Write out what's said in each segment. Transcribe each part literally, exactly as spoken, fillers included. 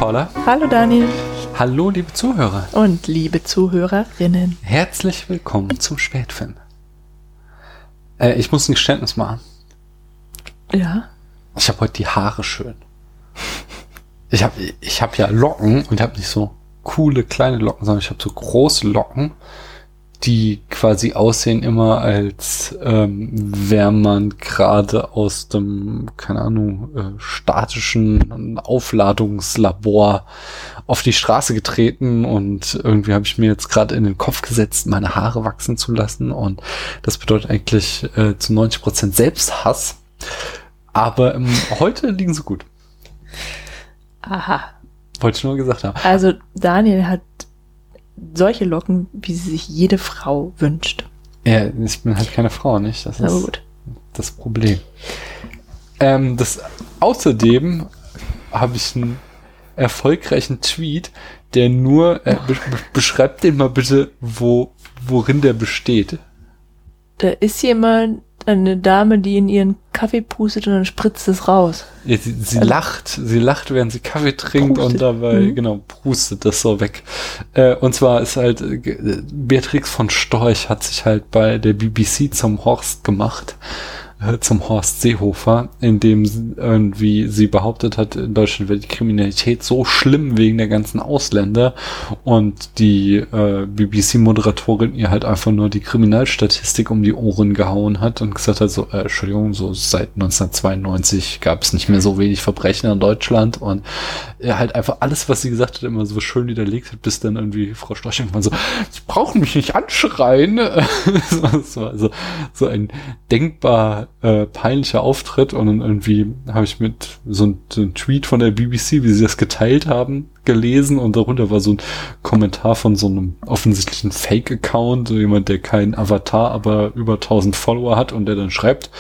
Paula. Hallo Daniel. Hallo liebe Zuhörer. Und liebe Zuhörerinnen. Herzlich willkommen zum Spätfilm. Äh, ich muss ein Geständnis machen. Ja? Ich habe heute die Haare schön. Ich habe ich hab ja Locken und habe nicht so coole kleine Locken, sondern ich habe so große Locken, die quasi aussehen immer, als ähm, wäre man gerade aus dem, keine Ahnung, äh, statischen Aufladungslabor auf die Straße getreten und irgendwie habe ich mir jetzt gerade in den Kopf gesetzt, meine Haare wachsen zu lassen und das bedeutet eigentlich äh, zu neunzig Prozent Selbsthass. Aber ähm, heute liegen sie gut. Aha. Wollte ich nur gesagt haben. Also Daniel hat solche Locken, wie sie sich jede Frau wünscht. Ja, ich bin halt keine Frau, nicht? Das ist gut. Das Problem. Ähm, das, außerdem habe ich einen erfolgreichen Tweet, der nur, äh, be beschreibt den mal bitte, wo, worin der besteht. Da ist jemand, eine Dame, die in ihren Kaffee pustet und dann spritzt es raus. Ja, sie sie also, lacht, sie lacht, während sie Kaffee trinkt prustet. Und dabei, mhm. genau, prustet das so weg. Äh, und zwar ist halt, äh, Beatrix von Storch hat sich halt bei der B B C zum Horst gemacht, äh, zum Horst Seehofer, indem sie irgendwie sie behauptet hat, in Deutschland wäre die Kriminalität so schlimm wegen der ganzen Ausländer und die äh, B B C-Moderatorin ihr halt einfach nur die Kriminalstatistik um die Ohren gehauen hat und gesagt hat, so, äh, Entschuldigung, so seit neunzehnhundertzweiundneunzig gab es nicht mehr so wenig Verbrechen in Deutschland und er halt einfach alles, was sie gesagt hat, immer so schön widerlegt hat, bis dann irgendwie Frau Storch irgendwann so, Sie brauchen mich nicht anschreien. Das war so, so ein denkbar äh, peinlicher Auftritt und dann irgendwie habe ich mit so ein, so ein Tweet von der B B C, wie sie das geteilt haben, gelesen und darunter war so ein Kommentar von so einem offensichtlichen Fake-Account, so jemand, der keinen Avatar, aber über tausend Follower hat und der dann schreibt,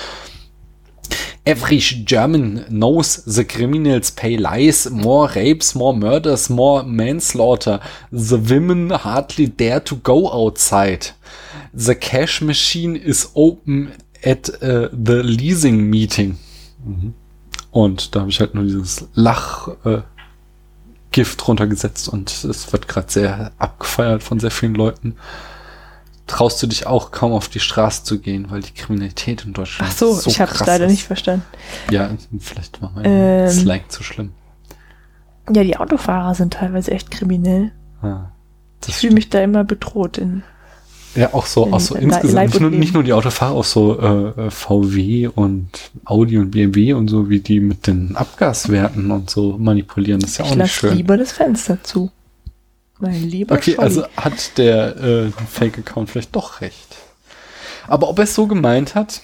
Every German knows the criminals pay lies, more rapes, more murders, more manslaughter. The women hardly dare to go outside. The cash machine is open at uh, the leasing meeting. Mhm. Und da habe ich halt nur dieses Lach äh, Gift runtergesetzt und es wird gerade sehr abgefeiert von sehr vielen Leuten. Traust du dich auch kaum auf die Straße zu gehen, weil die Kriminalität in Deutschland Ach so, so ich habe es leider nicht verstanden. Ja, vielleicht war mein ähm, Slang zu schlimm. Ja, die Autofahrer sind teilweise echt kriminell. Ah, ich fühle mich da immer bedroht. In, ja, auch so, in, auch so in insgesamt, nicht nur, nicht nur die Autofahrer, auch so äh, V W und Audi und B M W und so, wie die mit den Abgaswerten und so manipulieren. Das ist ja auch ich nicht schön. Ich lasse lieber das Fenster zu. Mein lieber Okay, Scholli. also hat der äh, Fake-Account vielleicht doch recht. Aber ob er es so gemeint hat?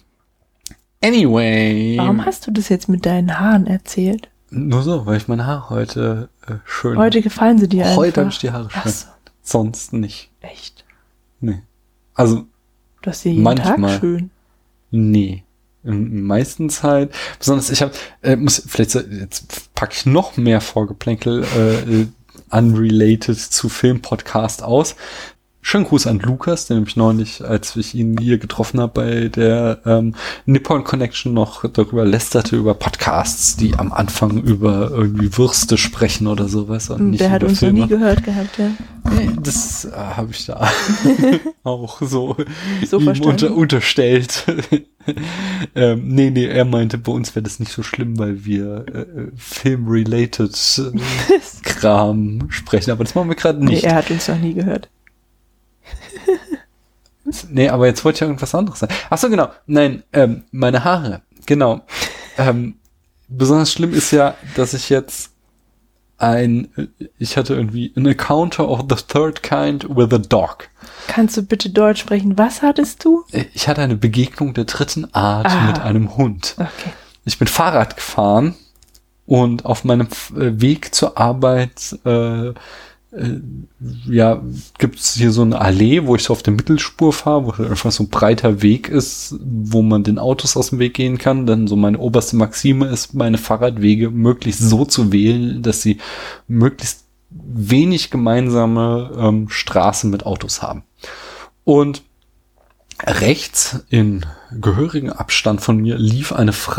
Anyway. Warum hast du das jetzt mit deinen Haaren erzählt? Nur so, weil ich meine Haare heute äh, schön... Heute gefallen sie dir einfach? Heute habe ich die Haare schön. So. Sonst nicht. Echt? Nee. Also du hast sie jeden manchmal. Tag schön. Nee. In meisten Zeit. Besonders ich habe, äh, muss vielleicht so, jetzt packe ich noch mehr Vorgeplänkel äh, unrelated zu Filmpodcast aus. Schönen Gruß an Lukas, der nämlich neulich, als ich ihn hier getroffen habe bei der ähm, Nippon Connection, noch darüber lästerte, über Podcasts, die am Anfang über irgendwie Würste sprechen oder sowas. Und nicht der hat über uns Filme. noch nie gehört gehabt, ja. Nee, das äh, habe ich da auch so, so ihm unter, unterstellt. ähm, nee, nee, er meinte, bei uns wäre das nicht so schlimm, weil wir äh, Film-related äh, Kram sprechen, aber das machen wir gerade nicht. Nee, er hat uns noch nie gehört. Nee, aber jetzt wollte ich ja irgendwas anderes sagen. Ach so, genau. Nein, ähm, meine Haare. Genau. ähm, besonders schlimm ist ja, dass ich jetzt ein, ich hatte irgendwie an encounter of the third kind with a dog. Kannst du bitte Deutsch sprechen? Was hattest du? Ich hatte eine Begegnung der dritten Art ah. mit einem Hund. Okay. Ich bin Fahrrad gefahren und auf meinem Weg zur Arbeit äh, äh, ja, gibt's hier so eine Allee, wo ich so auf der Mittelspur fahre, wo einfach so ein breiter Weg ist, wo man den Autos aus dem Weg gehen kann. Dann so meine oberste Maxime ist, meine Fahrradwege möglichst so zu wählen, dass sie möglichst wenig gemeinsame ähm, Straßen mit Autos haben. Und rechts in gehörigem Abstand von mir lief eine Frau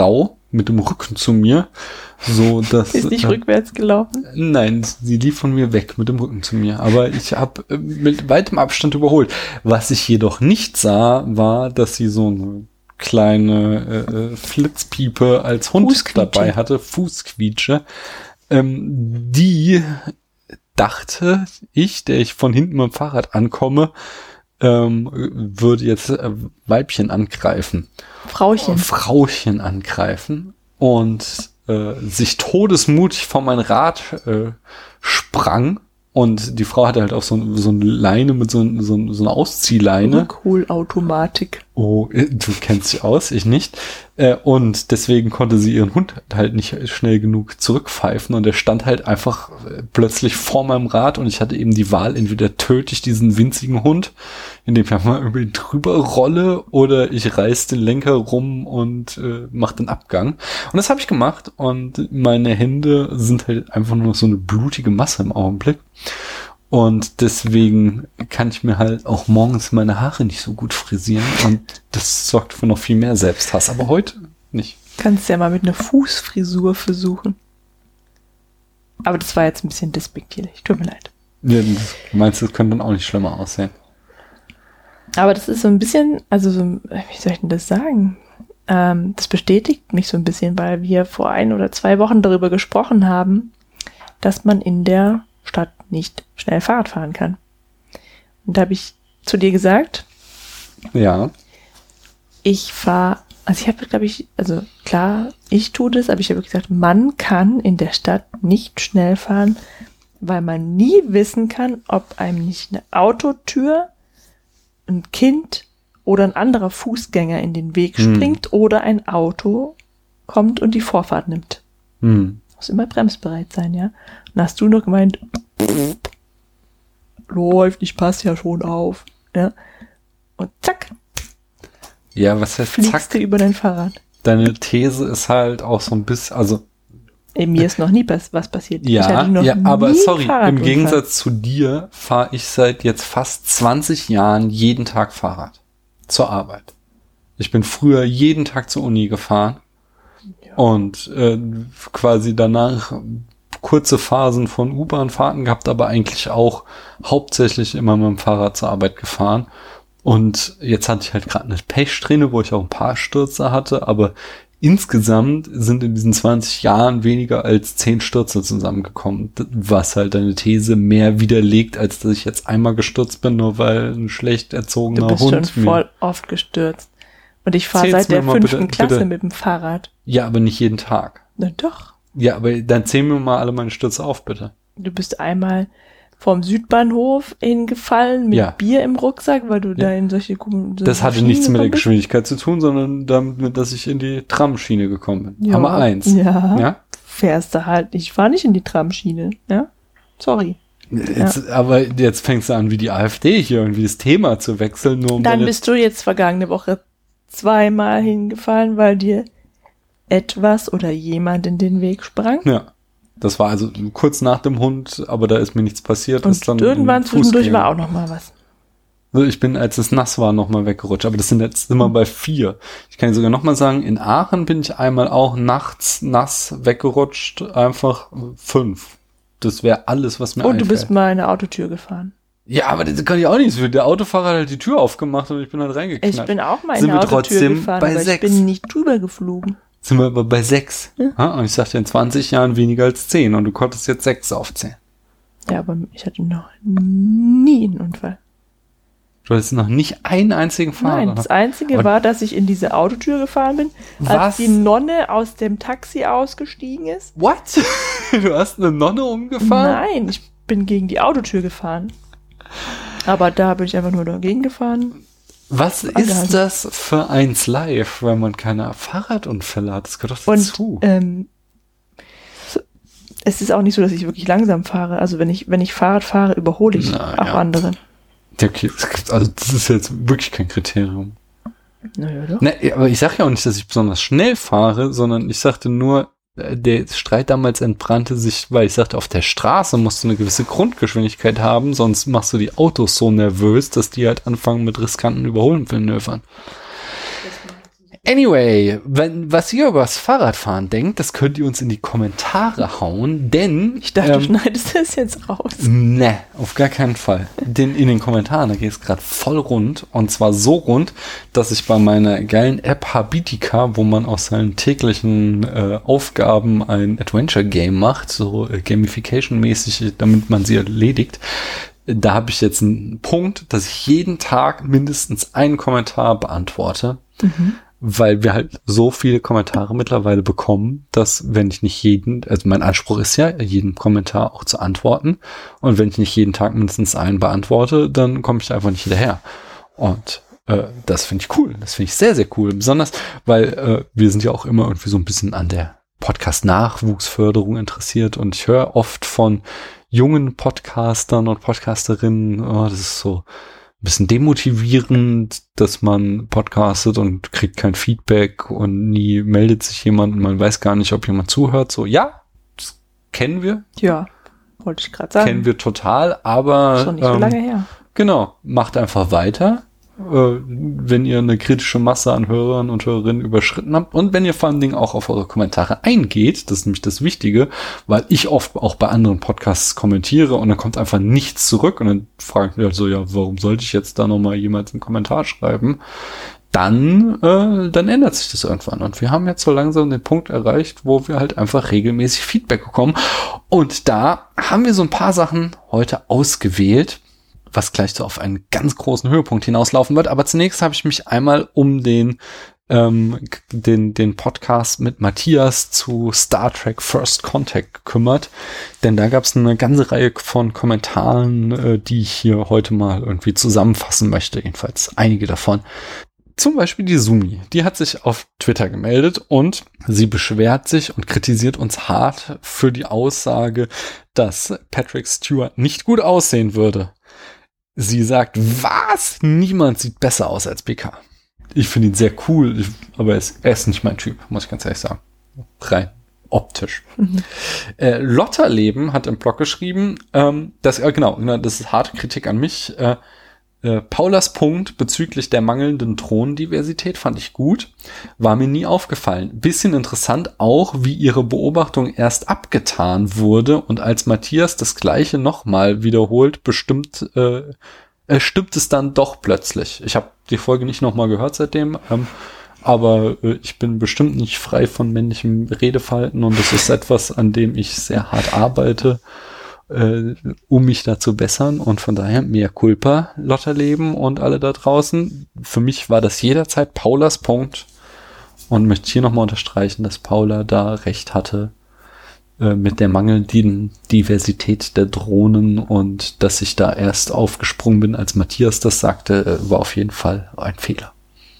mit dem Rücken zu mir, so dass Ist nicht äh, rückwärts gelaufen? Nein, sie lief von mir weg mit dem Rücken zu mir. Aber ich habe äh, mit weitem Abstand überholt. Was ich jedoch nicht sah, war, dass sie so eine kleine äh, Flitzpiepe als Hund Fußquietsche. dabei hatte, Fußquietsche. Ähm, die dachte ich, der ich von hinten mit dem Fahrrad ankomme, ähm, würde jetzt äh, Weibchen angreifen. Frauchen. Frauchen angreifen und äh, sich todesmutig vor mein Rad äh, sprang. Und die Frau hatte halt auch so, so eine Leine mit so, so, so einer Ausziehleine. Rückholautomatik. Oh, du kennst dich aus, ich nicht. Äh, und deswegen konnte sie ihren Hund halt nicht schnell genug zurückpfeifen. Und der stand halt einfach äh, plötzlich vor meinem Rad. Und ich hatte eben die Wahl, entweder töte ich diesen winzigen Hund, indem ich einfach mal über ihn drüber rolle, oder ich reiß den Lenker rum und äh, mache den Abgang. Und das habe ich gemacht. Und meine Hände sind halt einfach nur noch so eine blutige Masse im Augenblick. Und deswegen kann ich mir halt auch morgens meine Haare nicht so gut frisieren. Und das sorgt für noch viel mehr Selbsthass. Aber heute nicht. Kannst ja mal mit einer Fußfrisur versuchen. Aber das war jetzt ein bisschen despektierlich. Tut mir leid. Ja, du meinst, das könnte dann auch nicht schlimmer aussehen. Aber das ist so ein bisschen, also so, wie soll ich denn das sagen? Ähm, das bestätigt mich so ein bisschen, weil wir vor ein oder zwei Wochen darüber gesprochen haben, dass man in der Stadt nicht schnell Fahrrad fahren kann. Und da habe ich zu dir gesagt, Ja. ich fahre, also ich habe, glaube ich, also klar, ich tue das, aber ich habe gesagt, man kann in der Stadt nicht schnell fahren, weil man nie wissen kann, ob einem nicht eine Autotür, ein Kind oder ein anderer Fußgänger in den Weg Hm. springt oder ein Auto kommt und die Vorfahrt nimmt. Hm. Muss immer bremsbereit sein, ja. Und hast du noch gemeint, läuft, ich passe ja schon auf, ja. Und zack, Ja, was heißt fliegst zack? du über dein Fahrrad. Deine These ist halt auch so ein bisschen, also Ey, mir ist noch nie pas- was passiert. ich ja, hatte noch ja, aber nie sorry, im Fahrradunfall. Gegensatz zu dir fahre ich seit jetzt fast zwanzig Jahren jeden Tag Fahrrad zur Arbeit. Ich bin früher jeden Tag zur Uni gefahren und äh, quasi danach kurze Phasen von U-Bahn-Fahrten gehabt, aber eigentlich auch hauptsächlich immer mit dem Fahrrad zur Arbeit gefahren. Und jetzt hatte ich halt gerade eine Pechsträhne, wo ich auch ein paar Stürze hatte, aber insgesamt sind in diesen zwanzig Jahren weniger als zehn Stürze zusammengekommen, was halt deine These mehr widerlegt, als dass ich jetzt einmal gestürzt bin, nur weil ein schlecht erzogener Du bist Hund schon mir... voll oft gestürzt. Und ich fahre Zähl's seit der mir mal fünften bitte- Klasse bitte. mit dem Fahrrad. Ja, aber nicht jeden Tag. Na doch. Ja, aber dann zähl mir mal alle meine Stürze auf, bitte. Du bist einmal vom Südbahnhof hingefallen mit Ja. Bier im Rucksack, weil du da in solche so Das hatte Schienen nichts mit der gekommen bist. Geschwindigkeit zu tun, sondern damit, dass ich in die Tramschiene gekommen bin. Ja. Hammer eins. Ja. Ja? Fährst du halt. Ich fahr nicht in die Tramschiene. Ja. Sorry. Jetzt, aber jetzt fängst du an, wie die AfD hier irgendwie das Thema zu wechseln, nur um Dann deine- bist du jetzt vergangene Woche zweimal hingefallen, weil dir etwas oder jemand in den Weg sprang. Ja. Das war also kurz nach dem Hund, aber da ist mir nichts passiert. Und ist dann irgendwann ein Fußgänger. zwischendurch war auch noch mal was. Also ich bin, als es nass war, noch mal weggerutscht. Aber das sind jetzt immer bei vier. Ich kann dir sogar noch mal sagen, in Aachen bin ich einmal auch nachts nass weggerutscht. Einfach fünf. Das wäre alles, was mir Und einfällt. du bist mal eine Autotür gefahren. Ja, aber das kann ich auch nicht so. Der Autofahrer hat halt die Tür aufgemacht und ich bin halt reingeknallt. Ich bin auch mal in Sind eine wir Autotür trotzdem gefahren, bei aber sechs? ich bin nicht drüber geflogen. Sind wir aber bei sechs. Ja. Ja, und ich sagte in zwanzig Jahren weniger als zehn und du konntest jetzt sechs aufzählen. Ja, aber ich hatte noch nie einen Unfall. Du hattest noch nicht einen einzigen Fahrer. Nein, das Einzige Aber- war, dass ich in diese Autotür gefahren bin, als Was? die Nonne aus dem Taxi ausgestiegen ist. What? Du hast eine Nonne umgefahren? Nein, ich bin gegen die Autotür gefahren. Aber da bin ich einfach nur dagegen gefahren. Was Angehalten. ist das für eins live, wenn man keine Fahrradunfälle hat? Das gehört doch Und dazu. ähm, so, es ist auch nicht so, dass ich wirklich langsam fahre. Also wenn ich, wenn ich Fahrrad fahre, überhole ich Na, auch ja. andere. Ja, okay, das gibt, also das ist jetzt wirklich kein Kriterium. Naja, doch. Ne, aber ich sage ja auch nicht, dass ich besonders schnell fahre, sondern ich sagte nur, äh, der Streit damals entbrannte sich, weil ich sagte, auf der Straße musst du eine gewisse Grundgeschwindigkeit haben, sonst machst du die Autos so nervös, dass die halt anfangen mit riskanten Überholmanövern. Anyway, wenn, was ihr über das Fahrradfahren denkt, das könnt ihr uns in die Kommentare hauen, denn... Ich dachte, ähm, du schneidest das jetzt raus. Ne, auf gar keinen Fall. Denn in den Kommentaren, da geht es gerade voll rund. Und zwar so rund, dass ich bei meiner geilen App Habitica, wo man aus seinen täglichen äh, Aufgaben ein Adventure-Game macht, so äh, Gamification-mäßig, damit man sie erledigt, da habe ich jetzt einen Punkt, dass ich jeden Tag mindestens einen Kommentar beantworte. Mhm. Weil wir halt so viele Kommentare mittlerweile bekommen, dass wenn ich nicht jeden, also mein Anspruch ist ja, jeden Kommentar auch zu antworten. Und wenn ich nicht jeden Tag mindestens einen beantworte, dann komme ich da einfach nicht hinterher. Und äh, das finde ich cool. Das finde ich sehr, sehr cool. Besonders, weil äh, wir sind ja auch immer irgendwie so ein bisschen an der Podcast-Nachwuchsförderung interessiert. Und ich höre oft von jungen Podcastern und Podcasterinnen, oh, das ist so ein bisschen demotivierend, dass man podcastet und kriegt kein Feedback und nie meldet sich jemand und man weiß gar nicht, ob jemand zuhört. So, ja, das kennen wir. Ja, wollte ich gerade sagen. Kennen wir total, aber schon nicht so ähm, lange her. Genau, macht einfach weiter, äh, wenn ihr eine kritische Masse an Hörern und Hörerinnen überschritten habt und wenn ihr vor allen Dingen auch auf eure Kommentare eingeht, das ist nämlich das Wichtige, weil ich oft auch bei anderen Podcasts kommentiere und dann kommt einfach nichts zurück und dann frage ich mich halt so, ja, warum sollte ich jetzt da nochmal jemand einen Kommentar schreiben? Dann, äh, dann ändert sich das irgendwann und wir haben jetzt so langsam den Punkt erreicht, wo wir halt einfach regelmäßig Feedback bekommen und da haben wir so ein paar Sachen heute ausgewählt, was gleich so auf einen ganz großen Höhepunkt hinauslaufen wird. Aber zunächst habe ich mich einmal um den, ähm, den, den Podcast mit Matthias zu Star Trek First Contact gekümmert. Denn da gab es eine ganze Reihe von Kommentaren, äh, die ich hier heute mal irgendwie zusammenfassen möchte. Jedenfalls einige davon. Zum Beispiel die Sumi. Die hat sich auf Twitter gemeldet und sie beschwert sich und kritisiert uns hart für die Aussage, dass Patrick Stewart nicht gut aussehen würde. Sie sagt, was? Niemand sieht besser aus als Picard. Ich finde ihn sehr cool, aber er ist, er ist nicht mein Typ, muss ich ganz ehrlich sagen. Rein optisch. Mhm. Äh, Lotterleben hat im Blog geschrieben, ähm, dass, äh, genau, das ist harte Kritik an mich, äh, Äh, Paulas Punkt bezüglich der mangelnden Throndiversität fand ich gut, war mir nie aufgefallen. Bisschen interessant auch, wie ihre Beobachtung erst abgetan wurde und als Matthias das Gleiche nochmal wiederholt, bestimmt äh, äh, stimmt es dann doch plötzlich. Ich habe die Folge nicht nochmal gehört seitdem, ähm, aber äh, ich bin bestimmt nicht frei von männlichem Redeverhalten und das ist etwas, an dem ich sehr hart arbeite, Uh, um mich da zu bessern und von daher mehr Culpa, Lotterleben und alle da draußen. Für mich war das jederzeit Paulas Punkt und möchte hier nochmal unterstreichen, dass Paula da recht hatte uh, mit der mangelnden Diversität der Drohnen und dass ich da erst aufgesprungen bin, als Matthias das sagte, uh, war auf jeden Fall ein Fehler.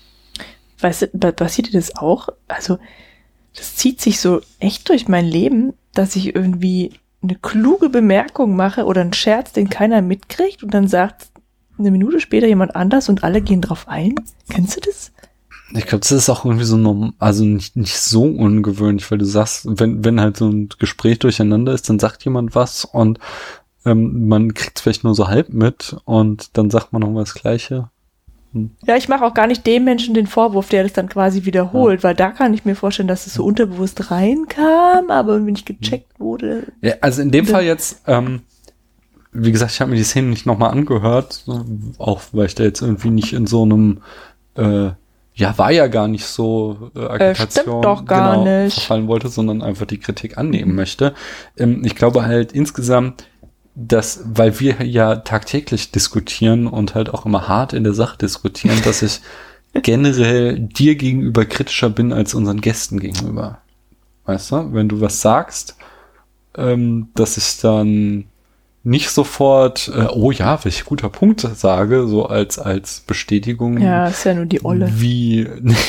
Weißt du, passiert dir das auch? Also, das zieht sich so echt durch mein Leben, dass ich irgendwie eine kluge Bemerkung mache oder einen Scherz, den keiner mitkriegt und dann sagt eine Minute später jemand anders und alle gehen drauf ein. Kennst du das? Ich glaube, das ist auch irgendwie so norm- also nicht, nicht so ungewöhnlich, weil du sagst, wenn, wenn halt so ein Gespräch durcheinander ist, dann sagt jemand was und ähm, man kriegt es vielleicht nur so halb mit und dann sagt man nochmal das Gleiche. Hm. Ja, ich mache auch gar nicht dem Menschen den Vorwurf, der das dann quasi wiederholt, ja. Weil da kann ich mir vorstellen, dass es so unterbewusst reinkam, aber wenn nicht gecheckt wurde. Ja, also in dem Fall jetzt, ähm, wie gesagt, ich habe mir die Szene nicht nochmal angehört, auch weil ich da jetzt irgendwie nicht in so einem, äh, ja, war ja gar nicht so äh, Agitation, äh, stimmt doch gar genau, nicht. verfallen wollte, sondern einfach die Kritik annehmen möchte. Ähm, ich glaube halt insgesamt, dass, weil wir ja tagtäglich diskutieren und halt auch immer hart in der Sache diskutieren, dass ich generell dir gegenüber kritischer bin als unseren Gästen gegenüber. Weißt du? Wenn du was sagst, ähm, dass ich dann nicht sofort, äh, oh ja, welch guter Punkt sage, so als als Bestätigung. Ja, ist ja nur die Olle. Wie,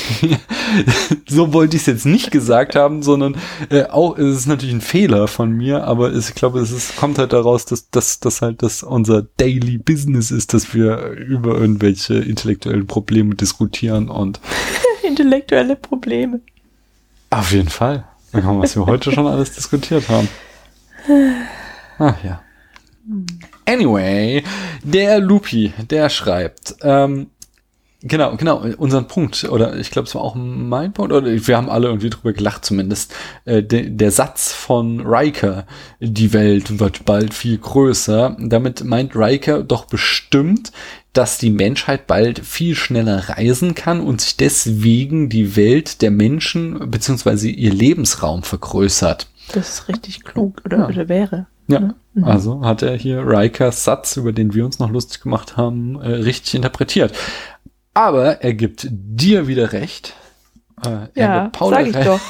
so wollte ich es jetzt nicht gesagt haben, sondern äh, auch, es ist natürlich ein Fehler von mir, aber es, ich glaube, es ist, kommt halt daraus, dass dass dass halt das unser Daily Business ist, dass wir über irgendwelche intellektuellen Probleme diskutieren und intellektuelle Probleme. Auf jeden Fall. Was wir heute schon alles diskutiert haben. Ach ja. Anyway, der Lupi, der schreibt, ähm, Genau, genau, unseren Punkt, oder ich glaube, es war auch mein Punkt, oder wir haben alle irgendwie drüber gelacht zumindest, äh, de, der Satz von Riker, die Welt wird bald viel größer, damit meint Riker doch bestimmt, dass die Menschheit bald viel schneller reisen kann und sich deswegen die Welt der Menschen beziehungsweise ihr Lebensraum vergrößert. Das ist richtig klug, oder, Ja. oder wäre. Ja, Ne? Mhm. also hat er hier Rikers Satz, über den wir uns noch lustig gemacht haben, äh, richtig interpretiert. Aber er gibt dir wieder recht. Äh, er Ja, gibt Paul sag ich recht, doch.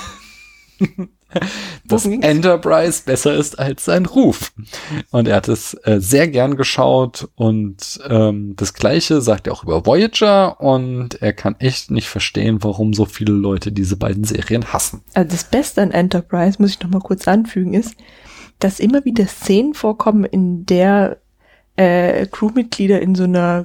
dass Worum ging's? Enterprise besser ist als sein Ruf. Und er hat es äh, sehr gern geschaut und ähm, das Gleiche sagt er auch über Voyager und er kann echt nicht verstehen, warum so viele Leute diese beiden Serien hassen. Also das Beste an Enterprise, muss ich noch mal kurz anfügen, ist, dass immer wieder Szenen vorkommen, in der äh, Crewmitglieder in so einer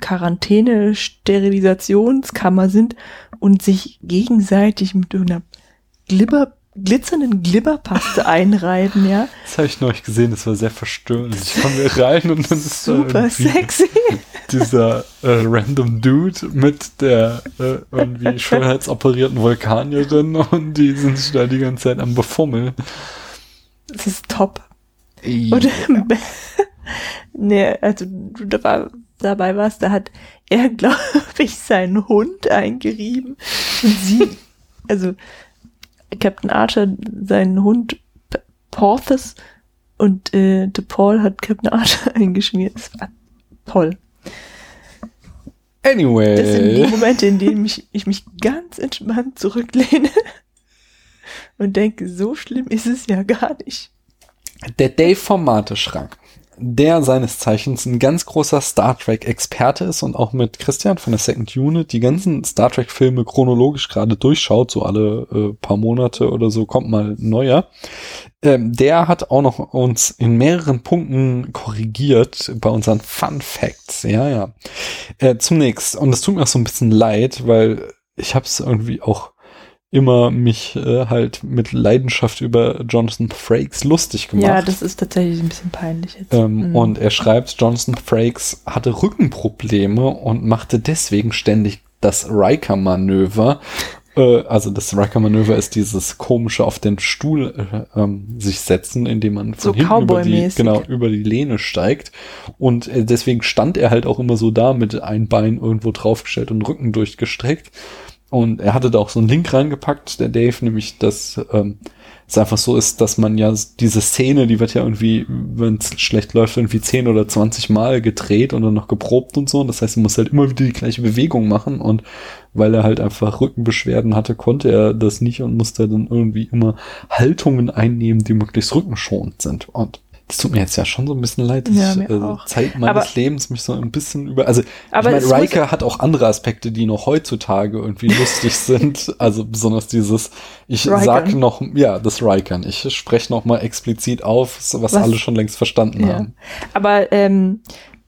Quarantäne-Sterilisationskammer sind und sich gegenseitig mit einer Glibber, glitzernden Glibberpaste einreiben, ja. Das habe ich neulich gesehen, das war sehr verstörend. Ich komme hier rein und dann ist da Super irgendwie sexy. dieser äh, random Dude mit der äh, irgendwie schönheitsoperierten Vulkanierin und die sind sich da die ganze Zeit am Befummeln. Das ist top. Ja. Oder, nee, also du dabei, dabei warst, da hat er, glaube ich, seinen Hund eingerieben und sie, also Captain Archer seinen Hund P- Porthos und äh, DePaul hat Captain Archer eingeschmiert. Das war toll. Anyway. Das sind die Momente, in denen ich, ich mich ganz entspannt zurücklehne und denke, so schlimm ist es ja gar nicht. Der Dave vom Mate-Schrank, der seines Zeichens ein ganz großer Star Trek-Experte ist und auch mit Christian von der Second Unit die ganzen Star Trek-Filme chronologisch gerade durchschaut, so alle äh, paar Monate oder so kommt mal ein neuer. Ähm, der hat auch noch uns in mehreren Punkten korrigiert bei unseren Fun Facts. Ja, ja. Äh, zunächst, und das tut mir auch so ein bisschen leid, weil ich habe es irgendwie auch immer mich äh, halt mit Leidenschaft über Jonathan Frakes lustig gemacht. Ja, das ist tatsächlich ein bisschen peinlich jetzt. Ähm, Mhm. Und er schreibt, Jonathan Frakes hatte Rückenprobleme und machte deswegen ständig das Riker-Manöver. Äh, also das Riker-Manöver ist dieses komische auf den Stuhl äh, ähm, sich setzen, indem man von So hinten über die, Cowboy-mäßig. genau, über die Lehne steigt. Und äh, deswegen stand er halt auch immer so da mit ein Bein irgendwo draufgestellt und Rücken durchgestreckt. Und er hatte da auch so einen Link reingepackt, der Dave, nämlich, dass ähm, es einfach so ist, dass man ja diese Szene, die wird ja irgendwie, wenn es schlecht läuft, irgendwie zehn oder zwanzig Mal gedreht und dann noch geprobt und so. Und das heißt, er muss halt immer wieder die gleiche Bewegung machen. Und weil er halt einfach Rückenbeschwerden hatte, konnte er das nicht und musste dann irgendwie immer Haltungen einnehmen, die möglichst rückenschonend sind. Und das tut mir jetzt ja schon so ein bisschen leid, dass Ja, ich mir äh, auch. Zeit meines Aber- Lebens mich so ein bisschen über, also Aber ich es meine, muss- Riker hat auch andere Aspekte, die noch heutzutage irgendwie lustig sind, also besonders dieses, ich Rikern. sag noch, ja, das Rikern, ich spreche noch mal explizit auf, was, Was- alle schon längst verstanden Ja. haben. Aber, ähm,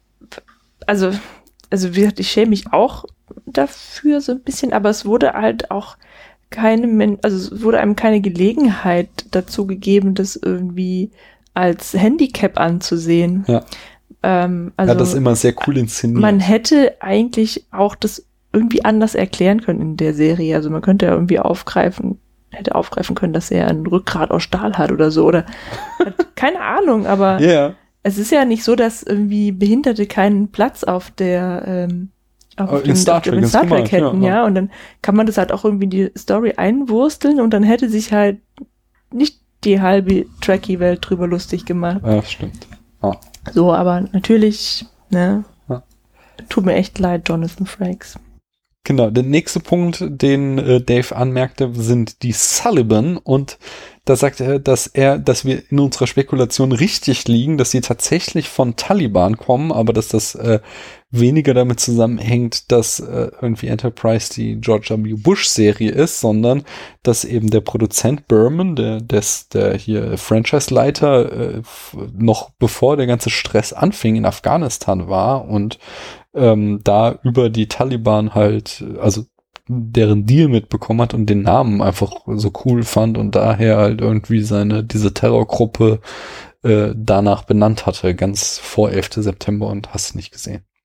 also, also wie gesagt, ich schäme mich auch dafür so ein bisschen, aber es wurde halt auch keine, Men also es wurde einem keine Gelegenheit dazu gegeben, das irgendwie als Handicap anzusehen. Ja. Ähm, Er also hat das immer sehr cool inszeniert. man hätte eigentlich auch das irgendwie anders erklären können in der Serie. Also man könnte ja irgendwie aufgreifen, hätte aufgreifen können, dass er ein Rückgrat aus Stahl hat oder so. Oder hat, keine Ahnung, aber Ja, es ist ja nicht so, dass irgendwie Behinderte keinen Platz auf der ähm, auf In Star Trek, in ganz Star normal, Trek hätten, ja, ja, ja. Und dann kann man das halt auch irgendwie in die Story einwursteln und dann hätte sich halt nicht die halbe Trekkie-Welt drüber lustig gemacht. ja, stimmt. Ah. So, aber natürlich, ne, Ja. tut mir echt leid, Jonathan Frakes. Genau, der nächste Punkt, den äh, Dave anmerkte, sind die Sullivan und da sagt er, dass er, dass wir in unserer Spekulation richtig liegen, dass sie tatsächlich von Taliban kommen, aber dass das äh, weniger damit zusammenhängt, dass äh, irgendwie Enterprise die George W. Bush Serie ist, sondern dass eben der Produzent Berman, der des, der hier Franchise-Leiter, äh, f- noch bevor der ganze Stress anfing, in Afghanistan war und ähm, da über die Taliban halt, also deren Deal mitbekommen hat und den Namen einfach so cool fand und daher halt irgendwie seine, diese Terrorgruppe äh, danach benannt hatte, ganz vor elften September und hast nicht gesehen.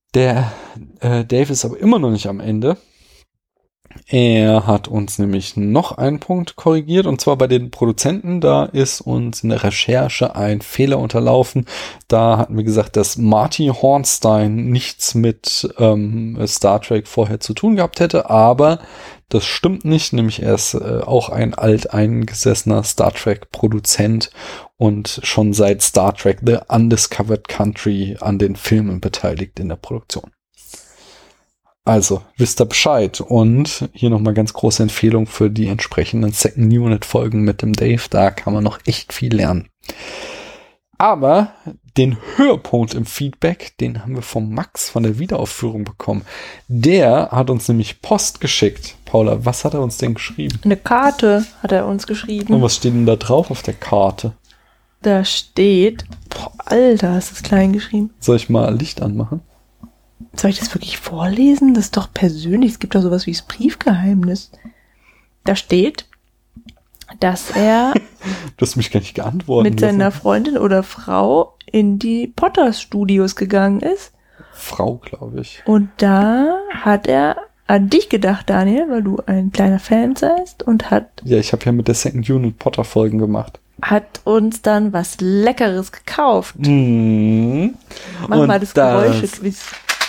Der äh, Dave ist aber immer noch nicht am Ende. Er hat uns nämlich noch einen Punkt korrigiert, und zwar bei den Produzenten. Da ist uns in der Recherche ein Fehler unterlaufen. Da hatten wir gesagt, dass Marty Hornstein nichts mit ähm, Star Trek vorher zu tun gehabt hätte, aber das stimmt nicht, nämlich er ist äh, auch ein alteingesessener Star Trek-Produzent und schon seit Star Trek The Undiscovered Country an den Filmen beteiligt in der Produktion. Also, wisst ihr Bescheid. Und hier nochmal ganz große Empfehlung für die entsprechenden Second Unit Folgen mit dem Dave. Da kann man noch echt viel lernen. Aber den Höhepunkt im Feedback, den haben wir vom Max von der Wiederaufführung bekommen. Der hat uns nämlich Post geschickt. Paula, was hat er uns denn geschrieben? Eine Karte hat er uns geschrieben. Und was steht denn da drauf auf der Karte? Da steht, boah, Alter, ist das klein geschrieben. Soll ich mal Licht anmachen? Soll ich das wirklich vorlesen? Das ist doch persönlich. Es gibt doch sowas wie das Briefgeheimnis. Da steht, dass er du hast mich gar nicht geantwortet. mit seiner Freundin oder Frau in die Potters Studios gegangen ist. Frau, glaube ich. Und da hat er an dich gedacht, Daniel, weil du ein kleiner Fan seist, und hat... Ja, ich habe ja mit der Second Unit Potter Folgen gemacht. Hat uns dann was Leckeres gekauft. Mm. Mach und mal das, das Geräusche-Quiz.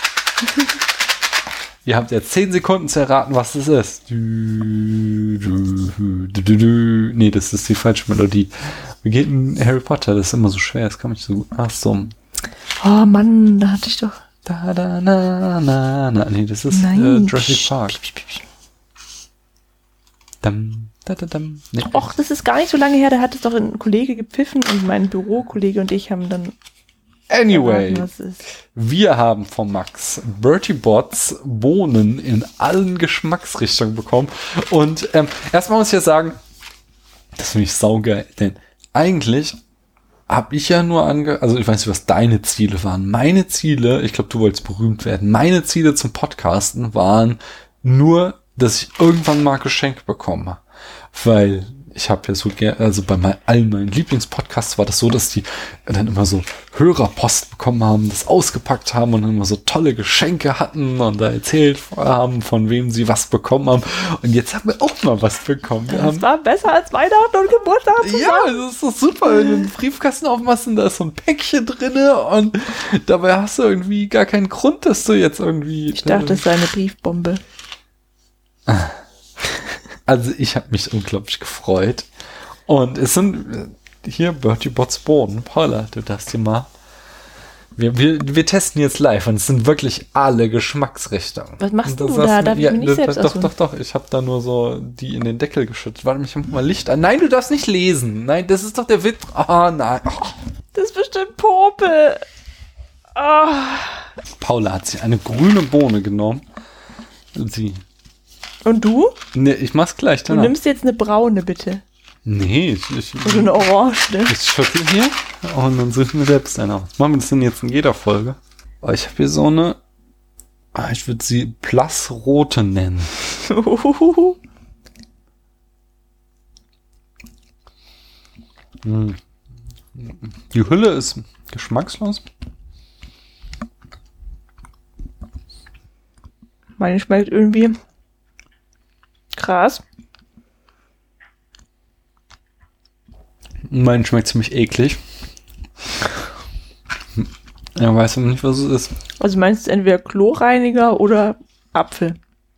Ihr habt jetzt zehn Sekunden zu erraten, was das ist. Du, du, du, du, du. Nee, das ist die falsche Melodie. Wie geht denn Harry Potter? Das ist immer so schwer, das kann man nicht so gut. Ach so. Oh Mann, da hatte ich doch... Da, da, na, na, na. Nee, das ist äh, Jurassic Park. Dam, da, da, dam. Nee. Och, das ist gar nicht so lange her, da hat es doch ein Kollege gepfiffen und mein Bürokollege und ich haben dann... Anyway, erraten, was es ist. Wir haben von Max Bertie Bott's Bohnen in allen Geschmacksrichtungen bekommen. Und ähm, erstmal muss ich ja sagen, das finde ich saugeil, denn eigentlich habe ich ja nur ange... Also ich weiß nicht, was deine Ziele waren. Meine Ziele, ich glaube, du wolltest berühmt werden, meine Ziele zum Podcasten waren nur, dass ich irgendwann mal Geschenk bekomme. Weil ich habe ja so gerne, also bei mein, allen meinen Lieblingspodcasts war das so, dass die dann immer so Hörerpost bekommen haben, das ausgepackt haben und dann immer so tolle Geschenke hatten und da erzählt haben, von wem sie was bekommen haben. Und jetzt haben wir auch mal was bekommen. Wir Das haben, war besser als Weihnachten und Geburtstag zusammen. ja, das ist doch super, wenn du einen Briefkasten aufmachst und da ist so ein Päckchen drinne und dabei hast du irgendwie gar keinen Grund, dass du jetzt irgendwie... Ich dachte, das sei eine Briefbombe. Also ich habe mich unglaublich gefreut. Und es sind hier Bertie Bott's Bohnen. Paula, du darfst dir mal... Wir, wir, wir testen jetzt live und es sind wirklich alle Geschmacksrichtungen. Was machst Und du das da? heißt, Darf ich ja, mir nicht das, selbst Doch, aussuchen? doch, doch. Ich habe da nur so die in den Deckel geschüttet. Warte, ich mach mal Licht an. Nein, du darfst nicht lesen. Nein, das ist doch der Witz. Ah, nein. Oh. Das ist bestimmt Popel. Oh. Paula hat sich eine grüne Bohne genommen. Sie... Und du? Ne, ich mach's gleich Du danach. nimmst jetzt eine braune, bitte. Nee, ich, ich, Oder eine orange. ich schüttel hier und dann suchen wir selbst eine aus. Machen wir das denn jetzt in jeder Folge? Aber ich habe hier so eine, ah, ich würde sie blassrote nennen. Hm. Die Hülle ist geschmackslos. Meine schmeckt irgendwie krass. Mein schmeckt ziemlich eklig. Ja, weiß aber nicht, was es ist. Also meinst du entweder Kloreiniger oder Apfel?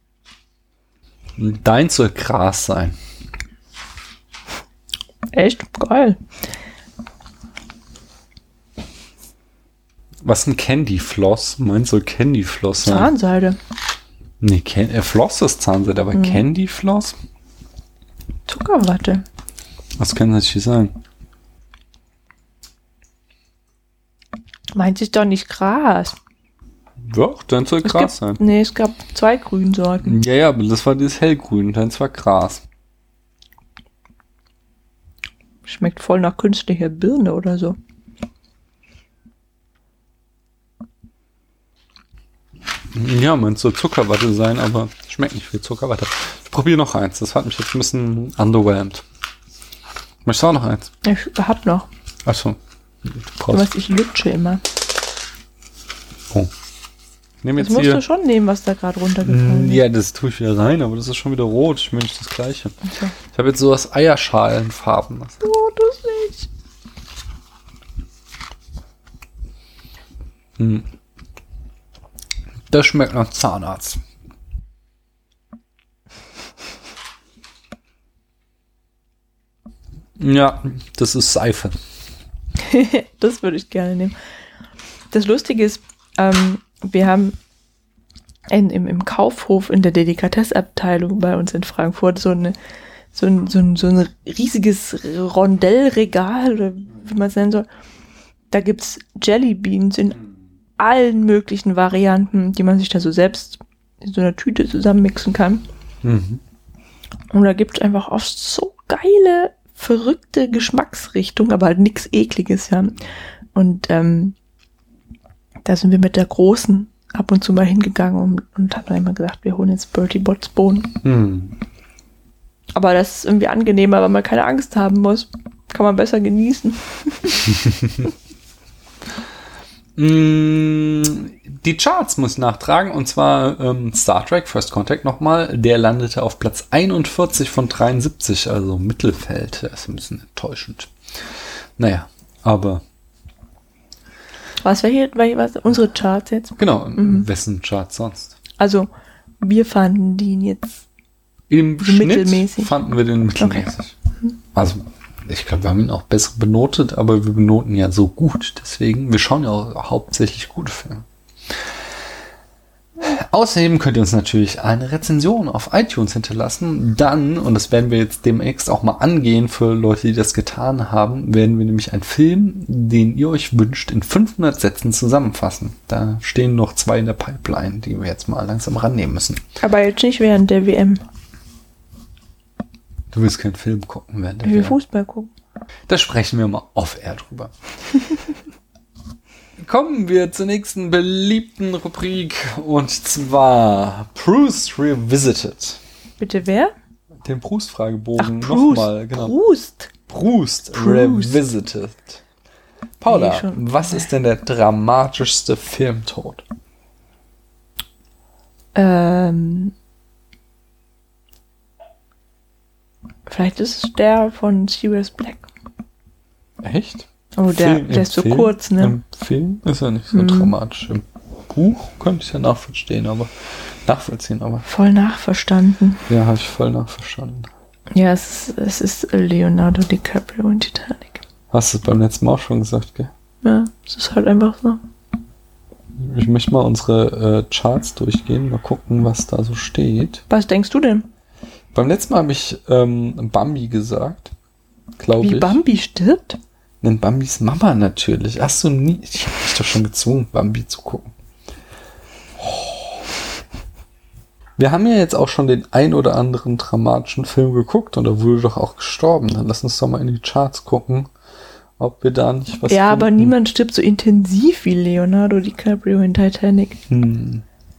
Deins soll Gras sein. Echt? Geil. Was ein Candy Floss? Meins soll Candy Floss sein. Zahnseide. Nee, Can äh, Floss ist Zahnseide, aber Mhm. Candy Floss? Zuckerwatte. Was kann das hier sein? Meint sich doch nicht Gras. Doch, dann soll Es Gras gibt, sein. nee, es gab zwei Grünsorten. Ja, ja, aber das war dieses hellgrün, dann war Gras. Schmeckt voll nach künstlicher Birne oder so. Ja, man soll Zuckerwatte sein, aber schmeckt nicht wie Zuckerwatte. Ich probiere noch eins, das hat mich jetzt ein bisschen underwhelmed. Möchtest du auch noch eins? Ich hab noch. Achso. Du Du brauchst. weißt, ich lutsche immer. Oh. nehme Das jetzt musst hier. du schon nehmen, was da gerade runtergefallen ist. Ja, das tue ich wieder rein, aber das ist schon wieder rot. Ich will nicht das Gleiche. Okay. Ich habe jetzt sowas Eierschalenfarben. Oh, das nicht. Hm. Das schmeckt nach Zahnarzt. Ja, das ist Seife. Das würde ich gerne nehmen. Das Lustige ist, ähm, wir haben in, im, im Kaufhof in der Delikatessabteilung bei uns in Frankfurt so eine so ein, so ein, so ein riesiges Rondellregal oder wie man es nennen soll. Da gibt's Jellybeans in allen möglichen Varianten, die man sich da so selbst in so einer Tüte zusammenmixen kann. Mhm. Und da gibt's einfach oft so geile, verrückte Geschmacksrichtungen, aber halt nichts Ekliges, ja. Und ähm, da sind wir mit der Großen ab und zu mal hingegangen und, und haben dann immer gesagt, wir holen jetzt Bertie Botts Bohnen. Mhm. Aber das ist irgendwie angenehmer, weil man keine Angst haben muss. Kann man besser genießen. Die Charts muss ich nachtragen, und zwar ähm, Star Trek First Contact nochmal. Der landete auf Platz einundvierzig von dreiundsiebzig, also Mittelfeld. Das ist ein bisschen enttäuschend. Naja, aber... Was wäre hier, was, unsere Charts jetzt? Genau, Mhm. wessen Charts sonst? Also, wir fanden die jetzt Im so Schnitt mittelmäßig. fanden wir den mittelmäßig. Also, ich glaube, wir haben ihn auch besser benotet, aber wir benoten ja so gut. Deswegen, wir schauen ja auch hauptsächlich gute Filme. Außerdem könnt ihr uns natürlich eine Rezension auf iTunes hinterlassen. Dann, und das werden wir jetzt demnächst auch mal angehen für Leute, die das getan haben, werden wir nämlich einen Film, den ihr euch wünscht, in fünfhundert Sätzen zusammenfassen. Da stehen noch zwei in der Pipeline, die wir jetzt mal langsam rannehmen müssen. Aber jetzt nicht während der W M. Du willst keinen Film gucken während der Ich will W M. Fußball gucken. Da sprechen wir mal off-air drüber. Kommen wir zur nächsten beliebten Rubrik, und zwar Proust Revisited. Bitte wer? Den Proust-Fragebogen Ach, Proust. nochmal. Genau. Proust. Proust, Proust. Revisited. Paula, Nee, schon. was ist denn der dramatischste Filmtod? Ähm, vielleicht ist es der von Sirius Black. Echt? Oh, der, Film- der im ist so Film- kurz, ne? Im Film ist er nicht so Mhm. dramatisch. Im Buch könnte ich ja nachvollziehen, aber nachvollziehen, aber Voll nachverstanden. ja, habe ich voll nachverstanden. Ja, es ist, es ist Leonardo DiCaprio in Titanic. Hast du es beim letzten Mal auch schon gesagt, gell? Ja, es ist halt einfach so. Ich möchte mal unsere äh, Charts durchgehen, mal gucken, was da so steht. Was denkst du denn? Beim letzten Mal habe ich ähm, Bambi gesagt, glaube Wie ich. Bambi stirbt? Denn Bambis Mama natürlich. Hast du nie... Ich habe dich doch schon gezwungen, Bambi zu gucken. Oh. Wir haben ja jetzt auch schon den ein oder anderen dramatischen Film geguckt und da wurde doch auch gestorben. Dann lass uns doch mal in die Charts gucken, ob wir da nicht was Ja, aber finden. niemand stirbt so intensiv wie Leonardo DiCaprio in Titanic. Hm.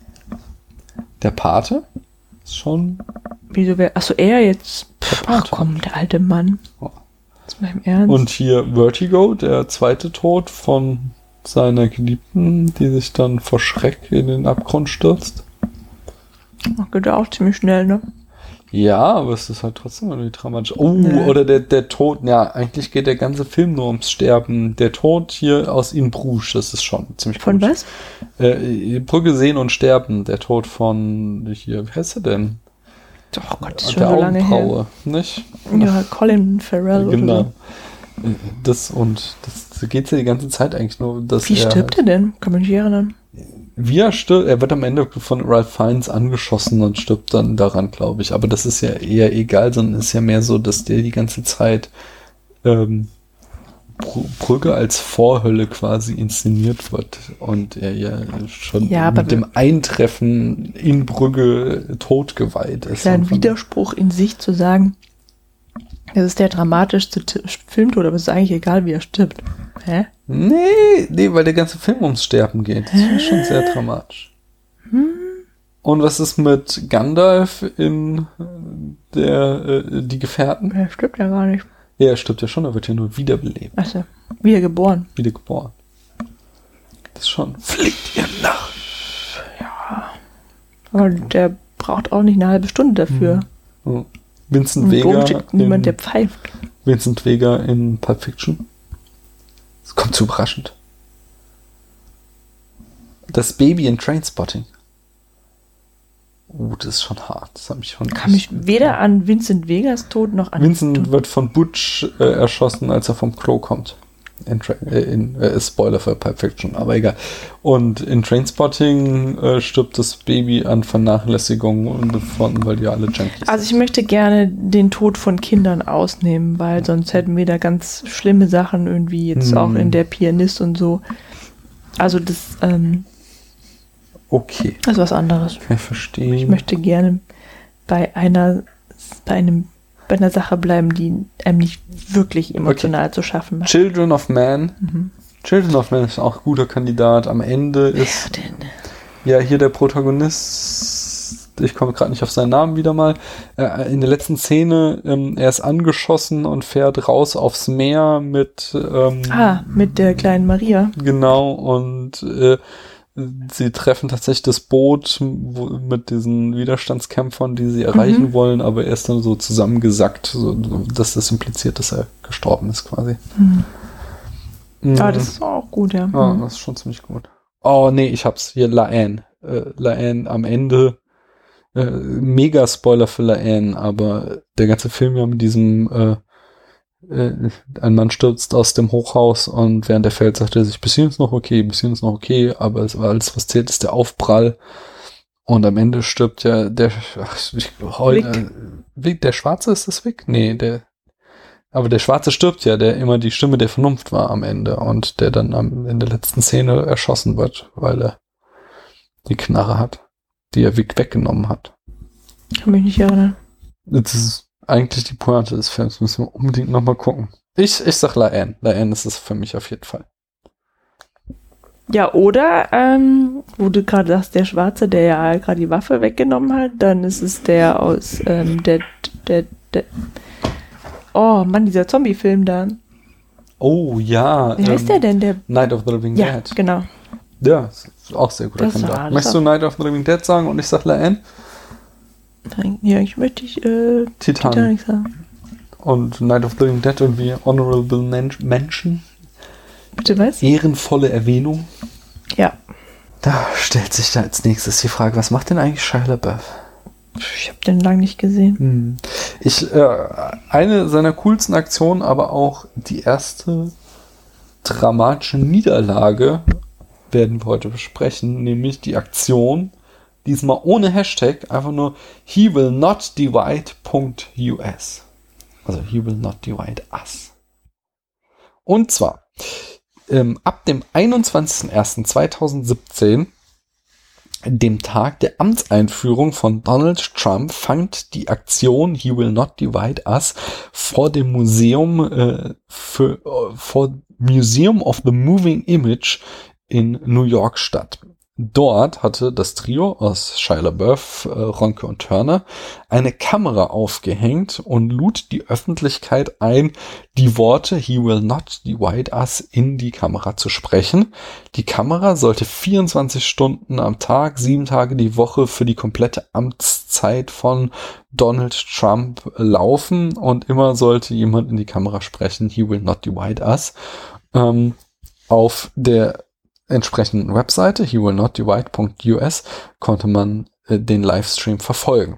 Der Pate ist schon... Wieso wäre... Achso, er jetzt... Der Ach Pate. komm, der alte Mann. Oh. Das ist mein Ernst. Und hier Vertigo, der zweite Tod von seiner Geliebten, die sich dann vor Schreck in den Abgrund stürzt. Ach, geht ja auch ziemlich schnell, ne? Ja, aber es ist halt trotzdem irgendwie dramatisch. Oh, Nee. oder der, der Tod, ja, eigentlich geht der ganze Film nur ums Sterben. Der Tod hier aus In Bruges, das ist schon ziemlich Von gut. was? Äh, Brücke sehen und sterben, der Tod von, hier, wie heißt er denn? Oh Gott, das ist schon Der so lange her. Augenbraue, nicht? Ja, Colin Farrell oder Genau. so. Das und das geht ja die ganze Zeit eigentlich nur, dass Wie er stirbt er denn? Kann man mich nicht erinnern. Wie er stirbt, er wird am Ende von Ralph Fiennes angeschossen und stirbt dann daran, glaube ich. Aber das ist ja eher egal, sondern ist ja mehr so, dass der die ganze Zeit ähm, Br- Brügge als Vorhölle quasi inszeniert wird. Und er ja schon Ja, aber mit dem Eintreffen in Brügge totgeweiht ist. Kleinen Und von- Widerspruch in sich zu sagen, das ist der dramatischste T- Filmtod, aber es ist eigentlich egal, wie er stirbt. Hä? Nee, nee, weil der ganze Film ums Sterben geht. Das ist schon sehr dramatisch. Und was ist mit Gandalf in der äh, Die Gefährten? Er stirbt ja gar nicht. Ja, er stirbt ja schon, er wird ja nur wiederbelebt, Achso, wiedergeboren. wiedergeboren. Das ist schon. Fliegt ihr nach. Aber der braucht auch nicht eine halbe Stunde dafür. Mhm. Vincent Und Vega. schickt niemand, in, der pfeift. Vincent Vega in Pulp Fiction. Das kommt zu überraschend. Das Baby in Trainspotting. Oh, das ist schon hart. Das hat mich schon Kann mich weder an Vincent Vegas Tod noch an... Vincent wird von Butch äh, erschossen, als er vom Klo kommt. In, Tra- äh, in äh, Spoiler für Pulp Fiction, aber egal. Und in Trainspotting äh, stirbt das Baby an Vernachlässigung und von, weil die alle Junkies Also ich möchte gerne den Tod von Kindern ausnehmen, weil sonst hätten wir da ganz schlimme Sachen irgendwie jetzt Hm. auch in der Pianist und so. Also das, ähm, Okay, das ist was anderes. kann ich verstehen. Ich möchte gerne bei einer, bei einem, bei einer Sache bleiben, die einem nicht wirklich emotional zu schaffen macht. Children of Man. Mhm. Children of Man ist auch ein guter Kandidat. Am Ende ist Ja, denn, ja hier der Protagonist, ich komme gerade nicht auf seinen Namen wieder mal, äh, in der letzten Szene, ähm, er ist angeschossen und fährt raus aufs Meer mit ähm, ah, mit der kleinen Maria. genau, und äh, sie treffen tatsächlich das Boot wo, mit diesen Widerstandskämpfern, die sie erreichen Mhm. wollen, aber er ist dann so zusammengesackt, so, dass das impliziert, dass er gestorben ist quasi. Mhm. Mhm. Aber das ist auch gut, ja. Ja, Mhm. das ist schon ziemlich gut. Oh, nee, ich hab's. Hier, Laanne. Äh, Laanne am Ende. Äh, mega Spoiler für Laanne, aber der ganze Film ja mit diesem äh, äh, ein Mann stürzt aus dem Hochhaus und während er fällt, sagt er sich, bis hierhin ist noch okay, bis hierhin ist noch okay, aber es war alles, was zählt, ist der Aufprall. Und am Ende stirbt ja der ach, ich, heute, Vic, der Schwarze ist das Vic? Nee, der aber der Schwarze stirbt ja, der immer die Stimme der Vernunft war am Ende und der dann am, in der letzten Szene erschossen wird, weil er die Knarre hat, die er Vic weggenommen hat. Kann mich nicht erinnern. Das ist eigentlich die Pointe des Films, müssen wir unbedingt nochmal gucken. Ich, ich sag Laanne. Laanne ist es für mich auf jeden Fall. Ja, oder, ähm, wo du gerade sagst, der Schwarze, der ja gerade die Waffe weggenommen hat, dann ist es der aus, ähm, der, der, der, oh Mann, dieser Zombie-Film da. Oh ja. Wie heißt ähm, der denn? Der, Night of the Living ja, Dead. genau. Ja, ist auch sehr guter Das Kandidat. war- das Möchtest du Night of the Living Dead sagen und ich sag Laanne? Ja, ich möchte ich, äh, Titan. Titanic sagen. Und Night of the Living Dead irgendwie Honorable Men- Mention. Bitte was? Ehrenvolle Erwähnung. Ja. Da stellt sich da als nächstes die Frage, was macht denn eigentlich Shia LaBeouf? Ich habe den lang nicht gesehen. Hm. Ich, äh, eine seiner coolsten Aktionen, aber auch die erste dramatische Niederlage werden wir heute besprechen, nämlich die Aktion, diesmal ohne Hashtag, einfach nur he will not divide.us. Also he will not divide us. Und zwar ähm, ab dem einundzwanzigsten ersten zweitausendsiebzehn, dem Tag der Amtseinführung von Donald Trump, fand die Aktion He Will Not Divide Us vor dem Museum äh, für, äh, vor Museum of the Moving Image in New York statt. Dort hatte das Trio aus Shia LaBeouf, äh, Ronke und Turner eine Kamera aufgehängt und lud die Öffentlichkeit ein, die Worte He will not divide us in die Kamera zu sprechen. Die Kamera sollte vierundzwanzig Stunden am Tag, sieben Tage die Woche für die komplette Amtszeit von Donald Trump laufen und immer sollte jemand in die Kamera sprechen, He will not divide us. Ähm, auf der entsprechenden Webseite he will not divide.us konnte man äh, den Livestream verfolgen.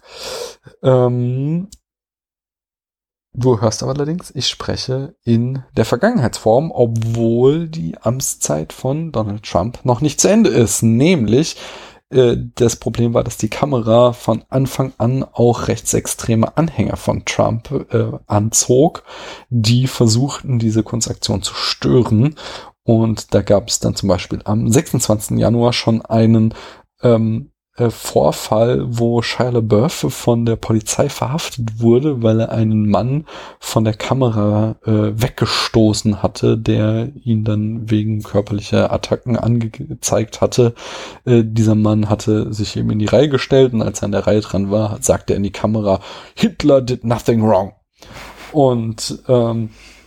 Ähm, du hörst aber allerdings, ich spreche in der Vergangenheitsform, obwohl die Amtszeit von Donald Trump noch nicht zu Ende ist. Nämlich, äh, das Problem war, dass die Kamera von Anfang an auch rechtsextreme Anhänger von Trump äh, anzog, die versuchten, diese Kunstaktion zu stören. Und da gab es dann zum Beispiel am sechsundzwanzigsten Januar schon einen ähm, äh, Vorfall, wo Shia LaBeouf von der Polizei verhaftet wurde, weil er einen Mann von der Kamera äh, weggestoßen hatte, der ihn dann wegen körperlicher Attacken angezeigt hatte. Äh, dieser Mann hatte sich eben in die Reihe gestellt und als er an der Reihe dran war, sagte er in die Kamera, Hitler did nothing wrong. Und ähm,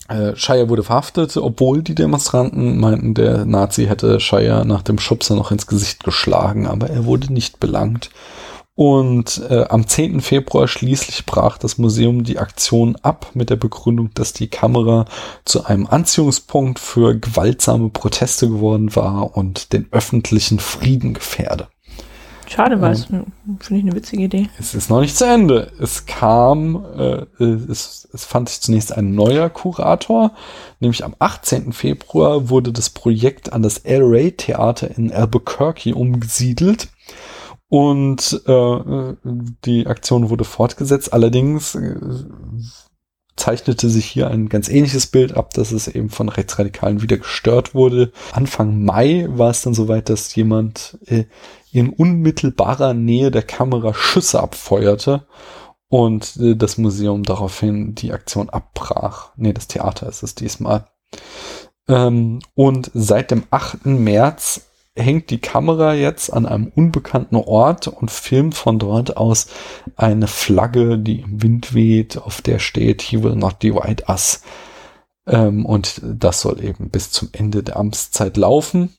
Äh, Shire wurde verhaftet, obwohl die Demonstranten meinten, der Nazi hätte Shire nach dem Schubser noch ins Gesicht geschlagen, aber er wurde nicht belangt. Und äh, am zehnten Februar schließlich brach das Museum die Aktion ab mit der Begründung, dass die Kamera zu einem Anziehungspunkt für gewaltsame Proteste geworden war und den öffentlichen Frieden gefährde. Schade, weil es ähm, finde ich eine witzige Idee. Es ist noch nicht zu Ende. Es kam, äh, es, es fand sich zunächst ein neuer Kurator, nämlich am achtzehnten Februar wurde das Projekt an das El Rey Theater in Albuquerque umgesiedelt. Und äh, die Aktion wurde fortgesetzt. Allerdings äh, zeichnete sich hier ein ganz ähnliches Bild ab, dass es eben von Rechtsradikalen wieder gestört wurde. Anfang Mai war es dann soweit, dass jemand äh, in unmittelbarer Nähe der Kamera Schüsse abfeuerte und äh, das Museum daraufhin die Aktion abbrach. Nee, das Theater ist es diesmal. Ähm, und seit dem achten März hängt die Kamera jetzt an einem unbekannten Ort und filmt von dort aus eine Flagge, die im Wind weht, auf der steht, "He will not divide us." Ähm, und das soll eben bis zum Ende der Amtszeit laufen.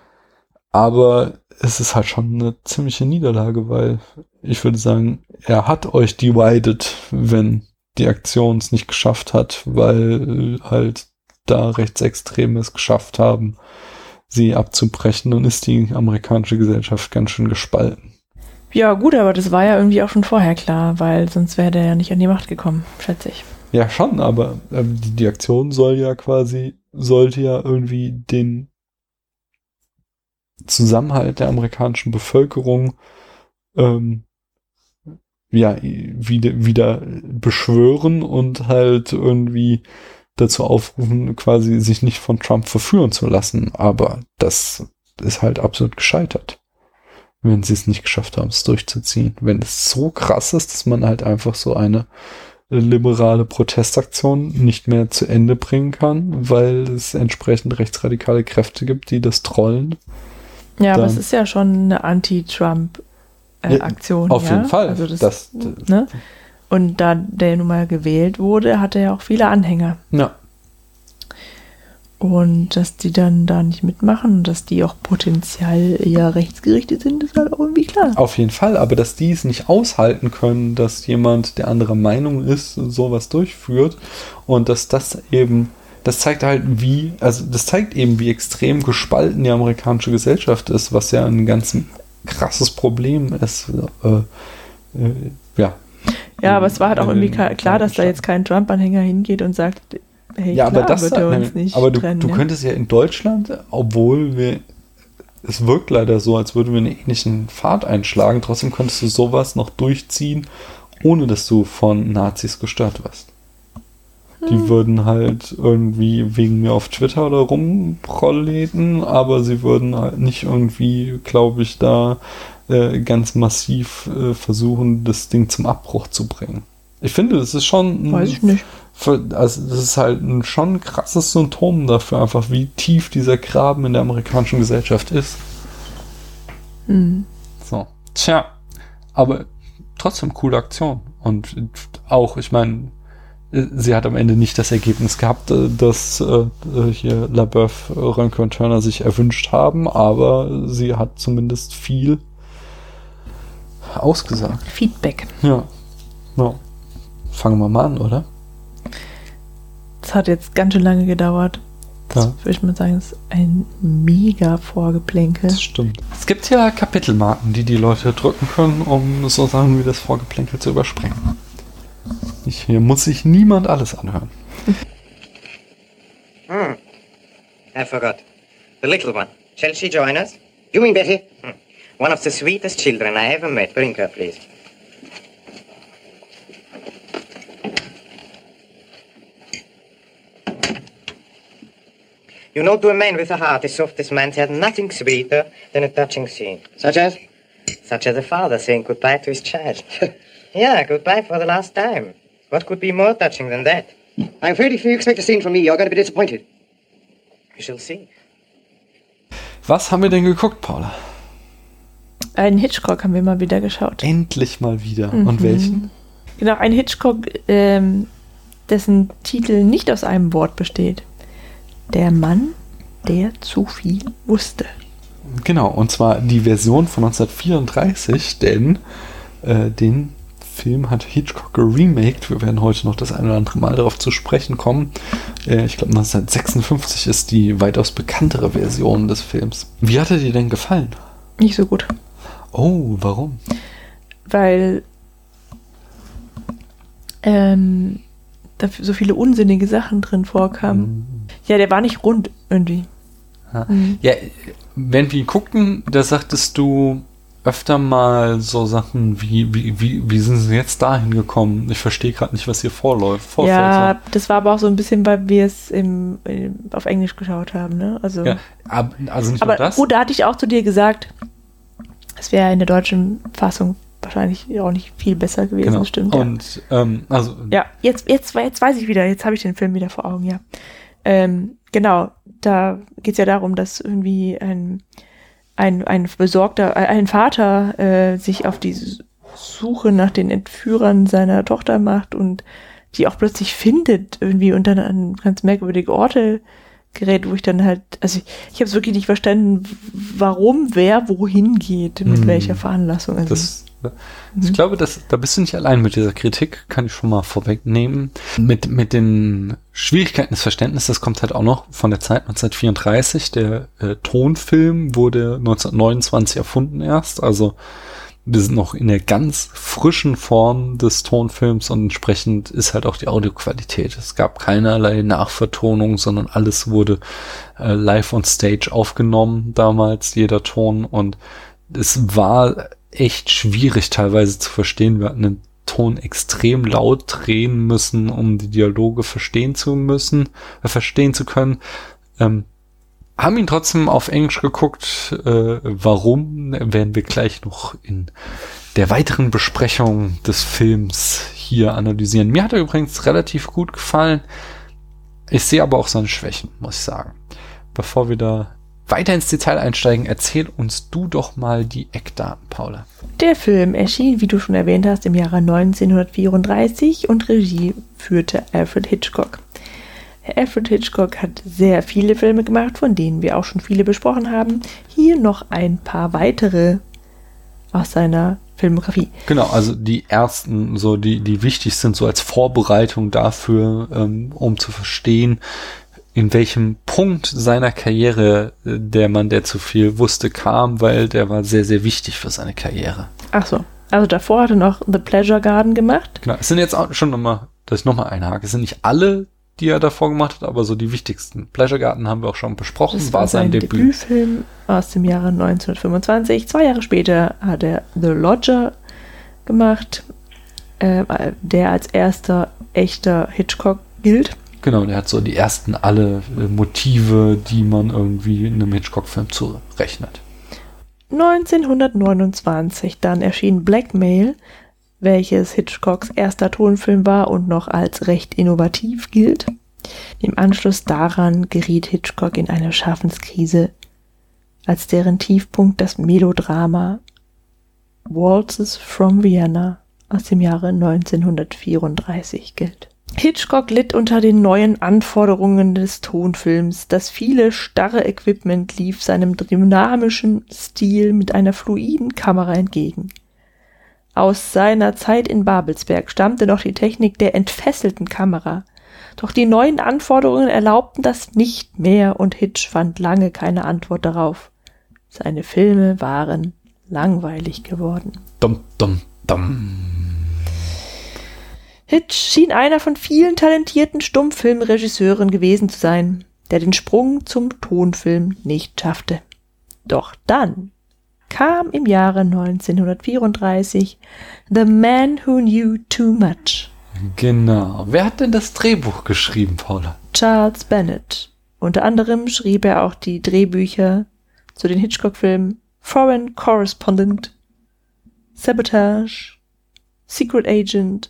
Aber es ist halt schon eine ziemliche Niederlage, weil ich würde sagen, er hat euch divided, wenn die Aktion es nicht geschafft hat, weil halt da Rechtsextreme es geschafft haben, sie abzubrechen, und ist die amerikanische Gesellschaft ganz schön gespalten. Ja gut, aber das war ja irgendwie auch schon vorher klar, weil sonst wäre der ja nicht an die Macht gekommen, schätze ich. Ja schon, aber ähm, die, die Aktion soll ja quasi, sollte ja irgendwie den Zusammenhalt der amerikanischen Bevölkerung ähm, ja wieder, wieder beschwören und halt irgendwie dazu aufrufen, quasi sich nicht von Trump verführen zu lassen. Aber das ist halt absolut gescheitert, wenn sie es nicht geschafft haben, es durchzuziehen. Wenn es so krass ist, dass man halt einfach so eine liberale Protestaktion nicht mehr zu Ende bringen kann, weil es entsprechend rechtsradikale Kräfte gibt, die das trollen. Ja, aber es ist ja schon eine Anti-Trump-Aktion. Auf ja? jeden Fall. Also das, das, ne? Und da der nun mal gewählt wurde, hat er ja auch viele Anhänger. Ja. Und dass die dann da nicht mitmachen und dass die auch potenziell eher rechtsgerichtet sind, ist halt auch irgendwie klar. Auf jeden Fall, aber dass die es nicht aushalten können, dass jemand, der anderer Meinung ist, sowas durchführt, und dass das eben, das zeigt halt wie, also das zeigt eben, wie extrem gespalten die amerikanische Gesellschaft ist, was ja ein ganz krasses Problem ist. Äh, äh, ja. Ja, aber es war halt auch irgendwie klar, dass da jetzt kein Trump-Anhänger hingeht und sagt, hey, ja, klar, aber das wird er uns nicht aber du, trennen. du ja? könntest ja in Deutschland, obwohl wir, es wirkt leider so, als würden wir einen ähnlichen Pfad einschlagen, trotzdem könntest du sowas noch durchziehen, ohne dass du von Nazis gestört wirst. Hm. Die würden halt irgendwie wegen mir auf Twitter oder rumprolleten, aber sie würden halt nicht irgendwie, glaube ich, da äh, ganz massiv äh, versuchen, das Ding zum Abbruch zu bringen. Ich finde, das ist schon... Weiß ich nicht. Für, also das ist halt ein schon krasses Symptom dafür, einfach wie tief dieser Graben in der amerikanischen Gesellschaft ist. Mhm. So. Tja, aber trotzdem coole Aktion. Und auch, ich meine, sie hat am Ende nicht das Ergebnis gehabt, dass äh, hier LaBeouf, Rönke und Turner sich erwünscht haben, aber sie hat zumindest viel ausgesagt. Feedback. Ja. Ja. Fangen wir mal an, oder? Das hat jetzt ganz schön lange gedauert. Das ja. würde ich mal sagen, ist ein mega Vorgeplänkel. Das stimmt. Es gibt ja Kapitelmarken, die die Leute drücken können, um so Sachen wie das Vorgeplänkel zu überspringen. Ich, hier muss sich niemand alles anhören. Hmm. I forgot. The little one. Shall she join us? You mean Betty? Hmm. One of the sweetest children I ever met. Bring her, please. You know, to a man with a heart as soft as mine, there's nothing sweeter than a touching scene. Such as? Such as a father saying goodbye to his child. Yeah, goodbye for the last time. What could be more touching than that? I'm afraid if you expect a scene from me, you're going to be disappointed. We shall see. Was haben wir denn geguckt, Paula? Einen Hitchcock haben wir mal wieder geschaut. Endlich mal wieder. Mhm. Und welchen? Genau, ein Hitchcock, ähm, dessen Titel nicht aus einem Wort besteht. Der Mann, der zu viel wusste. Genau, und zwar die Version von neunzehnhundertvierunddreißig, denn äh, den Film hat Hitchcock geremaked. Wir werden heute noch das ein oder andere Mal darauf zu sprechen kommen. Äh, ich glaube, neunzehnhundertsechsundfünfzig ist die weitaus bekanntere Version des Films. Wie hat er dir denn gefallen? Nicht so gut. Oh, warum? Weil ähm, da so viele unsinnige Sachen drin vorkamen. Mhm. Ja, der war nicht rund irgendwie. Ja, Mhm. ja, wenn wir ihn guckten, da sagtest du öfter mal so Sachen wie, wie, wie, wie sind sie jetzt dahin gekommen? Ich verstehe gerade nicht, was hier vorläuft. Vorfällt, Ja, so. das war aber auch so ein bisschen, weil wir es im, im, auf Englisch geschaut haben, ne? Also, Ja, ab, also nicht aber nur das. gut, da hatte ich auch zu dir gesagt, es wäre in der deutschen Fassung wahrscheinlich auch nicht viel besser gewesen, Genau. stimmt. Ja. Und ähm, also Ja, jetzt, jetzt, jetzt weiß ich wieder, jetzt habe ich den Film wieder vor Augen, ja. Ähm, genau, da geht es ja darum, dass irgendwie ein, ein, ein besorgter, ein Vater äh, sich auf die Suche nach den Entführern seiner Tochter macht und die auch plötzlich findet irgendwie und dann an ganz merkwürdige Orte gerät, wo ich dann halt, also ich, ich habe es wirklich nicht verstanden, warum wer wohin geht, mit Hm. welcher Veranlassung. Also, das, ich glaube, das, da bist du nicht allein mit dieser Kritik, kann ich schon mal vorwegnehmen. Mit, mit den Schwierigkeiten des Verständnisses, das kommt halt auch noch von der Zeit neunzehnhundertvierunddreißig. Der äh, Tonfilm wurde neunzehnhundertneunundzwanzig erfunden erst, also wir sind noch in der ganz frischen Form des Tonfilms und entsprechend ist halt auch die Audioqualität. Es gab keinerlei Nachvertonung, sondern alles wurde äh, live on stage aufgenommen damals, jeder Ton, und es war echt schwierig teilweise zu verstehen. Wir hatten den Ton extrem laut drehen müssen, um die Dialoge verstehen zu müssen, äh, verstehen zu können. Ähm, haben ihn trotzdem auf Englisch geguckt. Äh, warum, werden wir gleich noch in der weiteren Besprechung des Films hier analysieren. Mir hat er übrigens relativ gut gefallen. Ich sehe aber auch seine Schwächen, muss ich sagen. Bevor wir da weiter ins Detail einsteigen, erzähl uns du doch mal die Eckdaten, Paula. Der Film erschien, wie du schon erwähnt hast, im Jahre neunzehnhundertvierunddreißig und Regie führte Alfred Hitchcock. Alfred Hitchcock hat sehr viele Filme gemacht, von denen wir auch schon viele besprochen haben. Hier noch ein paar weitere aus seiner Filmografie. Genau, also die ersten, so die, die wichtig sind, so als Vorbereitung dafür, ähm, um zu verstehen, in welchem Punkt seiner Karriere äh, der Mann, der zu viel wusste, kam, weil der war sehr, sehr wichtig für seine Karriere. Ach so, also davor hat er noch The Pleasure Garden gemacht. Genau, es sind jetzt auch schon nochmal, dass ich nochmal einhake, es sind nicht alle, die er davor gemacht hat, aber so die wichtigsten. Pleasure Garden haben wir auch schon besprochen, Das war war sein sein Debüt. Debütfilm aus dem Jahre neunzehnhundertfünfundzwanzig. Zwei Jahre später hat er The Lodger gemacht, äh, der als erster echter Hitchcock gilt. Genau, der hat so die ersten alle äh, Motive, die man irgendwie in einem Hitchcock-Film zurechnet. neunzehnhundertneunundzwanzig dann erschien Blackmail, welches Hitchcocks erster Tonfilm war und noch als recht innovativ gilt. Im Anschluss daran geriet Hitchcock in eine Schaffenskrise, als deren Tiefpunkt das Melodrama Waltzes from Vienna aus dem Jahre neunzehnhundertvierunddreißig gilt. Hitchcock litt unter den neuen Anforderungen des Tonfilms. Das viele starre Equipment lief seinem dynamischen Stil mit einer fluiden Kamera entgegen. Aus seiner Zeit in Babelsberg stammte noch die Technik der entfesselten Kamera. Doch die neuen Anforderungen erlaubten das nicht mehr und Hitch fand lange keine Antwort darauf. Seine Filme waren langweilig geworden. Dum, dum, dum. Hitch schien einer von vielen talentierten Stummfilmregisseuren gewesen zu sein, der den Sprung zum Tonfilm nicht schaffte. Doch dann kam im Jahre neunzehnhundertvierunddreißig The Man Who Knew Too Much. Genau. Wer hat denn das Drehbuch geschrieben, Paula? Charles Bennett. Unter anderem schrieb er auch die Drehbücher zu den Hitchcock-Filmen Foreign Correspondent, Sabotage, Secret Agent,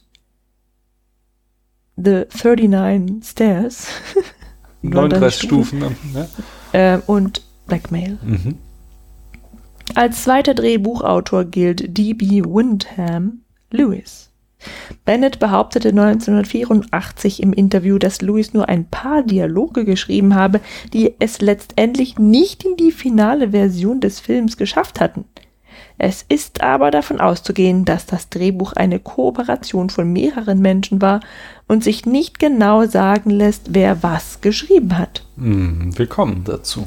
The thirty-nine Stairs neununddreißig Stufen. Ne? äh, und Blackmail. Mhm. Als zweiter Drehbuchautor gilt D B Wyndham Lewis. Bennett behauptete neunzehnhundertvierundachtzig im Interview, dass Lewis nur ein paar Dialoge geschrieben habe, die es letztendlich nicht in die finale Version des Films geschafft hatten. Es ist aber davon auszugehen, dass das Drehbuch eine Kooperation von mehreren Menschen war und sich nicht genau sagen lässt, wer was geschrieben hat. Hm, willkommen dazu.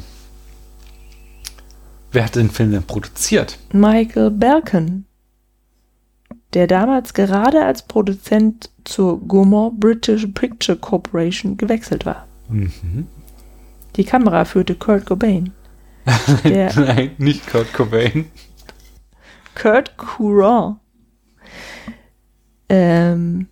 Wer hat den Film denn produziert? Michael Balcon, der damals gerade als Produzent zur Gaumont British Picture Corporation gewechselt war. Mhm. Die Kamera führte Kurt Cobain. Der Nein, nicht Kurt Cobain. Kurt Courant. Ähm,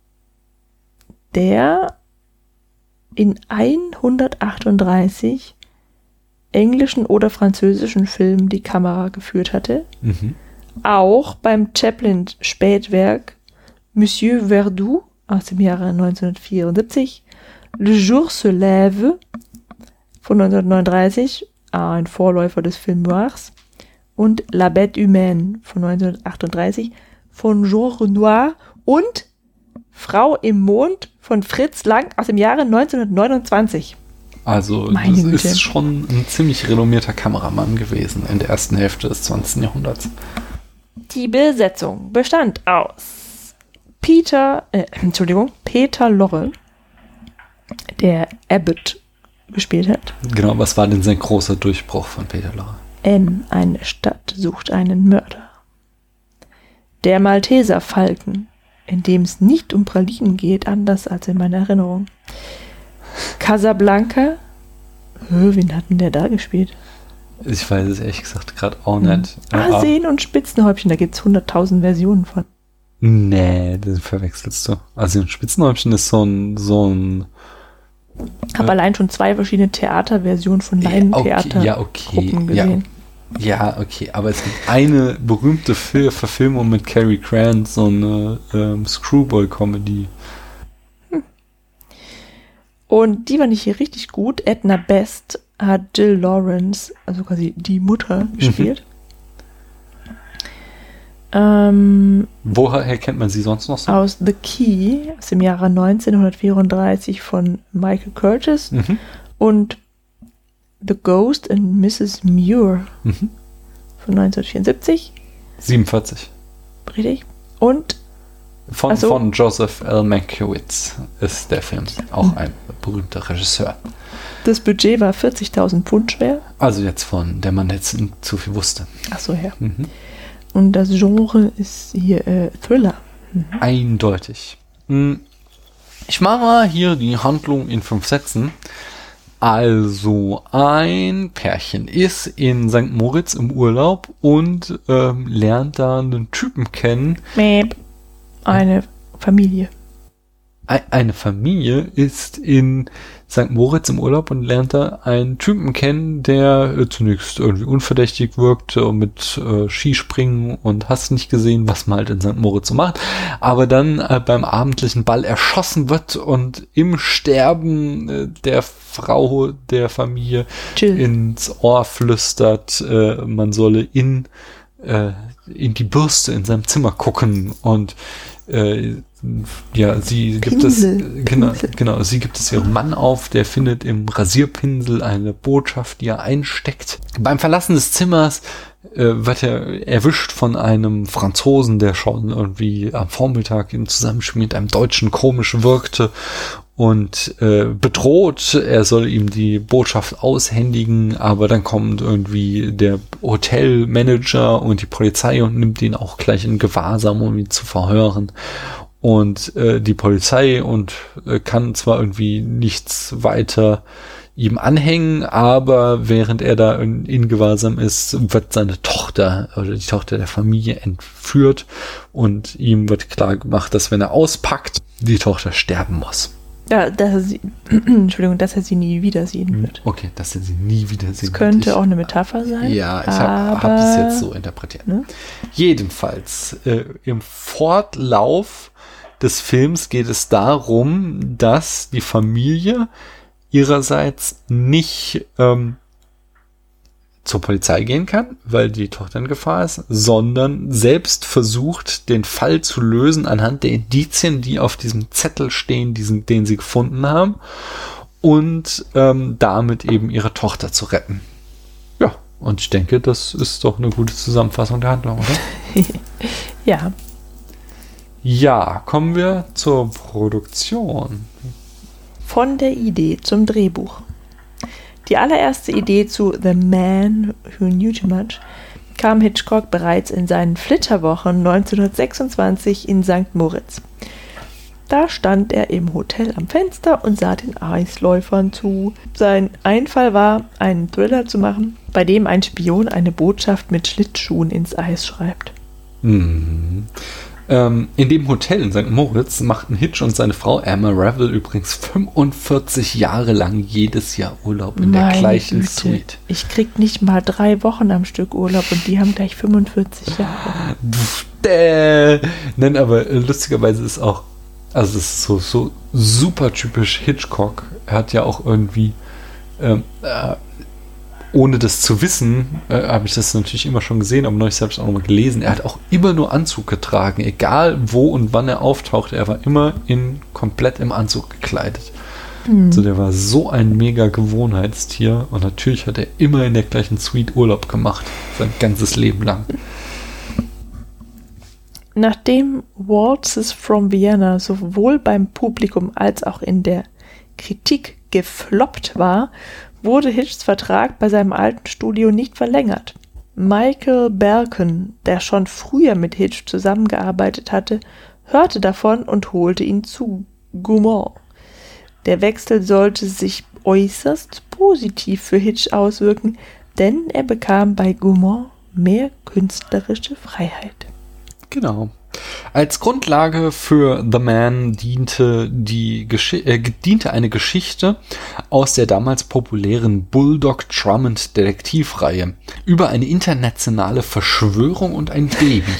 der in hundertachtunddreißig englischen oder französischen Filmen die Kamera geführt hatte. Mhm. Auch beim Chaplin-Spätwerk Monsieur Verdoux aus dem Jahre neunzehnhundertvierundsiebzig, Le Jour se lève von neunzehnhundertneununddreißig, ein Vorläufer des Film Noirs, und La Bête Humaine von neunzehnhundertachtunddreißig von Jean Renoir und Frau im Mond von Fritz Lang aus dem Jahre neunzehnhundertneunundzwanzig. Also Meine das Güte. ist schon ein ziemlich renommierter Kameramann gewesen in der ersten Hälfte des zwanzigsten Jahrhunderts. Die Besetzung bestand aus Peter, äh, Entschuldigung, Peter Lorre, der Abbott gespielt hat. Genau, was war denn sein großer Durchbruch von Peter Lorre? N. Eine Stadt sucht einen Mörder. Der Malteser Falken, in dem es nicht um Pralinen geht, anders als in meiner Erinnerung. Casablanca. Hö, wen hat denn der da gespielt? Ich weiß es ehrlich gesagt gerade auch nicht. Hm. Arsen und Spitzenhäubchen, da gibt es hunderttausend Versionen von. Nee, das verwechselst du. Also ein Spitzenhäubchen ist so ein, so ein Ich habe äh, allein schon zwei verschiedene Theaterversionen von Laientheatergruppen ja, okay, ja, okay, gesehen. Ja, ja, okay, aber es gibt eine berühmte Fil- Verfilmung mit Cary Grant, so eine ähm, Screwball-Comedy. Hm. Und die war nicht hier richtig gut. Edna Best hat Jill Lawrence, also quasi die Mutter, gespielt. Mhm. Ähm, Woher kennt man sie sonst noch so? Aus The Key aus dem Jahre neunzehnhundertvierunddreißig von Michael Curtis mhm. und The Ghost and Missus Muir mhm. von neunzehnhundertvierundsiebzig. siebenundvierzig. Richtig. Und von, also, von Joseph L. Mankiewicz ist der Film, auch mhm. ein berühmter Regisseur. Das Budget war vierzigtausend Pfund schwer. Also jetzt von der Mann jetzt zu viel wusste. Ach so, ja. Mhm. Und das Genre ist hier äh, Thriller. Mhm. Eindeutig. Ich mache mal hier die Handlung in fünf Sätzen. Also ein Pärchen ist in Sankt Moritz im Urlaub und ähm, lernt da einen Typen kennen. Mäp. Eine Familie. Eine Familie ist in Sankt Moritz im Urlaub und lernt da einen Typen kennen, der äh, zunächst irgendwie unverdächtig wirkt äh, mit äh, Skispringen und hast nicht gesehen, was man halt in Sankt Moritz so macht, aber dann äh, beim abendlichen Ball erschossen wird und im Sterben äh, der Frau der Familie Chill. ins Ohr flüstert, äh, man solle in, äh, in die Bürste in seinem Zimmer gucken und äh, ja, sie gibt Pinsel. es, genau, genau, sie gibt es ihrem Mann auf, der findet im Rasierpinsel eine Botschaft, die er einsteckt. Beim Verlassen des Zimmers äh, wird er erwischt von einem Franzosen, der schon irgendwie am Vormittag im Zusammenspiel mit einem Deutschen komisch wirkte und äh, bedroht, er soll ihm die Botschaft aushändigen, aber dann kommt irgendwie der Hotelmanager und die Polizei und nimmt ihn auch gleich in Gewahrsam, um ihn zu verhören. Und äh, die Polizei und äh, kann zwar irgendwie nichts weiter ihm anhängen, aber während er da in, in Gewahrsam ist, wird seine Tochter oder die Tochter der Familie entführt und ihm wird klar gemacht, dass wenn er auspackt, die Tochter sterben muss. Ja, dass er sie, Entschuldigung, dass er sie nie wiedersehen wird. Okay, dass er sie nie wiedersehen wird. Das könnte ich, auch eine Metapher sein. Ja, ich habe hab es jetzt so interpretiert. Ne? Jedenfalls, äh, im Fortlauf des Films geht es darum, dass die Familie ihrerseits nicht ähm, zur Polizei gehen kann, weil die Tochter in Gefahr ist, sondern selbst versucht, den Fall zu lösen anhand der Indizien, die auf diesem Zettel stehen, diesen, den sie gefunden haben, und ähm, damit eben ihre Tochter zu retten. Ja, und ich denke, das ist doch eine gute Zusammenfassung der Handlung, oder? Ja. Ja, kommen wir zur Produktion. Von der Idee zum Drehbuch. Die allererste Idee zu The Man Who Knew Too Much kam Hitchcock bereits in seinen Flitterwochen neunzehnhundertsechsundzwanzig in Sankt Moritz. Da stand er im Hotel am Fenster und sah den Eisläufern zu. Sein Einfall war, einen Thriller zu machen, bei dem ein Spion eine Botschaft mit Schlittschuhen ins Eis schreibt. Mhm. Ähm, in dem Hotel in Sankt Moritz machten Hitch und seine Frau Emma Revell übrigens fünfundvierzig Jahre lang jedes Jahr Urlaub in Meine der gleichen Güte. Suite. Ich krieg nicht mal drei Wochen am Stück Urlaub und die haben gleich fünfundvierzig Jahre. Däh. Nein, aber äh, lustigerweise ist auch, also das ist so, so super typisch Hitchcock. Er hat ja auch irgendwie, ähm, äh, ohne das zu wissen, äh, habe ich das natürlich immer schon gesehen, aber neulich selbst auch nochmal gelesen. Er hat auch immer nur Anzug getragen, egal wo und wann er auftauchte. Er war immer in komplett im Anzug gekleidet. Mhm. Also der war so ein mega Gewohnheitstier und natürlich hat er immer in der gleichen Suite Urlaub gemacht, sein ganzes Leben lang. Nachdem Waltzes from Vienna sowohl beim Publikum als auch in der Kritik gefloppt war, wurde Hitchs Vertrag bei seinem alten Studio nicht verlängert. Michael Balcon, der schon früher mit Hitch zusammengearbeitet hatte, hörte davon und holte ihn zu Gaumont. Der Wechsel sollte sich äußerst positiv für Hitch auswirken, denn er bekam bei Gaumont mehr künstlerische Freiheit. Genau. Als Grundlage für The Man diente, die Gesch- äh, diente eine Geschichte aus der damals populären Bulldog Drummond Detektivreihe über eine internationale Verschwörung und ein Baby.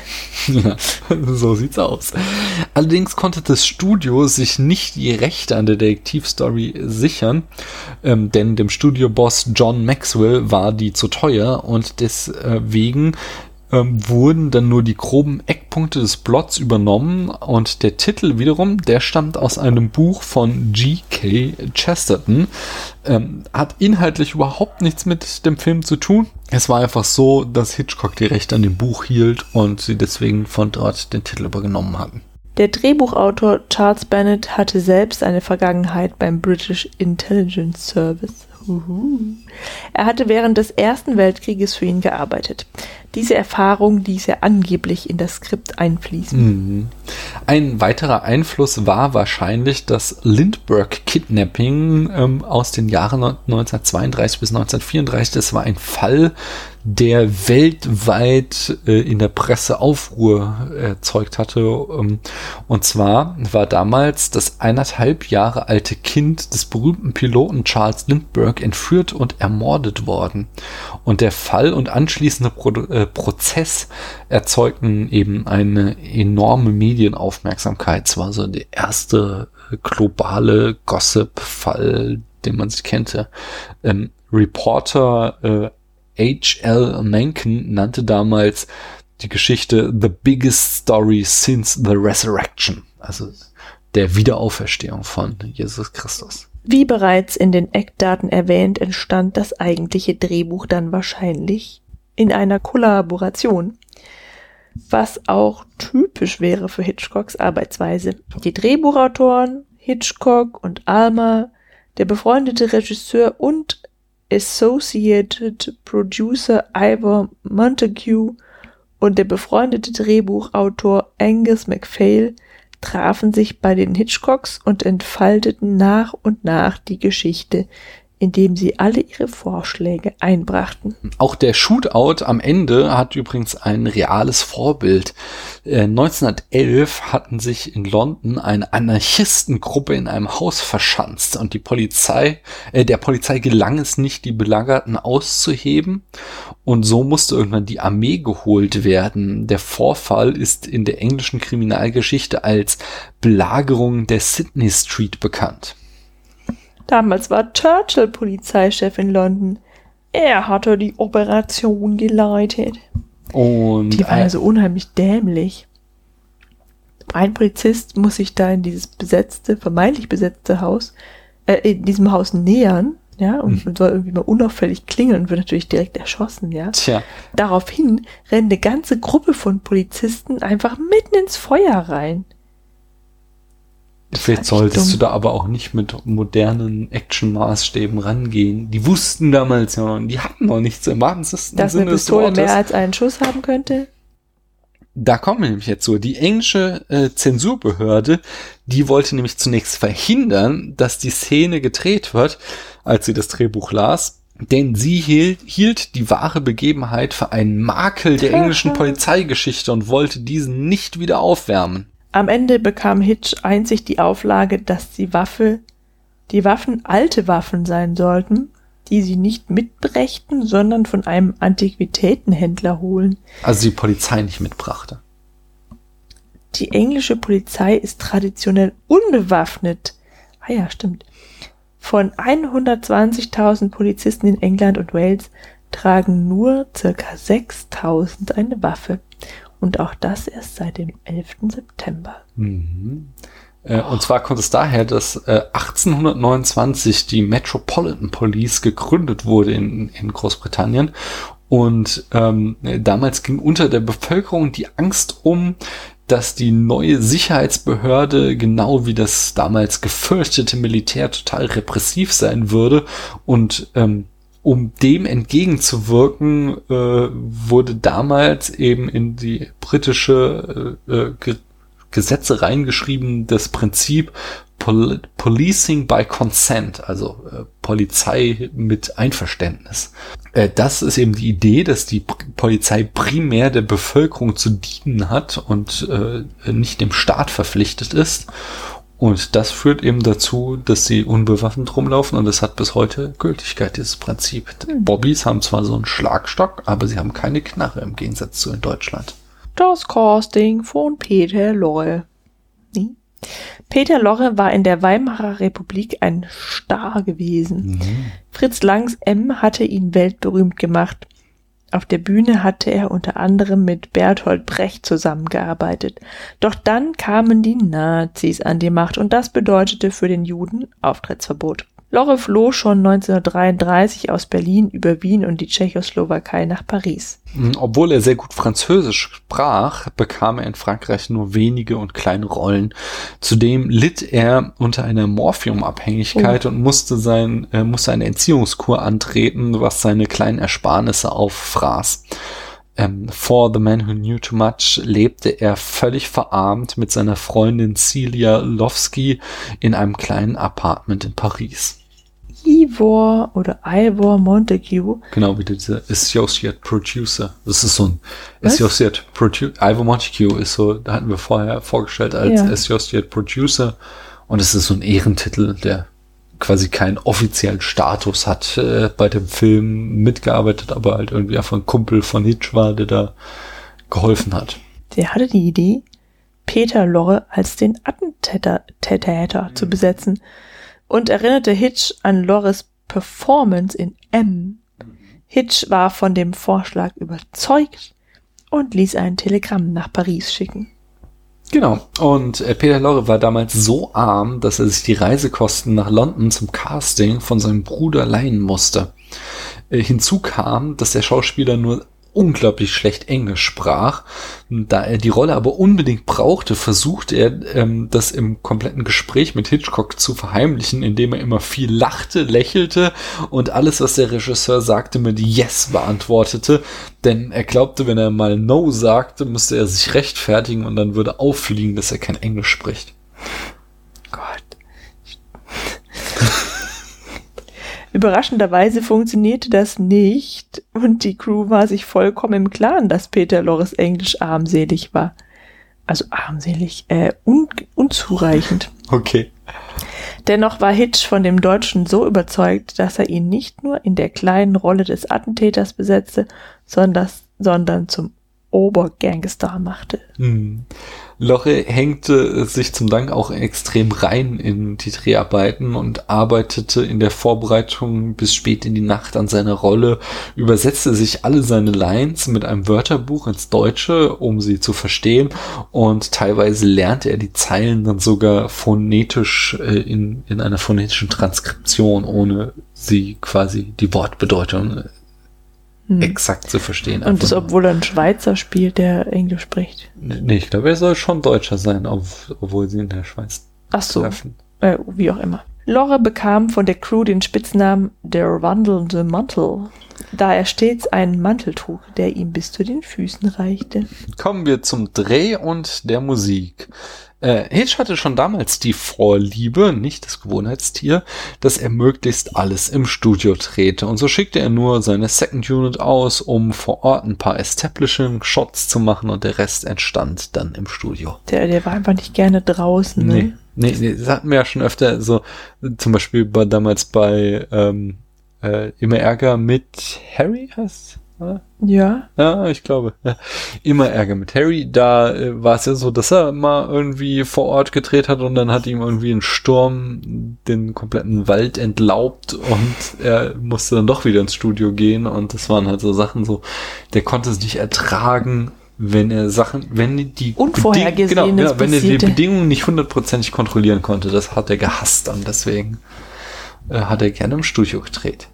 Ja, so sieht's aus. Allerdings konnte das Studio sich nicht die Rechte an der Detektivstory sichern, ähm, denn dem Studioboss John Maxwell war die zu teuer und deswegen Ähm, wurden dann nur die groben Eckpunkte des Plots übernommen und der Titel wiederum, der stammt aus einem Buch von G K Chesterton, ähm, hat inhaltlich überhaupt nichts mit dem Film zu tun. Es war einfach so, dass Hitchcock die Rechte an dem Buch hielt und sie deswegen von dort den Titel übernommen hatten. Der Drehbuchautor Charles Bennett hatte selbst eine Vergangenheit beim British Intelligence Service. Uhu. Er hatte während des Ersten Weltkrieges für ihn gearbeitet. Diese Erfahrung ließ er angeblich in das Skript einfließen. Mhm. Ein weiterer Einfluss war wahrscheinlich das Lindbergh-Kidnapping ähm, aus den Jahren neunzehnhundertzweiunddreißig bis neunzehnhundertvierunddreißig. Das war ein Fall, der weltweit äh, in der Presse Aufruhr erzeugt hatte. Ähm, und zwar war damals das eineinhalb Jahre alte Kind des berühmten Piloten Charles Lindbergh entführt und ermordet worden. Und der Fall und anschließende Pro- äh, Prozess erzeugten eben eine enorme Medienaufmerksamkeit. Es war so der erste globale Gossip-Fall, den man sich kannte. Ähm, Reporter äh, H L Mencken nannte damals die Geschichte The Biggest Story Since the Resurrection, also der Wiederauferstehung von Jesus Christus. Wie bereits in den Eckdaten erwähnt, entstand das eigentliche Drehbuch dann wahrscheinlich in einer Kollaboration, was auch typisch wäre für Hitchcocks Arbeitsweise. Die Drehbuchautoren, Hitchcock und Alma, der befreundete Regisseur und Associated Producer Ivor Montague und der befreundete Drehbuchautor Angus MacPhail trafen sich bei den Hitchcocks und entfalteten nach und nach die Geschichte, indem sie alle ihre Vorschläge einbrachten. Auch der Shootout am Ende hat übrigens ein reales Vorbild. Äh, neunzehnhundertelf hatten sich in London eine Anarchistengruppe in einem Haus verschanzt und die Polizei, äh, der Polizei gelang es nicht, die Belagerten auszuheben und so musste irgendwann die Armee geholt werden. Der Vorfall ist in der englischen Kriminalgeschichte als Belagerung der Sydney Street bekannt. Damals war Churchill Polizeichef in London. er hatte die Operation geleitet. Und Die war ja äh, so unheimlich dämlich. Ein Polizist muss sich da in dieses besetzte, vermeintlich besetzte Haus, äh, in diesem Haus nähern, ja, und Mhm. soll irgendwie mal unauffällig klingeln und wird natürlich direkt erschossen, ja. tja, Daraufhin rennt eine ganze Gruppe von Polizisten einfach mitten ins Feuer rein. vielleicht echt solltest dumm. du da aber auch nicht mit modernen Action-Maßstäben rangehen. Die wussten damals ja noch, die hatten noch nichts im wahrsten Dass eine Sinne des Pistole Wortes. mehr als einen Schuss haben könnte. Da kommen wir nämlich jetzt so. Die englische äh, Zensurbehörde, die wollte nämlich zunächst verhindern, dass die Szene gedreht wird, als sie das Drehbuch las. Denn sie hielt, hielt die wahre Begebenheit für einen Makel der englischen Polizeigeschichte und wollte diesen nicht wieder aufwärmen. Am Ende bekam Hitch einzig die Auflage, dass die Waffe, die Waffen alte Waffen sein sollten, die sie nicht mitbrächten, sondern von einem Antiquitätenhändler holen. Also die Polizei nicht mitbrachte. Die englische Polizei ist traditionell unbewaffnet. Ah ja, stimmt. Von hundertzwanzigtausend Polizisten in England und Wales tragen nur circa sechstausend eine Waffe. Und auch das erst seit dem elften September. Mhm. Äh, und zwar kommt es daher, dass äh, achtzehnhundertneunundzwanzig die Metropolitan Police gegründet wurde in, in Großbritannien. Und ähm, damals ging unter der Bevölkerung die Angst um, dass die neue Sicherheitsbehörde genau wie das damals gefürchtete Militär total repressiv sein würde. Und ähm, um dem entgegenzuwirken, äh, wurde damals eben in die britische äh, Ge- Gesetze reingeschrieben das Prinzip Pol- Policing by Consent, also äh, Polizei mit Einverständnis. Äh, das ist eben die Idee, dass die P- Polizei primär der Bevölkerung zu dienen hat und äh, nicht dem Staat verpflichtet ist. Und das führt eben dazu, dass sie unbewaffnet rumlaufen und das hat bis heute Gültigkeit, dieses Prinzip. Hm. Bobbys haben zwar so einen Schlagstock, aber sie haben keine Knarre im Gegensatz zu in Deutschland. Das Casting von Peter Lorre. Nee. Peter Lorre war in der Weimarer Republik ein Star gewesen. Mhm. Fritz Langs M hatte ihn weltberühmt gemacht. Auf der Bühne hatte er unter anderem mit Bertolt Brecht zusammengearbeitet. Doch dann kamen die Nazis an die Macht und das bedeutete für den Juden Auftrittsverbot. Lorre floh schon neunzehnhundertdreiunddreißig aus Berlin über Wien und die Tschechoslowakei nach Paris. Obwohl er sehr gut Französisch sprach, bekam er in Frankreich nur wenige und kleine Rollen. Zudem litt er unter einer Morphiumabhängigkeit oh. und musste, sein, äh, musste eine Entziehungskur antreten, was seine kleinen Ersparnisse auffraß. Ähm, For the Man Who Knew Too Much lebte er völlig verarmt mit seiner Freundin Celia Lovsky in einem kleinen Apartment in Paris. Ivor oder Ivor Montague. Genau, wie dieser Associate Producer. Das ist so ein Was? Associate Producer. Ivor Montague ist so, da hatten wir vorher vorgestellt als Ja. Associate Producer. Und es ist so ein Ehrentitel, der quasi keinen offiziellen Status hat, äh, bei dem Film mitgearbeitet, aber halt irgendwie einfach ein Kumpel von Hitch war, der da geholfen hat. Der hatte die Idee, Peter Lorre als den Attentäter Täter zu besetzen und erinnerte Hitch an Lorres Performance in M. Hitch war von dem Vorschlag überzeugt und ließ ein Telegramm nach Paris schicken. Genau. Und äh, Peter Lorre war damals so arm, dass er sich die Reisekosten nach London zum Casting von seinem Bruder leihen musste. Äh, hinzu kam, dass der Schauspieler nur unglaublich schlecht Englisch sprach. Da er die Rolle aber unbedingt brauchte, versuchte er, ähm, das im kompletten Gespräch mit Hitchcock zu verheimlichen, indem er immer viel lachte, lächelte und alles, was der Regisseur sagte, mit Yes beantwortete. Denn er glaubte, wenn er mal No sagte, müsste er sich rechtfertigen und dann würde auffliegen, dass er kein Englisch spricht. Gott. Überraschenderweise funktionierte das nicht und die Crew war sich vollkommen im Klaren, dass Peter Lorres Englisch armselig war. Also armselig, äh, un- unzureichend. Okay. Dennoch war Hitch von dem Deutschen so überzeugt, dass er ihn nicht nur in der kleinen Rolle des Attentäters besetzte, sondern, sondern zum Obergangster machte. Hm. Loche hängte sich zum Dank auch extrem rein in die Dreharbeiten und arbeitete in der Vorbereitung bis spät in die Nacht an seiner Rolle, übersetzte sich alle seine Lines mit einem Wörterbuch ins Deutsche, um sie zu verstehen, und teilweise lernte er die Zeilen dann sogar phonetisch äh, in, in einer phonetischen Transkription, ohne sie quasi die Wortbedeutung Hm. exakt zu verstehen. Und das, obwohl er ein Schweizer spielt, der Englisch spricht. Nee, ich glaube, er soll schon Deutscher sein, ob, obwohl sie in der Schweiz Ach so, treffen. Äh, wie auch immer. Lorre bekam von der Crew den Spitznamen der wandelnde Mantel, da er stets einen Mantel trug, der ihm bis zu den Füßen reichte. Kommen wir zum Dreh und der Musik. Äh, Hitch hatte schon damals die Vorliebe, nicht das Gewohnheitstier, dass er möglichst alles im Studio drehte, und so schickte er nur seine Second Unit aus, um vor Ort ein paar Establishing-Shots zu machen, und der Rest entstand dann im Studio. Der, der war einfach nicht gerne draußen, ne? Nee, nee, nee, das hatten wir ja schon öfter, so zum Beispiel bei, damals bei ähm, äh, Immer Ärger mit Harry, heißt oder? Ja. Ja, ich glaube. Ja. Immer Ärger mit Harry. Da äh, war es ja so, dass er mal irgendwie vor Ort gedreht hat, und dann hat ihm irgendwie ein Sturm den kompletten Wald entlaubt und er musste dann doch wieder ins Studio gehen, und das waren halt so Sachen so, der konnte es nicht ertragen, wenn er Sachen, wenn die Unvorhergesehenes Beding- genau, ja, wenn er die passierte. Bedingungen nicht hundertprozentig kontrollieren konnte, das hat er gehasst, und deswegen äh, hat er gerne im Studio gedreht.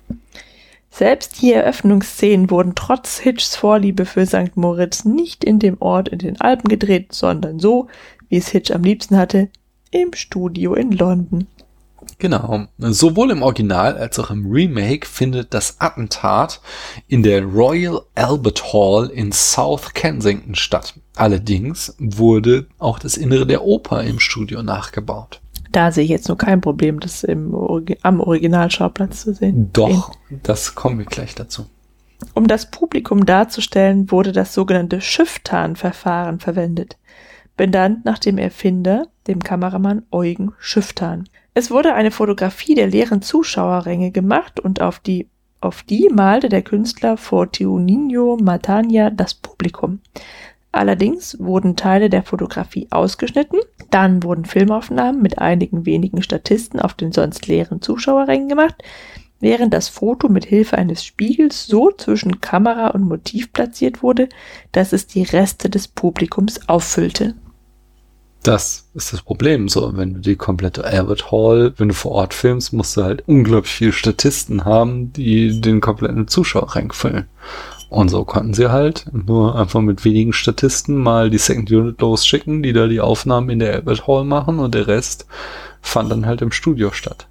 Selbst die Eröffnungsszenen wurden trotz Hitchs Vorliebe für Sankt Moritz nicht in dem Ort in den Alpen gedreht, sondern so, wie es Hitch am liebsten hatte, im Studio in London. Genau. Sowohl im Original als auch im Remake findet das Attentat in der Royal Albert Hall in South Kensington statt. Allerdings wurde auch das Innere der Oper im Studio nachgebaut. Da sehe ich jetzt nur kein Problem, das im Origi- am Originalschauplatz zu sehen. Doch, das kommen wir gleich dazu. Um das Publikum darzustellen, wurde das sogenannte Schifftan-Verfahren verwendet, benannt nach dem Erfinder, dem Kameramann Eugen Schifftan. Es wurde eine Fotografie der leeren Zuschauerränge gemacht, und auf die, auf die malte der Künstler Fortunino Matania das Publikum. Allerdings wurden Teile der Fotografie ausgeschnitten, dann wurden Filmaufnahmen mit einigen wenigen Statisten auf den sonst leeren Zuschauerrängen gemacht, während das Foto mit Hilfe eines Spiegels so zwischen Kamera und Motiv platziert wurde, dass es die Reste des Publikums auffüllte. Das ist das Problem. So, wenn du die komplette Albert Hall, wenn du vor Ort filmst, musst du halt unglaublich viele Statisten haben, die den kompletten Zuschauerrang füllen. Und so konnten sie halt nur einfach mit wenigen Statisten mal die Second Unit losschicken, die da die Aufnahmen in der Albert Hall machen, und der Rest fand dann halt im Studio statt.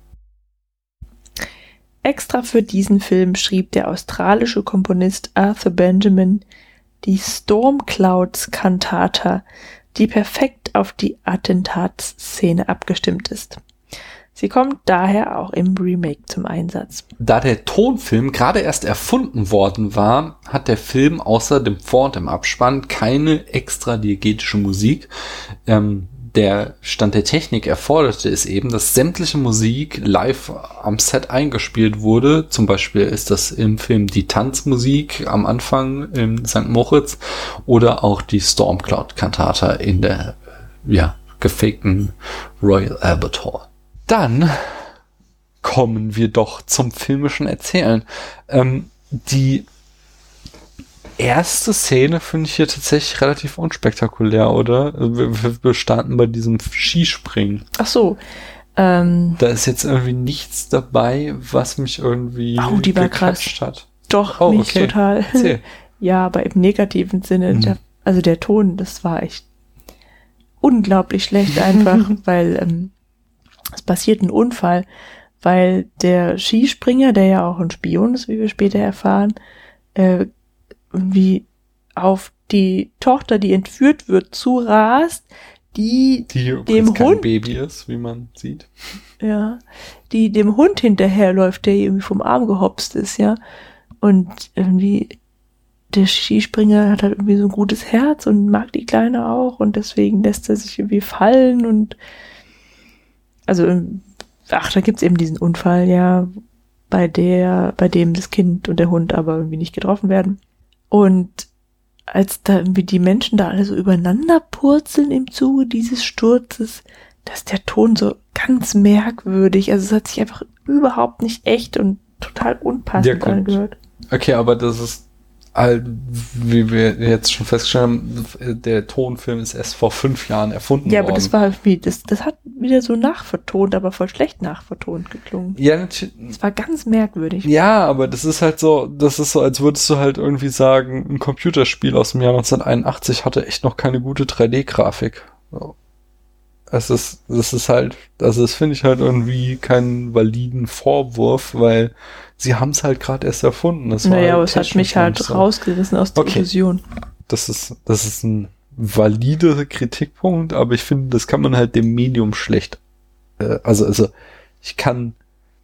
Extra für diesen Film schrieb der australische Komponist Arthur Benjamin die Storm Clouds Cantata, die perfekt auf die Attentatsszene abgestimmt ist. Sie kommt daher auch im Remake zum Einsatz. Da der Tonfilm gerade erst erfunden worden war, hat der Film außer dem Vor- und dem Abspann keine extra diegetische Musik. Ähm, der Stand der Technik erforderte es eben, dass sämtliche Musik live am Set eingespielt wurde. Zum Beispiel ist das im Film die Tanzmusik am Anfang in Sankt Moritz oder auch die Stormcloud-Cantata in der ja gefakten Royal Albert Hall. Dann kommen wir doch zum filmischen Erzählen. Ähm, die erste Szene finde ich hier tatsächlich relativ unspektakulär, oder? Wir, wir starten bei diesem Skispringen. Ach so. Ähm, Da ist jetzt irgendwie nichts dabei, was mich irgendwie Oh, die war gecatcht krass. hat. doch, Oh, mich okay. total. Erzähl. Ja, aber im negativen Sinne. Mhm. Der, also der Ton, das war echt unglaublich schlecht einfach, weil ähm, es passiert ein Unfall, weil der Skispringer, der ja auch ein Spion ist, wie wir später erfahren, äh, irgendwie auf die Tochter, die entführt wird, zurast, die, Die dem übrigens kein Hund, Baby ist, wie man sieht. ja, die dem Hund hinterherläuft, der irgendwie vom Arm gehopst ist, ja. Und irgendwie der Skispringer hat halt irgendwie so ein gutes Herz und mag die Kleine auch, und deswegen lässt er sich irgendwie fallen, und also, ach, da gibt's eben diesen Unfall, ja, bei der, bei dem das Kind und der Hund aber irgendwie nicht getroffen werden. Und als da irgendwie die Menschen da alle so übereinander purzeln im Zuge dieses Sturzes, dass der Ton so ganz merkwürdig, also es hat sich einfach überhaupt nicht echt und total unpassend Ja, angehört. Okay, aber das ist, wie wir jetzt schon festgestellt haben, der Tonfilm ist erst vor fünf Jahren erfunden Ja, worden. aber das war irgendwie, das, das hat wieder so nachvertont, aber voll schlecht nachvertont geklungen. Ja, natürlich. Es war ganz merkwürdig. Ja, aber das ist halt so, das ist so, als würdest du halt irgendwie sagen, ein Computerspiel aus dem Jahr neunzehnhunderteinundachtzig hatte echt noch keine gute drei D-Grafik. So. Es ist, das ist halt, also das finde ich halt irgendwie keinen validen Vorwurf, weil sie haben es halt gerade erst erfunden. Das war naja, halt aber es hat mich halt so rausgerissen aus der Okay. Illusion. Das ist, das ist ein valider Kritikpunkt, aber ich finde, das kann man halt dem Medium schlecht, äh, also, also, ich kann,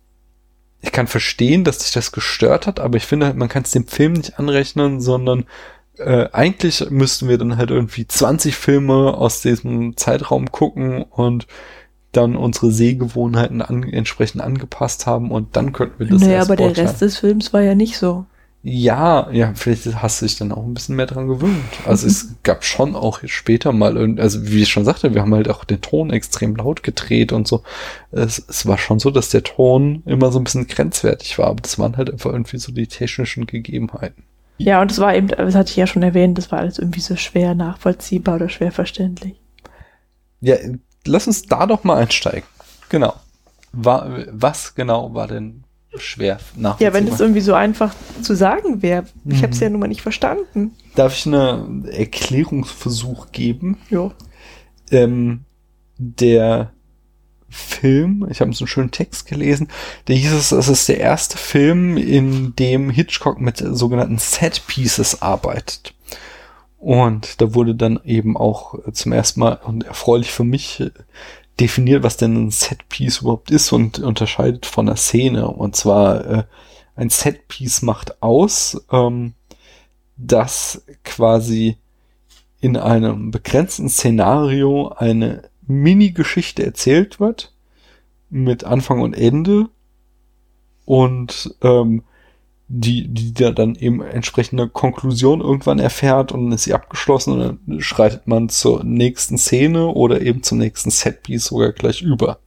ich kann verstehen, dass sich das gestört hat, aber ich finde halt, man kann es dem Film nicht anrechnen, sondern äh, eigentlich müssten wir dann halt irgendwie zwanzig Filme aus diesem Zeitraum gucken und dann unsere Sehgewohnheiten an, entsprechend angepasst haben und dann könnten wir das Naja, erst aber der beurteilen. Rest des Films war ja nicht so. Ja, ja, vielleicht hast du dich dann auch ein bisschen mehr dran gewöhnt. Also es gab schon auch später mal, irgend- also wie ich schon sagte, wir haben halt auch den Ton extrem laut gedreht und so. Es, es war schon so, dass der Ton immer so ein bisschen grenzwertig war, aber das waren halt einfach irgendwie so die technischen Gegebenheiten. Ja, und es war eben, das hatte ich ja schon erwähnt, das war alles irgendwie so schwer nachvollziehbar oder schwer verständlich. Ja, lass uns da doch mal einsteigen. Genau. War, was genau war denn schwer nachvollziehbar? Ja, wenn das irgendwie so einfach zu sagen wäre. Ich Mhm. habe es ja nun mal nicht verstanden. Darf ich einen Erklärungsversuch geben? Jo. Ähm, der Film, ich habe so einen schönen Text gelesen, der hieß es, das ist der erste Film, in dem Hitchcock mit sogenannten Set Pieces arbeitet. Und da wurde dann eben auch zum ersten Mal, und erfreulich für mich, definiert, was denn ein Set Piece überhaupt ist und unterscheidet von einer Szene. Und zwar äh, ein Set Piece macht aus, ähm, dass quasi in einem begrenzten Szenario eine Mini-Geschichte erzählt wird mit Anfang und Ende und ähm, die die da dann eben entsprechende Konklusion irgendwann erfährt und dann ist sie abgeschlossen und dann schreitet man zur nächsten Szene oder eben zum nächsten Setpiece sogar gleich über.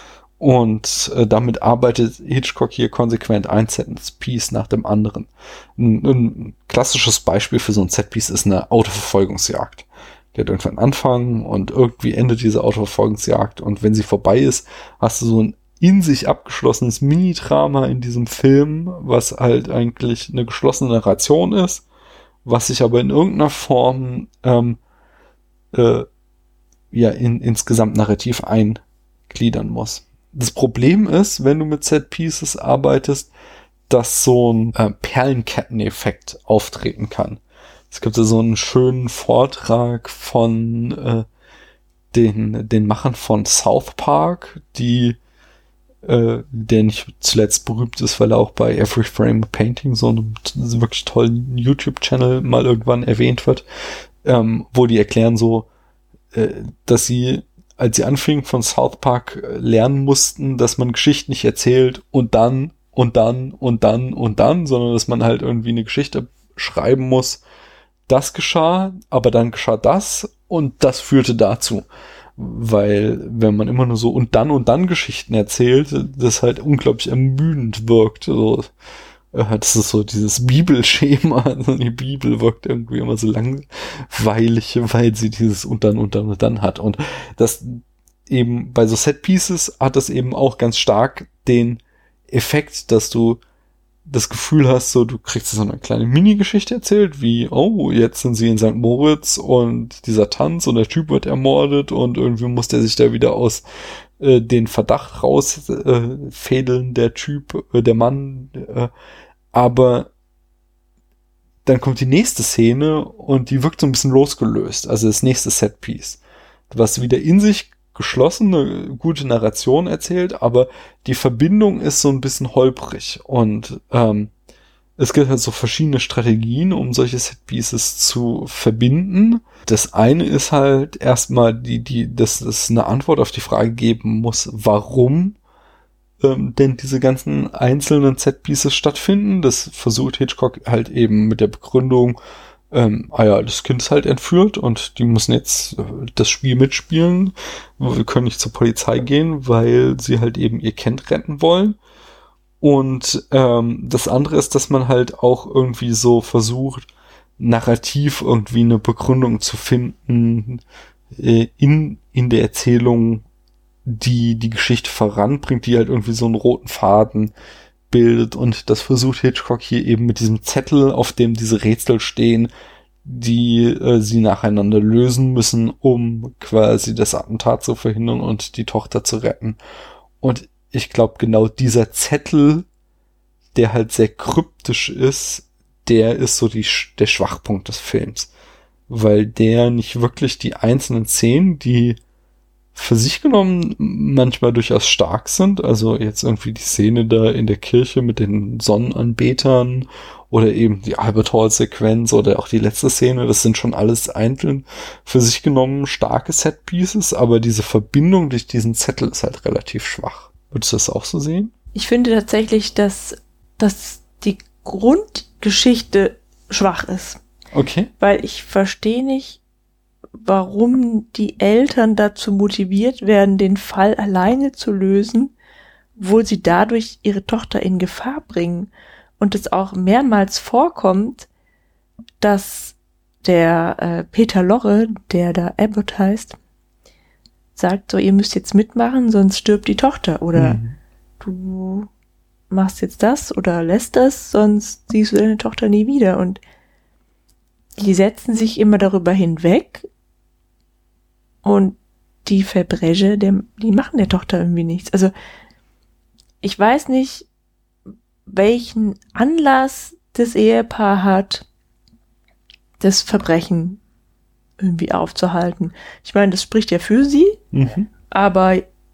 Und äh, damit arbeitet Hitchcock hier konsequent ein Setpiece nach dem anderen. Ein, ein klassisches Beispiel für so ein Setpiece ist eine Autoverfolgungsjagd. Die hat irgendwann Anfang und irgendwie endet diese Autoverfolgungsjagd und wenn sie vorbei ist, hast du so ein in sich abgeschlossenes Mini-Drama in diesem Film, was halt eigentlich eine geschlossene Narration ist, was sich aber in irgendeiner Form ähm, äh, ja in, ins Gesamtnarrativ eingliedern muss. Das Problem ist, wenn du mit Set-Pieces arbeitest, dass so ein äh, Perlenketteneffekt auftreten kann. Es gibt ja so einen schönen Vortrag von äh, den, den Machern von South Park, die äh, der nicht zuletzt berühmt ist, weil er auch bei Every Frame a Painting, so einem t- wirklich tollen YouTube-Channel mal irgendwann erwähnt wird, ähm, wo die erklären so, äh, dass sie, als sie anfingen von South Park, äh, lernen mussten, dass man Geschichten nicht erzählt und dann und dann und dann und dann, sondern dass man halt irgendwie eine Geschichte schreiben muss. Das geschah, aber dann geschah das und das führte dazu. Weil, wenn man immer nur so und dann und dann Geschichten erzählt, das halt unglaublich ermüdend wirkt. So, das ist so dieses Bibelschema. Also die Bibel wirkt irgendwie immer so langweilig, weil sie dieses und dann und dann und dann hat. Und das eben bei so Set-Pieces hat das eben auch ganz stark den Effekt, dass du das Gefühl hast, so du kriegst so eine kleine Mini-Geschichte erzählt, wie, oh, jetzt sind sie in Sankt Moritz und dieser Tanz und der Typ wird ermordet und irgendwie muss der sich da wieder aus äh, den Verdacht rausfädeln, äh, der Typ, äh, der Mann, äh, aber dann kommt die nächste Szene und die wirkt so ein bisschen losgelöst, also das nächste Setpiece, was wieder in sich geschlossen eine gute Narration erzählt, aber die Verbindung ist so ein bisschen holprig und ähm, es gibt halt so verschiedene Strategien, um solche Setpieces zu verbinden. Das eine ist halt erstmal die, die, dass es eine Antwort auf die Frage geben muss, warum ähm, denn diese ganzen einzelnen Setpieces stattfinden. Das versucht Hitchcock halt eben mit der Begründung, ähm, ah ja, das Kind ist halt entführt und die müssen jetzt äh, das Spiel mitspielen. Wir können nicht zur Polizei gehen, weil sie halt eben ihr Kind retten wollen. Und ähm, das andere ist, dass man halt auch irgendwie so versucht, narrativ irgendwie eine Begründung zu finden äh, in in der Erzählung, die die Geschichte voranbringt, die halt irgendwie so einen roten Faden bildet. Und das versucht Hitchcock hier eben mit diesem Zettel, auf dem diese Rätsel stehen, die äh, sie nacheinander lösen müssen, um quasi das Attentat zu verhindern und die Tochter zu retten. Und ich glaube, genau dieser Zettel, der halt sehr kryptisch ist, der ist so die, der Schwachpunkt des Films. Weil der nicht wirklich die einzelnen Szenen, die für sich genommen manchmal durchaus stark sind, also jetzt irgendwie die Szene da in der Kirche mit den Sonnenanbetern oder eben die Albert Hall-Sequenz oder auch die letzte Szene, das sind schon alles einzeln für sich genommen starke Setpieces, aber diese Verbindung durch diesen Zettel ist halt relativ schwach. Würdest du das auch so sehen? Ich finde tatsächlich, dass, dass die Grundgeschichte schwach ist. Okay. Weil ich verstehe nicht, warum die Eltern dazu motiviert werden, den Fall alleine zu lösen, wo sie dadurch ihre Tochter in Gefahr bringen. Und es auch mehrmals vorkommt, dass der äh, Peter Lorre, der da Abbott heißt, sagt so, ihr müsst jetzt mitmachen, sonst stirbt die Tochter. Oder mhm. du machst jetzt das oder lässt das, sonst siehst du deine Tochter nie wieder. Und die setzen sich immer darüber hinweg und die Verbrecher, der, die machen der Tochter irgendwie nichts. Also ich weiß nicht, welchen Anlass das Ehepaar hat, das Verbrechen irgendwie aufzuhalten. Ich meine, das spricht ja für sie, mhm. aber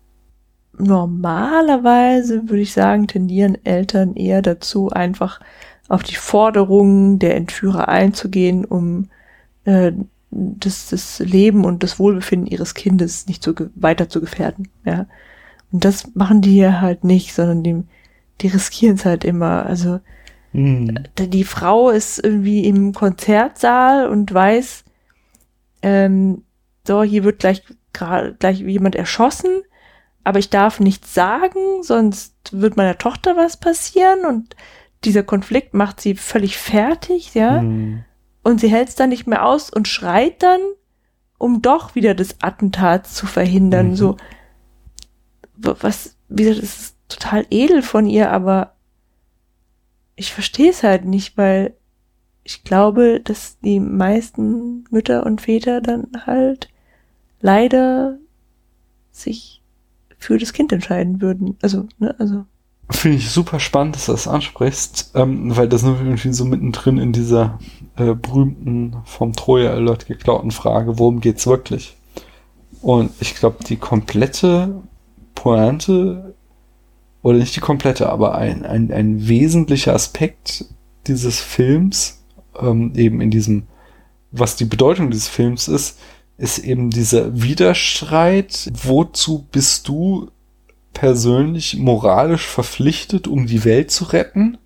normalerweise würde ich sagen, tendieren Eltern eher dazu, einfach auf die Forderungen der Entführer einzugehen, um äh, das, das Leben und das Wohlbefinden ihres Kindes nicht so ge- weiter zu gefährden. Ja? Und das machen die hier halt nicht, sondern die, die riskieren es halt immer. Also mhm. die Frau ist irgendwie im Konzertsaal und weiß, ähm, so, hier wird gleich gerade gleich jemand erschossen, aber ich darf nichts sagen, sonst wird meiner Tochter was passieren und dieser Konflikt macht sie völlig fertig, ja, mhm. und sie hält es dann nicht mehr aus und schreit dann, um doch wieder das Attentat zu verhindern, mhm. so, was, wie gesagt, das ist total edel von ihr, aber ich verstehe es halt nicht, weil ich glaube, dass die meisten Mütter und Väter dann halt leider sich für das Kind entscheiden würden. Also, ne, also. Finde ich super spannend, dass du das ansprichst, ähm, weil das nur irgendwie so mittendrin in dieser äh, berühmten vom Troja-Alert geklauten Frage, worum geht's wirklich? Und ich glaube, die komplette Pointe, oder nicht die komplette, aber ein, ein, ein wesentlicher Aspekt dieses Films, ähm, eben in diesem, was die Bedeutung dieses Films ist, ist eben dieser Widerstreit, wozu bist du persönlich moralisch verpflichtet, um die Welt zu retten,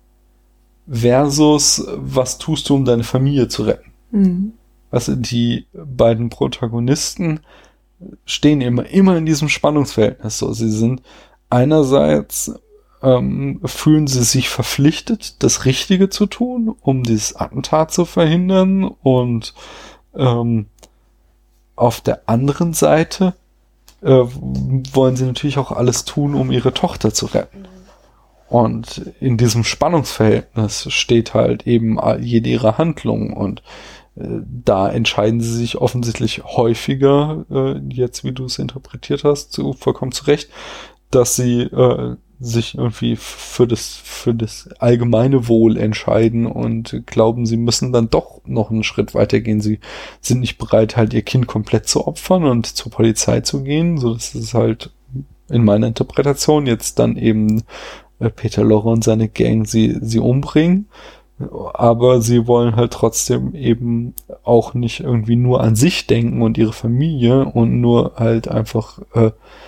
versus was tust du, um deine Familie zu retten. Mhm. Also die beiden Protagonisten stehen immer, immer in diesem Spannungsverhältnis. So, sie sind einerseits ähm, fühlen sie sich verpflichtet, das Richtige zu tun, um dieses Attentat zu verhindern, und ähm, auf der anderen Seite äh, wollen sie natürlich auch alles tun, um ihre Tochter zu retten. Und in diesem Spannungsverhältnis steht halt eben jede ihrer Handlungen, und äh, da entscheiden sie sich offensichtlich häufiger, äh, jetzt wie du es interpretiert hast, zu, vollkommen zu Recht, dass sie äh, sich irgendwie für das für das allgemeine Wohl entscheiden und glauben, sie müssen dann doch noch einen Schritt weitergehen. Sie sind nicht bereit, halt ihr Kind komplett zu opfern und zur Polizei zu gehen, so dass es halt in meiner Interpretation jetzt dann eben äh, Peter Lorre und seine Gang sie sie umbringen, aber sie wollen halt trotzdem eben auch nicht irgendwie nur an sich denken und ihre Familie und nur halt einfach äh,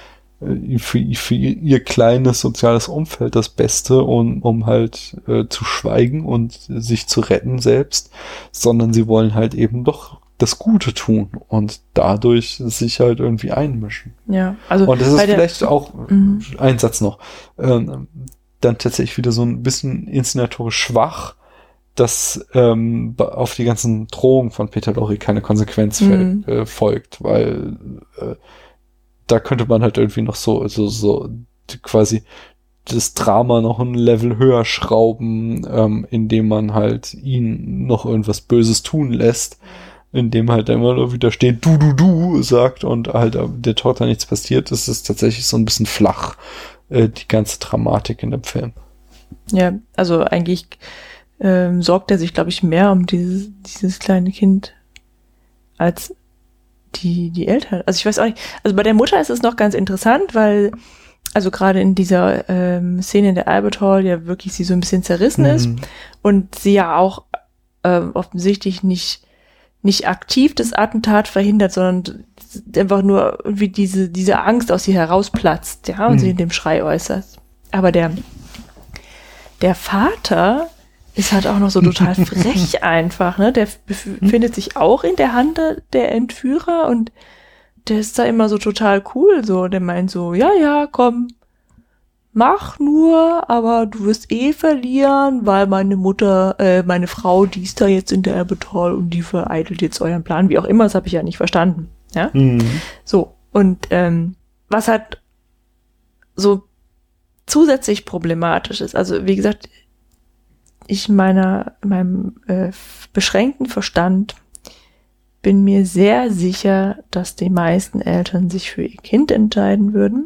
äh, für, für ihr kleines soziales Umfeld das Beste, um, um halt äh, zu schweigen und sich zu retten selbst, sondern sie wollen halt eben doch das Gute tun und dadurch sich halt irgendwie einmischen. Ja, also und das ist bei der- vielleicht auch, Mhm. ein Satz noch, ähm, dann tatsächlich wieder so ein bisschen inszenatorisch schwach, dass ähm, auf die ganzen Drohungen von Peter Lorre keine Konsequenz Mhm. fäll- äh, folgt, weil äh, da könnte man halt irgendwie noch so, so, so quasi das Drama noch ein Level höher schrauben, ähm, indem man halt ihn noch irgendwas Böses tun lässt, indem halt immer nur wieder steht, du, du, du, sagt und halt der Tochter nichts passiert. Das ist tatsächlich so ein bisschen flach, äh, die ganze Dramatik in dem Film. Ja, also eigentlich ähm, sorgt er sich, glaube ich, mehr um dieses, dieses kleine Kind als die, die Eltern. Also ich weiß auch nicht, also bei der Mutter ist es noch ganz interessant, weil also gerade in dieser ähm, Szene in der Albert Hall ja wirklich sie so ein bisschen zerrissen ist Mhm. und sie ja auch ähm, offensichtlich nicht nicht aktiv das Attentat verhindert, sondern einfach nur irgendwie diese diese Angst aus ihr herausplatzt, ja, und Mhm. sie in dem Schrei äußert. Aber der der Vater ist halt auch noch so total frech einfach, ne? Der befindet sich auch in der Hand der Entführer und der ist da immer so total cool, so, der meint so, ja, ja, komm, mach nur, aber du wirst eh verlieren, weil meine Mutter, äh, meine Frau, die ist da jetzt in der Albert Hall und die vereitelt jetzt euren Plan, wie auch immer, das habe ich ja nicht verstanden, ja. Mhm. So, und ähm, was halt so zusätzlich problematisch ist, also wie gesagt, ich meiner, meinem äh, beschränkten Verstand bin mir sehr sicher, dass die meisten Eltern sich für ihr Kind entscheiden würden.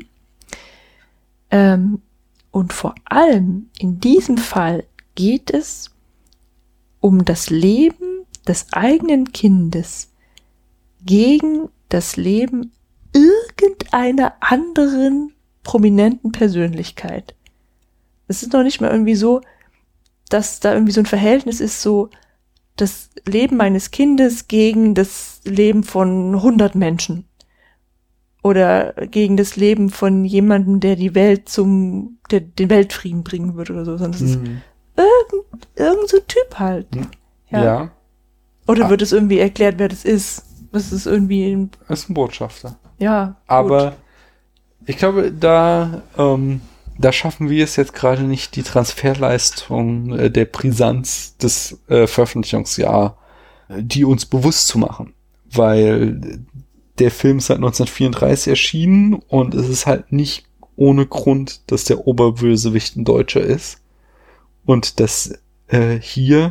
Ähm, und vor allem in diesem Fall geht es um das Leben des eigenen Kindes gegen das Leben irgendeiner anderen prominenten Persönlichkeit. Es ist noch nicht mal irgendwie so, dass da irgendwie so ein Verhältnis ist, so das Leben meines Kindes gegen das Leben von hundert Menschen oder gegen das Leben von jemandem, der die Welt zum, der den Weltfrieden bringen würde oder so, sondern es ist Mhm. irgend, irgend so ein Typ halt. Ja. ja, Oder Ah. wird es irgendwie erklärt, wer das ist? Das ist irgendwie, ein, ist ein Botschafter. ja. Gut. Aber ich glaube, da, ähm, da schaffen wir es jetzt gerade nicht, die Transferleistung äh, der Brisanz des äh, Veröffentlichungsjahres, äh, die uns bewusst zu machen. Weil der Film ist seit neunzehnhundertvierunddreißig erschienen und es ist halt nicht ohne Grund, dass der Oberbösewicht ein Deutscher ist. Und dass äh, hier,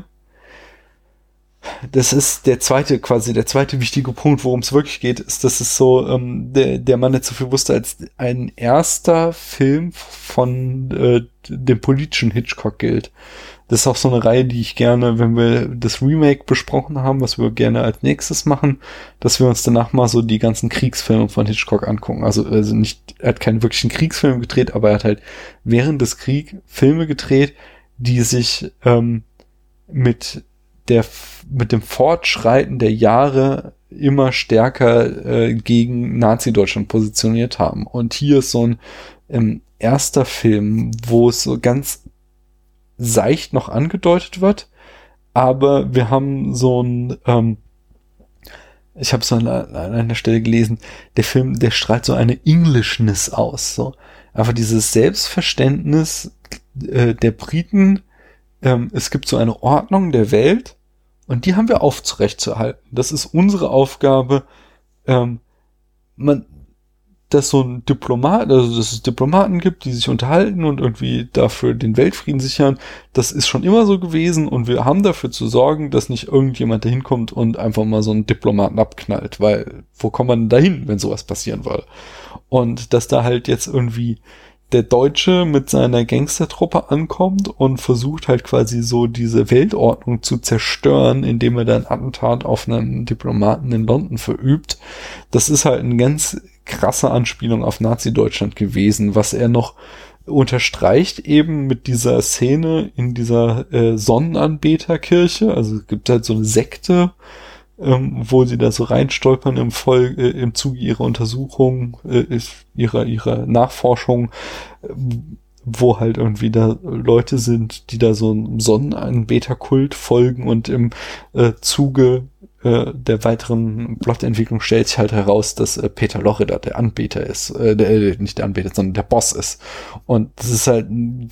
das ist der zweite, quasi der zweite wichtige Punkt, worum es wirklich geht, ist, dass es so, ähm, der, der Mann nicht so viel wusste, als ein erster Film von äh, dem politischen Hitchcock gilt. Das ist auch so eine Reihe, die ich gerne, wenn wir das Remake besprochen haben, was wir gerne als nächstes machen, dass wir uns danach mal so die ganzen Kriegsfilme von Hitchcock angucken. Also, also nicht, er hat keinen wirklichen Kriegsfilm gedreht, aber er hat halt während des Kriegs Filme gedreht, die sich ähm, mit der mit dem Fortschreiten der Jahre immer stärker äh, gegen Nazi-Deutschland positioniert haben. Und hier ist so ein ähm, erster Film, wo es so ganz seicht noch angedeutet wird, aber wir haben so ein, ähm, ich habe so an, an einer Stelle gelesen, der Film, der strahlt so eine Englishness aus, so einfach dieses Selbstverständnis äh, der Briten, ähm, es gibt so eine Ordnung der Welt und die haben wir aufrechtzuerhalten. Das ist unsere Aufgabe. Ähm, man, dass so ein Diplomat, also dass es Diplomaten gibt, die sich unterhalten und irgendwie dafür den Weltfrieden sichern, das ist schon immer so gewesen und wir haben dafür zu sorgen, dass nicht irgendjemand dahin kommt und einfach mal so einen Diplomaten abknallt, weil wo kommt man dahin, wenn sowas passieren würde? Und dass da halt jetzt irgendwie der Deutsche mit seiner Gangstertruppe ankommt und versucht halt quasi so diese Weltordnung zu zerstören, indem er dann Attentat auf einen Diplomaten in London verübt. Das ist halt eine ganz krasse Anspielung auf Nazi-Deutschland gewesen, was er noch unterstreicht eben mit dieser Szene in dieser äh, Sonnenanbeterkirche. Also es gibt halt so eine Sekte, ähm, wo sie da so reinstolpern im Voll, äh, im Zuge ihrer Untersuchung, äh, ihrer, ihrer Nachforschung, äh, wo halt irgendwie da Leute sind, die da so einem Sonnenanbeterkult folgen und im äh, Zuge äh, der weiteren Plotentwicklung stellt sich halt heraus, dass äh, Peter Lorre da der Anbeter ist, äh, der, äh, nicht der Anbeter, sondern der Boss ist. Und das ist halt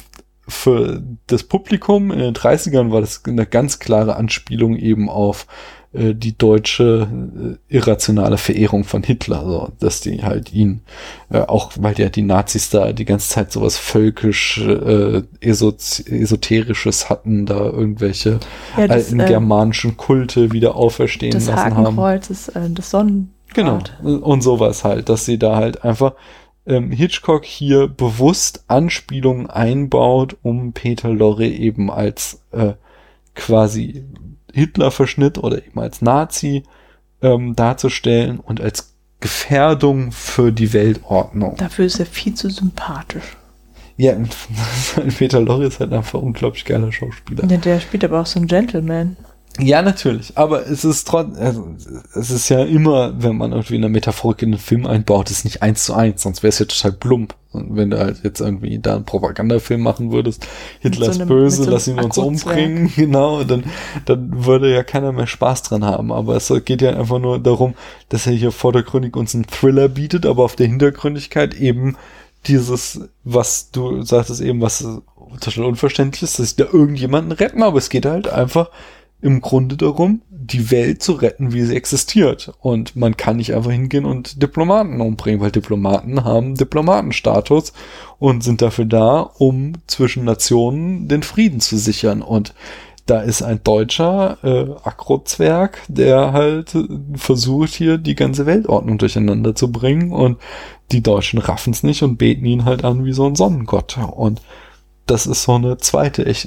für das Publikum in den dreißigern war das eine ganz klare Anspielung eben auf äh, die deutsche äh, irrationale Verehrung von Hitler, so, dass die halt ihn, äh, auch weil ja die Nazis da die ganze Zeit sowas völkisch äh, esot- esoterisches hatten, da irgendwelche Ja, das, alten äh, germanischen Kulte wieder auferstehen Das lassen haben. Hakenkreuz ist äh, das Sonnenrad. Genau, und sowas halt, dass sie da halt einfach ähm, Hitchcock hier bewusst Anspielungen einbaut, um Peter Lorre eben als äh, quasi Hitler-Verschnitt oder eben als Nazi ähm, darzustellen und als Gefährdung für die Weltordnung. Dafür ist er viel zu sympathisch. Ja, Peter Lorre ist halt einfach ein unglaublich geiler Schauspieler. Ja, der spielt aber auch so einen Gentleman. Ja, natürlich, aber es ist trotzdem, also, es ist ja immer, wenn man irgendwie eine Metaphorik in den Film einbaut, ist nicht eins zu eins, sonst wäre es ja total plump. Und wenn du halt jetzt irgendwie da einen Propagandafilm machen würdest, Hitler ist so böse, so lass ihn uns umbringen, genau, dann, dann würde ja keiner mehr Spaß dran haben. Aber es geht ja einfach nur darum, dass er hier vordergründig uns einen Thriller bietet, aber auf der Hintergründigkeit eben dieses, was du sagtest eben, was total unverständlich ist, dass sie da irgendjemanden retten, aber es geht halt einfach im Grunde darum, die Welt zu retten, wie sie existiert. Und man kann nicht einfach hingehen und Diplomaten umbringen, weil Diplomaten haben Diplomatenstatus und sind dafür da, um zwischen Nationen den Frieden zu sichern. Und da ist ein deutscher äh, Akrozwerg, der halt versucht, hier die ganze Weltordnung durcheinander zu bringen. Und die Deutschen raffen es nicht und beten ihn halt an wie so ein Sonnengott. Und das ist so eine zweite echt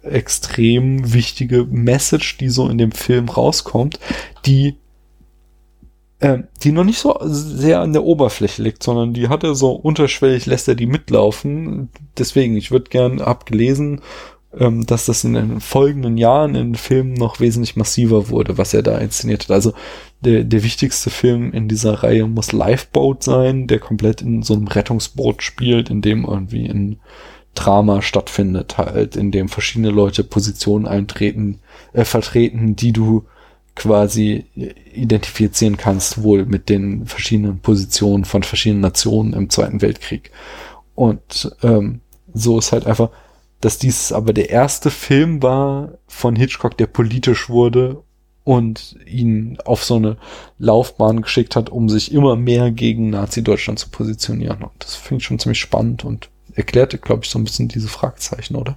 extrem wichtige Message, die so in dem Film rauskommt, die äh, die noch nicht so sehr an der Oberfläche liegt, sondern die hat er so unterschwellig, lässt er die mitlaufen. Deswegen, ich würde gern abgelesen, ähm, dass das in den folgenden Jahren in Filmen noch wesentlich massiver wurde, was er da inszeniert hat. Also der, der wichtigste Film in dieser Reihe muss Lifeboat sein, der komplett in so einem Rettungsboot spielt, in dem irgendwie ein Drama stattfindet, halt, in dem verschiedene Leute Positionen eintreten, äh, vertreten, die du quasi identifizieren kannst, wohl mit den verschiedenen Positionen von verschiedenen Nationen im Zweiten Weltkrieg. Und ähm, so ist halt einfach, dass dies aber der erste Film war von Hitchcock, der politisch wurde und ihn auf so eine Laufbahn geschickt hat, um sich immer mehr gegen Nazi-Deutschland zu positionieren. Und das finde ich schon ziemlich spannend und erklärte, glaube ich, so ein bisschen diese Fragezeichen, oder?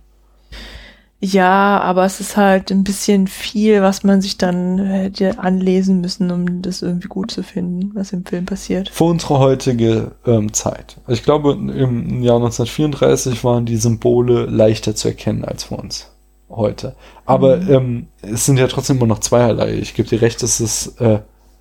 Ja, aber es ist halt ein bisschen viel, was man sich dann hätte anlesen müssen, um das irgendwie gut zu finden, was im Film passiert. Für unsere heutige ähm, Zeit. Also ich glaube, im Jahr neunzehnhundertvierunddreißig waren die Symbole leichter zu erkennen als für uns heute. Aber mhm. ähm, es sind ja trotzdem immer noch zweierlei. Ich gebe dir recht, dass es äh,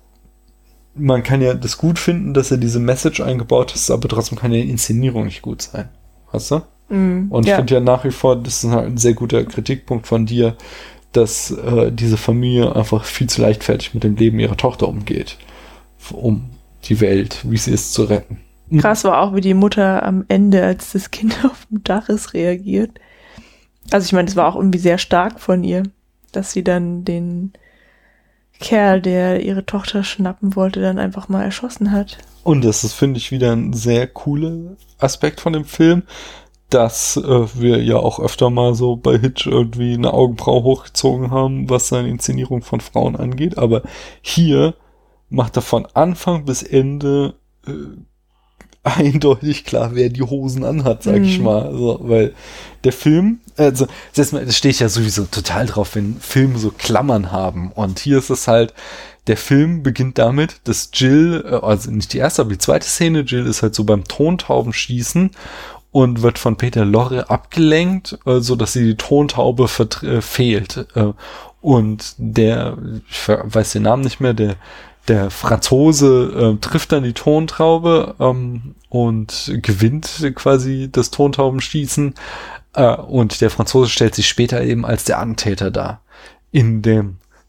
man kann ja das gut finden, dass er diese Message eingebaut hat, aber trotzdem kann ja die Inszenierung nicht gut sein. Weißt du? Mm, und ich ja. finde ja nach wie vor, das ist halt ein sehr guter Kritikpunkt von dir, dass äh, diese Familie einfach viel zu leichtfertig mit dem Leben ihrer Tochter umgeht, um die Welt, wie sie ist, zu retten. Krass war auch, wie die Mutter am Ende, als das Kind auf dem Dach ist, reagiert. Also ich meine, das war auch irgendwie sehr stark von ihr, dass sie dann den Kerl, der ihre Tochter schnappen wollte, dann einfach mal erschossen hat. Und das ist, finde ich, wieder ein sehr cooler Aspekt von dem Film, dass äh, wir ja auch öfter mal so bei Hitch irgendwie eine Augenbraue hochgezogen haben, was seine Inszenierung von Frauen angeht. Aber hier macht er von Anfang bis Ende äh, eindeutig klar, wer die Hosen anhat, sag mm. ich mal. Also, weil der Film, also das stehe ich ja sowieso total drauf, wenn Filme so Klammern haben. Und hier ist es halt, der Film beginnt damit, dass Jill, also nicht die erste, aber die zweite Szene, Jill ist halt so beim Tontaubenschießen und wird von Peter Lorre abgelenkt, so dass sie die Tontaube vert- äh, fehlt. Und der, ich weiß den Namen nicht mehr, der Der Franzose äh, trifft dann die Tontaube ähm, und gewinnt quasi das Tontaubenschießen. Äh, und der Franzose stellt sich später eben als der Attentäter dar. In dem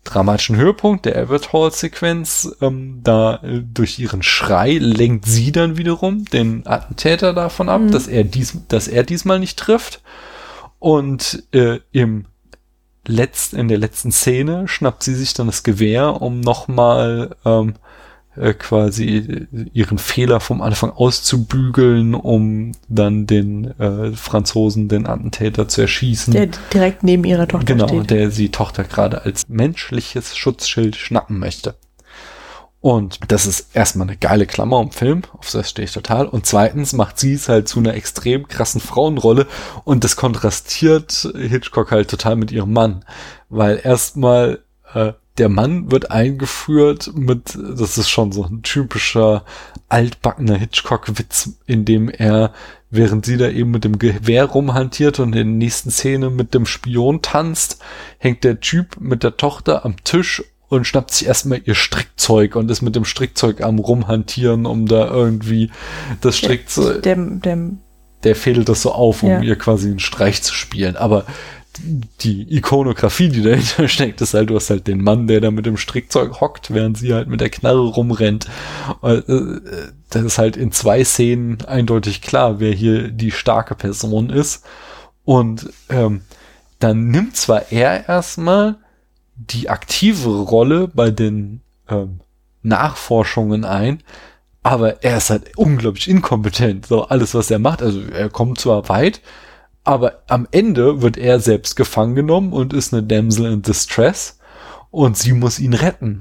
dramatischen Höhepunkt der Albert Hall-Sequenz, ähm, da äh, durch ihren Schrei lenkt sie dann wiederum den Attentäter davon ab, mhm. dass er dies, dass er diesmal nicht trifft. Und äh, im letzt, in der letzten Szene schnappt sie sich dann das Gewehr, um nochmal ähm, äh, quasi ihren Fehler vom Anfang auszubügeln, um dann den äh, Franzosen, den Attentäter zu erschießen. Der direkt neben ihrer Tochter genau, steht. Genau, der sie Tochter gerade als menschliches Schutzschild schnappen möchte. Und das ist erstmal eine geile Klammer im Film, auf das stehe ich total. Und zweitens macht sie es halt zu einer extrem krassen Frauenrolle und das kontrastiert Hitchcock halt total mit ihrem Mann. Weil erstmal äh, der Mann wird eingeführt mit, das ist schon so ein typischer altbackener Hitchcock-Witz, in dem er, während sie da eben mit dem Gewehr rumhantiert und in der nächsten Szene mit dem Spion tanzt, hängt der Typ mit der Tochter am Tisch und schnappt sich erstmal ihr Strickzeug und ist mit dem Strickzeug am Rumhantieren, um da irgendwie das Strickzeug... Der, der, der fädelt das so auf, um ja. ihr quasi einen Streich zu spielen. Aber die Ikonografie, die dahinter steckt, ist halt, du hast halt den Mann, der da mit dem Strickzeug hockt, während sie halt mit der Knarre rumrennt. Das ist halt in zwei Szenen eindeutig klar, wer hier die starke Person ist. Und ähm, dann nimmt zwar er erstmal die aktive Rolle bei den ähm, Nachforschungen ein, aber er ist halt unglaublich inkompetent. So alles, was er macht, also er kommt zwar weit, aber am Ende wird er selbst gefangen genommen und ist eine Damsel in Distress und sie muss ihn retten.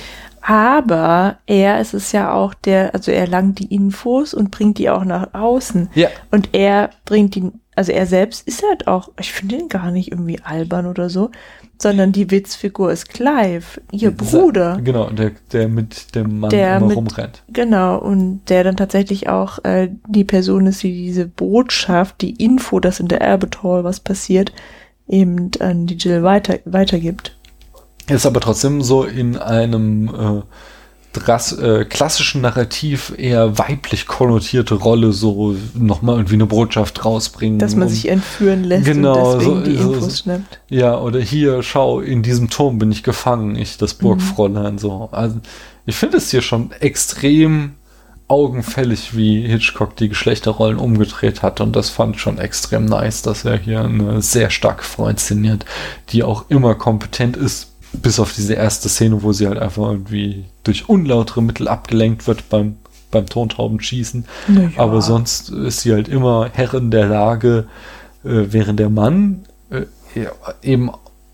Aber er ist es ja auch der, also er langt die Infos und bringt die auch nach außen. Ja. Und er bringt die, also er selbst ist halt auch, ich finde ihn gar nicht irgendwie albern oder so, sondern die Witzfigur ist Clive, ihr Bruder. Genau, der, der mit dem Mann der immer mit, rumrennt. Genau, und der dann tatsächlich auch äh, die Person ist, die diese Botschaft, die Info, dass in der Albert Hall was passiert, eben an die Jill weiter, weitergibt. Ist aber trotzdem so in einem äh, dras, äh, klassischen Narrativ eher weiblich konnotierte Rolle, so nochmal irgendwie eine Botschaft rausbringen. Dass man um, sich entführen lässt genau, und deswegen so, die so, Infos so, schnappt. Ja, oder hier, schau, in diesem Turm bin ich gefangen, ich, das Burgfräulein, mhm. so. Also, ich finde es hier schon extrem augenfällig, wie Hitchcock die Geschlechterrollen umgedreht hat, und das fand ich schon extrem nice, dass er hier eine sehr starke Frau inszeniert, die auch immer kompetent ist, bis auf diese erste Szene, wo sie halt einfach irgendwie durch unlautere Mittel abgelenkt wird beim, beim Tontaubenschießen. Ja. Aber sonst ist sie halt immer Herrin der Lage, äh, während der Mann äh, ja, eben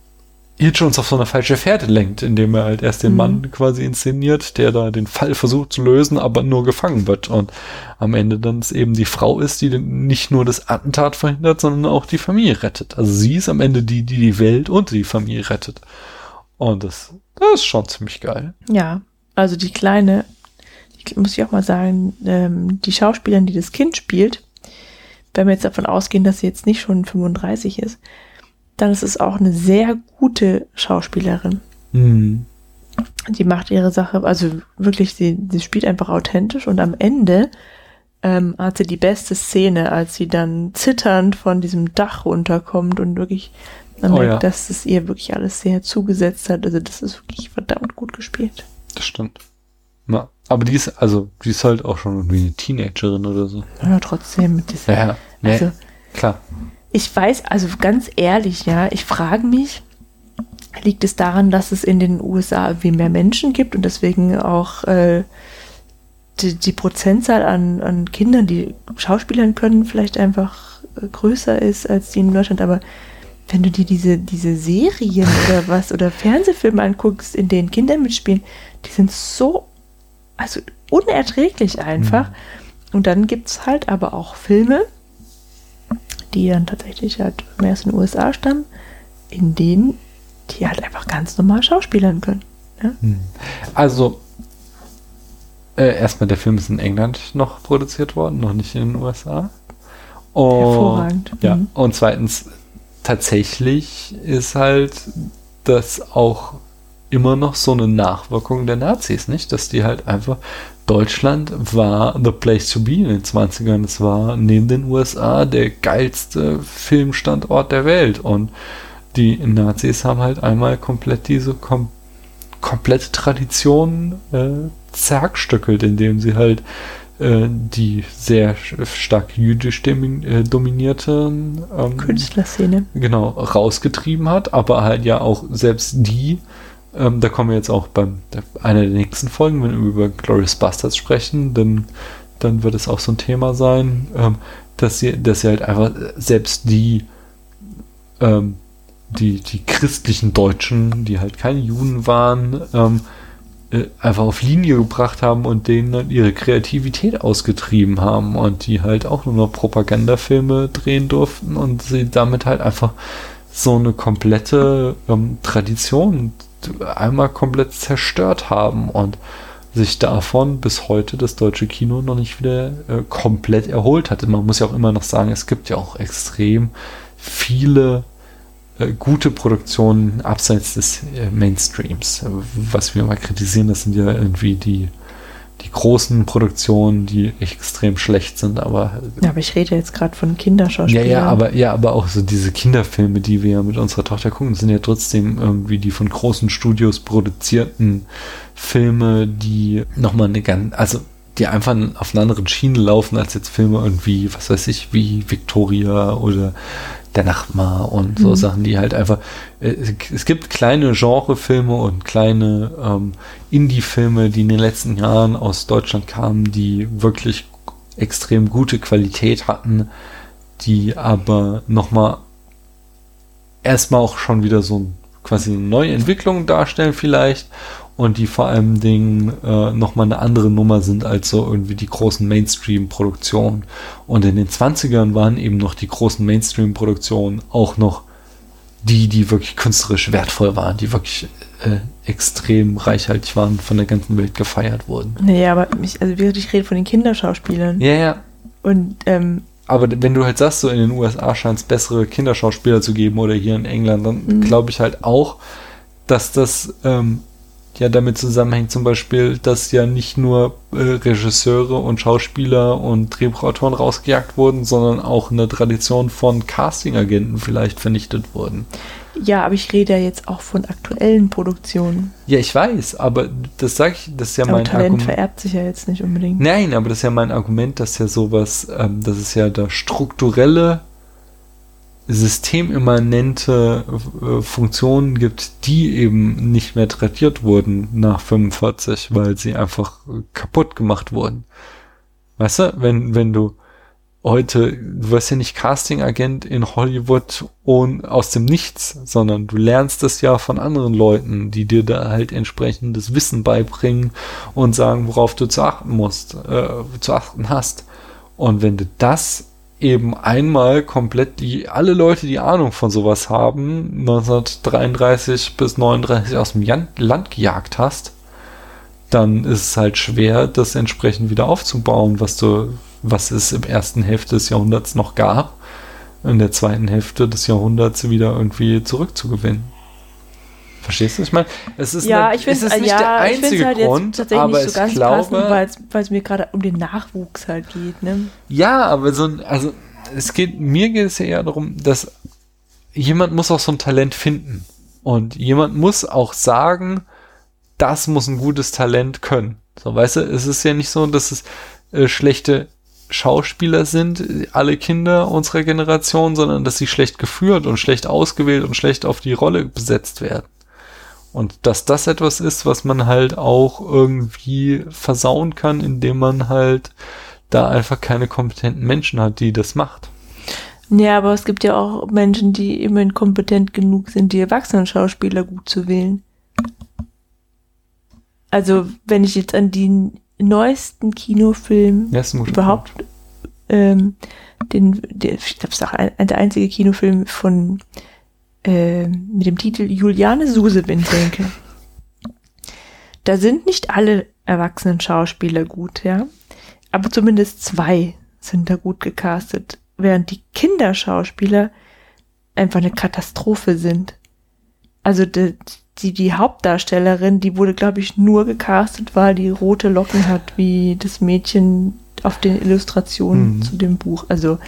Hitch uns auf so eine falsche Fährte lenkt, indem er halt erst den mhm. Mann quasi inszeniert, der da den Fall versucht zu lösen, aber nur gefangen wird. Und am Ende dann es eben die Frau ist, die nicht nur das Attentat verhindert, sondern auch die Familie rettet. Also sie ist am Ende die, die die Welt und die Familie rettet. Und das, das ist schon ziemlich geil. Ja, also die Kleine, ich, muss ich auch mal sagen, ähm, die Schauspielerin, die das Kind spielt, wenn wir jetzt davon ausgehen, dass sie jetzt nicht schon fünfunddreißig ist, dann ist es auch eine sehr gute Schauspielerin. Mhm. Die macht ihre Sache, also wirklich, sie, sie spielt einfach authentisch, und am Ende ähm, hat sie die beste Szene, als sie dann zitternd von diesem Dach runterkommt und wirklich man oh, merkt, ja. dass es ihr wirklich alles sehr zugesetzt hat. Also das ist wirklich verdammt gut gespielt. Das stimmt. Ja, aber die ist, also, die ist halt auch schon irgendwie eine Teenagerin oder so. Ja, trotzdem mit dieser, ja, nee, also, klar. Ich weiß, also ganz ehrlich, ja, ich frage mich, liegt es daran, dass es in den U S A irgendwie mehr Menschen gibt und deswegen auch äh, die, die Prozentzahl an, an Kindern, die Schauspielern können, vielleicht einfach äh, größer ist als die in Deutschland, aber wenn du dir diese, diese Serien oder was oder Fernsehfilme anguckst, in denen Kinder mitspielen, die sind so, also unerträglich einfach. Mhm. Und dann gibt es halt aber auch Filme, die dann tatsächlich halt mehr aus den U S A stammen, in denen die halt einfach ganz normal schauspielern können. Ja? Also, äh, erstmal, der Film ist in England noch produziert worden, noch nicht in den U S A. Und, hervorragend. Ja, mhm. und zweitens, tatsächlich ist halt das auch immer noch so eine Nachwirkung der Nazis, nicht? Dass die halt einfach, Deutschland war the place to be in den zwanzigern. Es war neben den U S A der geilste Filmstandort der Welt. Und die Nazis haben halt einmal komplett diese kom- komplette Tradition äh, zerhackstückelt, indem sie halt äh, die sehr stark jüdisch domin- äh, dominierte ähm, Künstlerszene. Genau, rausgetrieben hat, aber halt ja auch selbst die, ähm, da kommen wir jetzt auch beim der, einer der nächsten Folgen, wenn wir über Glorious Bastards sprechen, dann, dann wird es auch so ein Thema sein, ähm, dass sie, dass sie halt einfach selbst die ähm, die, die christlichen Deutschen, die halt keine Juden waren, ähm, äh, einfach auf Linie gebracht haben und denen dann ihre Kreativität ausgetrieben haben und die halt auch nur noch Propagandafilme drehen durften und sie damit halt einfach so eine komplette ähm, Tradition einmal komplett zerstört haben und sich davon bis heute das deutsche Kino noch nicht wieder äh, komplett erholt hatte. Man muss ja auch immer noch sagen, es gibt ja auch extrem viele äh, gute Produktionen abseits des äh, Mainstreams. Was wir mal kritisieren, das sind ja irgendwie die, die großen Produktionen, die extrem schlecht sind, aber ja, aber ich rede jetzt gerade von Kinderschauspielern. Ja, ja, aber ja, aber auch so diese Kinderfilme, die wir ja mit unserer Tochter gucken, sind ja trotzdem irgendwie die von großen Studios produzierten Filme, die nochmal eine ganz, also die einfach auf einer anderen Schiene laufen als jetzt Filme irgendwie, was weiß ich, wie Victoria oder Der Nachbar und so mhm. Sachen, die halt einfach, äh, es gibt kleine Genrefilme und kleine ähm, Indie-Filme, die in den letzten Jahren aus Deutschland kamen, die wirklich extrem gute Qualität hatten, die aber nochmal erstmal auch schon wieder so quasi eine neue Entwicklung darstellen vielleicht und die vor allem Dingen äh, nochmal eine andere Nummer sind als so irgendwie die großen Mainstream-Produktionen. Und in den zwanzigern waren eben noch die großen Mainstream-Produktionen auch noch die, die wirklich künstlerisch wertvoll waren, die wirklich äh, extrem reichhaltig waren, von der ganzen Welt gefeiert wurden. Naja, aber ich, also ich rede von den Kinderschauspielern. Ja, ja. Und, ähm, aber wenn du halt sagst, so in den U S A scheint es bessere Kinderschauspieler zu geben oder hier in England, dann mhm. glaube ich halt auch, dass das ähm, ja damit zusammenhängt zum Beispiel, dass ja nicht nur äh, Regisseure und Schauspieler und Drehbuchautoren rausgejagt wurden, sondern auch eine Tradition von Castingagenten vielleicht vernichtet wurden. Ja, aber ich rede ja jetzt auch von aktuellen Produktionen. Ja, ich weiß, aber das sage ich, das ist ja aber mein Talent Argument. vererbt sich ja jetzt nicht unbedingt. Nein, aber das ist ja mein Argument, dass ja sowas, ähm, dass es ja da strukturelle systemimmanente äh, Funktionen gibt, die eben nicht mehr tradiert wurden nach fünfundvierzig, weil sie einfach kaputt gemacht wurden. Weißt du, wenn, wenn du heute, du wirst ja nicht Casting-Agent in Hollywood und aus dem Nichts, sondern du lernst das ja von anderen Leuten, die dir da halt entsprechendes Wissen beibringen und sagen, worauf du zu achten musst, äh, zu achten hast. Und wenn du das eben einmal komplett die, alle Leute, die Ahnung von sowas haben, neunzehnhundertdreiunddreißig bis neununddreißig aus dem Jan- Land gejagt hast, dann ist es halt schwer, das entsprechend wieder aufzubauen, was du, was es im ersten Hälfte des Jahrhunderts noch gab, in der zweiten Hälfte des Jahrhunderts wieder irgendwie zurückzugewinnen. Verstehst du? Ich meine, es ist, ja, eine, ich find, es ist nicht ja, der einzige halt Grund, aber nicht so ich glaube, weil es mir gerade um den Nachwuchs halt geht, ne? Ja, aber so ein, also es geht, mir geht es ja eher darum, dass jemand muss auch so ein Talent finden und jemand muss auch sagen, das muss ein gutes Talent können. So, weißt du, es ist ja nicht so, dass es äh, schlechte Schauspieler sind, alle Kinder unserer Generation, sondern dass sie schlecht geführt und schlecht ausgewählt und schlecht auf die Rolle besetzt werden. Und dass das etwas ist, was man halt auch irgendwie versauen kann, indem man halt da einfach keine kompetenten Menschen hat, die das macht. Ja, aber es gibt ja auch Menschen, die immerhin kompetent genug sind, die Erwachsenen-Schauspieler gut zu wählen. Also, wenn ich jetzt an die neuesten Kinofilm ja, überhaupt, ähm, den, der, ich glaube, es ist auch ein, der einzige Kinofilm von äh, mit dem Titel Juliane Susebin denke. Da sind nicht alle erwachsenen Schauspieler gut, ja, aber zumindest zwei sind da gut gecastet, während die Kinderschauspieler einfach eine Katastrophe sind. Also die, die, die Hauptdarstellerin, die wurde, glaube ich, nur gecastet, weil die rote Locken hat, wie das Mädchen auf den Illustrationen mhm. zu dem Buch. Also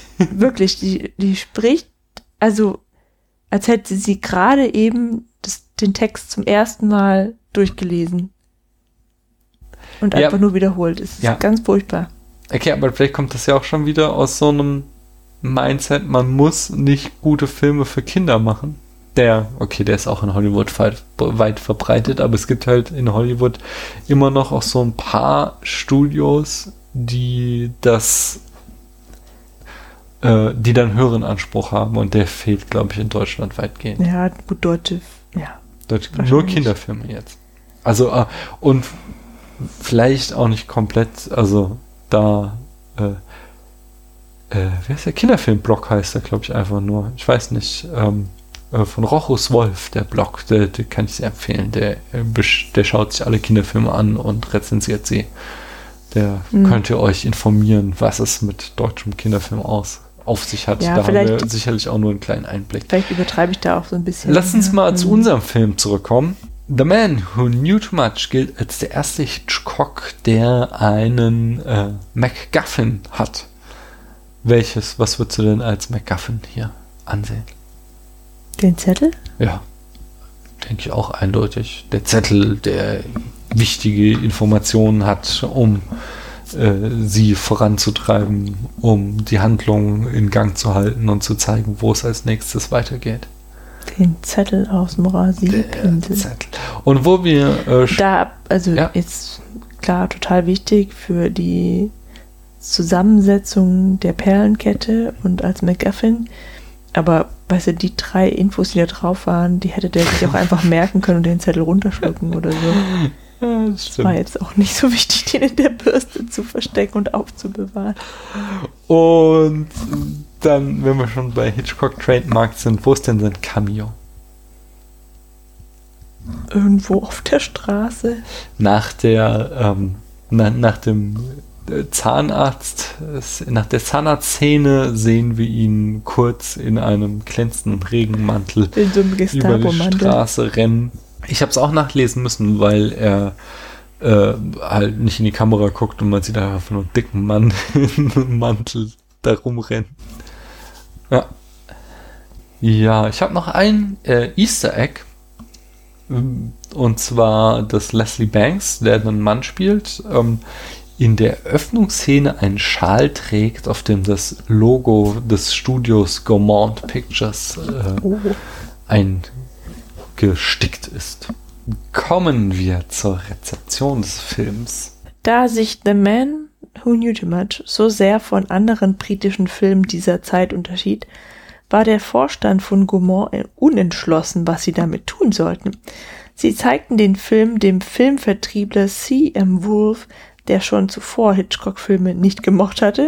wirklich, die, die spricht, also als hätte sie gerade eben das den Text zum ersten Mal durchgelesen und Ja. einfach nur wiederholt. Es ist Ja. ganz furchtbar. Okay, aber vielleicht kommt das ja auch schon wieder aus so einem Mindset, man muss nicht gute Filme für Kinder machen. Der, okay, der ist auch in Hollywood weit, weit verbreitet, aber es gibt halt in Hollywood immer noch auch so ein paar Studios, die das, äh, die dann höheren Anspruch haben und der fehlt, glaube ich, in Deutschland weitgehend. Ja, gut, Deutsche, ja. Deutsch, nur wahrscheinlich. Kinderfilme jetzt. Also, äh, und vielleicht auch nicht komplett, also da, äh, äh, wer ist der Kinderfilmblock heißt der, glaube ich, einfach nur. Ich weiß nicht, ähm, äh, von Rochus Wolf, der Blog, der, der kann ich sehr empfehlen. Der, äh, besch- der schaut sich alle Kinderfilme an und rezensiert sie. Der Mhm. könnt ihr euch informieren, was es mit deutschem Kinderfilm aus, auf sich hat. Ja, da haben wir vielleicht- sicherlich auch nur einen kleinen Einblick. Vielleicht übertreibe ich da auch so ein bisschen. Lass uns ja. mal zu Mhm. unserem Film zurückkommen. The Man Who Knew Too Much gilt als der erste Hitchcock, der einen äh, MacGuffin hat. Welches, was würdest du denn als MacGuffin hier ansehen? Den Zettel? Ja, denke ich auch eindeutig. Der Zettel, der wichtige Informationen hat, um äh, sie voranzutreiben, um die Handlung in Gang zu halten und zu zeigen, wo es als nächstes weitergeht. Den Zettel aus dem Der Rasierpinsel. Zettel. Und wo wir äh, Da, also Ja. jetzt klar, total wichtig für die Zusammensetzung der Perlenkette und als MacGuffin. Aber, weißt du, die drei Infos, die da drauf waren, die hätte der sich auch einfach merken können und den Zettel runterschlucken oder so. Ja, das War jetzt auch nicht so wichtig, den in der Bürste zu verstecken und aufzubewahren. Und dann, wenn wir schon bei Hitchcock Trademark sind, wo ist denn sein Cameo? Irgendwo auf der Straße. Nach der, ähm, na, nach dem äh, Zahnarzt, äh, nach der Zahnarztszene sehen wir ihn kurz in einem glänzenden Regenmantel In so einem über die Gestapo-Mantel. Straße rennen. Ich habe es auch nachlesen müssen, weil er äh, halt nicht in die Kamera guckt und man sieht einfach nur einen dicken Mann in einem Mantel da rumrennen. Ja. Ja, ich habe noch ein äh, Easter Egg. Und zwar, dass Leslie Banks, der einen Mann spielt, ähm, in der Öffnungsszene einen Schal trägt, auf dem das Logo des Studios Gaumont Pictures äh, Oh. eingestickt ist. Kommen wir zur Rezeption des Films. Da sich The Man Who Knew Too Much so sehr von anderen britischen Filmen dieser Zeit unterschied, war der Vorstand von Gaumont unentschlossen, was sie damit tun sollten. Sie zeigten den Film dem Filmvertriebler C M Wolf, der schon zuvor Hitchcock-Filme nicht gemocht hatte,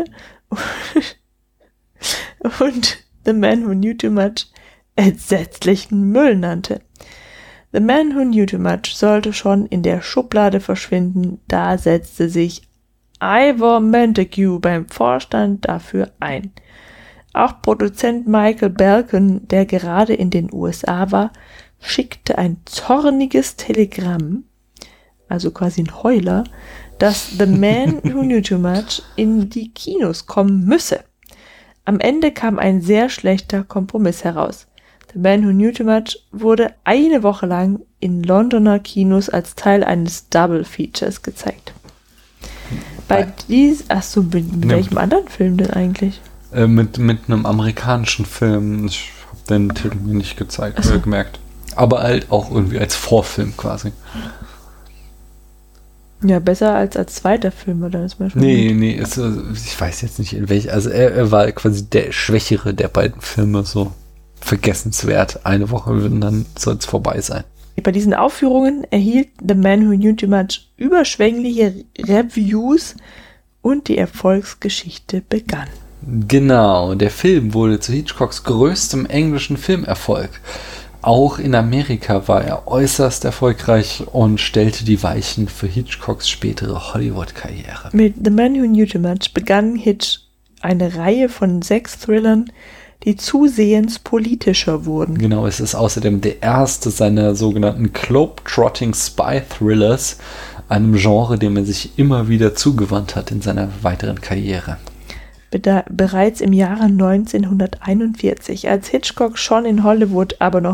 und The Man Who Knew Too Much entsetzlichen Müll nannte. The Man Who Knew Too Much sollte schon in der Schublade verschwinden, da setzte sich Ivor Montague beim Vorstand dafür ein. Auch Produzent Michael Balcon, der gerade in den U S A war, schickte ein zorniges Telegramm, also quasi ein Heuler, dass The Man Who Knew Too Much in die Kinos kommen müsse. Am Ende kam ein sehr schlechter Kompromiss heraus. The Man Who Knew Too Much wurde eine Woche lang in Londoner Kinos als Teil eines Double Features gezeigt. Bei Bei- dies, ach so, mit, mit Ja. welchem anderen Film denn eigentlich? Äh, mit, mit einem amerikanischen Film. Ich habe den Titel mir nicht gezeigt, Ach so. äh, gemerkt. Aber halt auch irgendwie als Vorfilm quasi. Ja, besser als als zweiter Film, oder? Das war schon Nee, gut. nee, es, äh, ich weiß jetzt nicht in welch. Also er, er war quasi der schwächere der beiden Filme, so vergessenswert. Eine Woche und dann soll es vorbei sein. Bei diesen Aufführungen erhielt The Man Who Knew Too Much überschwängliche Reviews und die Erfolgsgeschichte begann. Genau, der Film wurde zu Hitchcocks größtem englischen Filmerfolg. Auch in Amerika war er äußerst erfolgreich und stellte die Weichen für Hitchcocks spätere Hollywood-Karriere. Mit The Man Who Knew Too Much begann Hitch eine Reihe von sechs Thrillern, die zusehends politischer wurden. Genau, es ist außerdem der erste seiner sogenannten Globe-Trotting Spy-Thrillers, einem Genre, dem er sich immer wieder zugewandt hat in seiner weiteren Karriere. Beda- Bereits im Jahre neunzehnhunderteinundvierzig, als Hitchcock schon in Hollywood, aber noch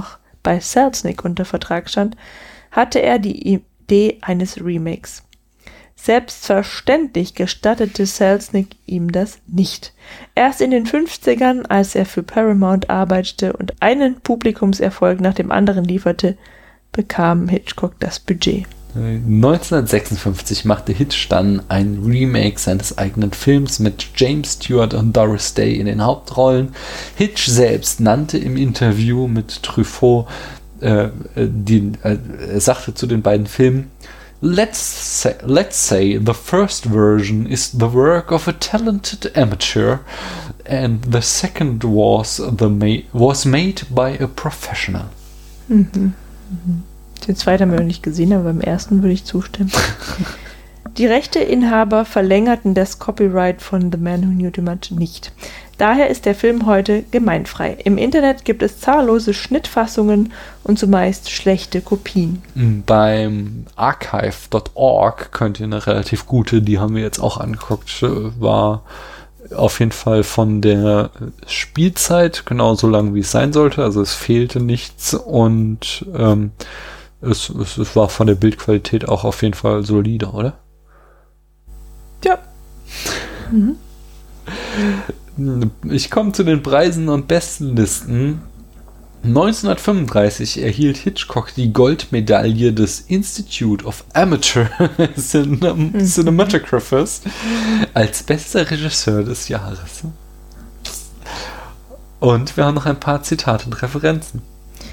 bei Selznick unter Vertrag stand, hatte er die Idee eines Remakes. Selbstverständlich gestattete Selznick ihm das nicht. Erst in den fünfzigern, als er für Paramount arbeitete und einen Publikumserfolg nach dem anderen lieferte, bekam Hitchcock das Budget. neunzehnhundertsechsundfünfzig machte Hitch dann ein Remake seines eigenen Films mit James Stewart und Doris Day in den Hauptrollen. Hitch selbst nannte im Interview mit Truffaut, äh, die, äh, er sagte zu den beiden Filmen, Let's say, let's say the first version is the work of a talented amateur and the second was, the ma- was made by a professional. Mhm. Mhm. Den zweiten haben wir noch nicht gesehen, aber beim ersten würde ich zustimmen. Die Rechteinhaber verlängerten das Copyright von The Man Who Knew Too Much nicht. Daher ist der Film heute gemeinfrei. Im Internet gibt es zahllose Schnittfassungen und zumeist schlechte Kopien. Beim archive Punkt org könnt ihr eine relativ gute, die haben wir jetzt auch angeguckt, war auf jeden Fall von der Spielzeit genauso lang, wie es sein sollte. Also es fehlte nichts und ähm, es, es, es war von der Bildqualität auch auf jeden Fall solider, oder? Ja. Mhm. Ich komme zu den Preisen und Bestenlisten. neunzehnhundertfünfunddreißig erhielt Hitchcock die Goldmedaille des Institute of Amateur Cinem- mhm. Cinematographers als bester Regisseur des Jahres. Und wir haben noch ein paar Zitate und Referenzen.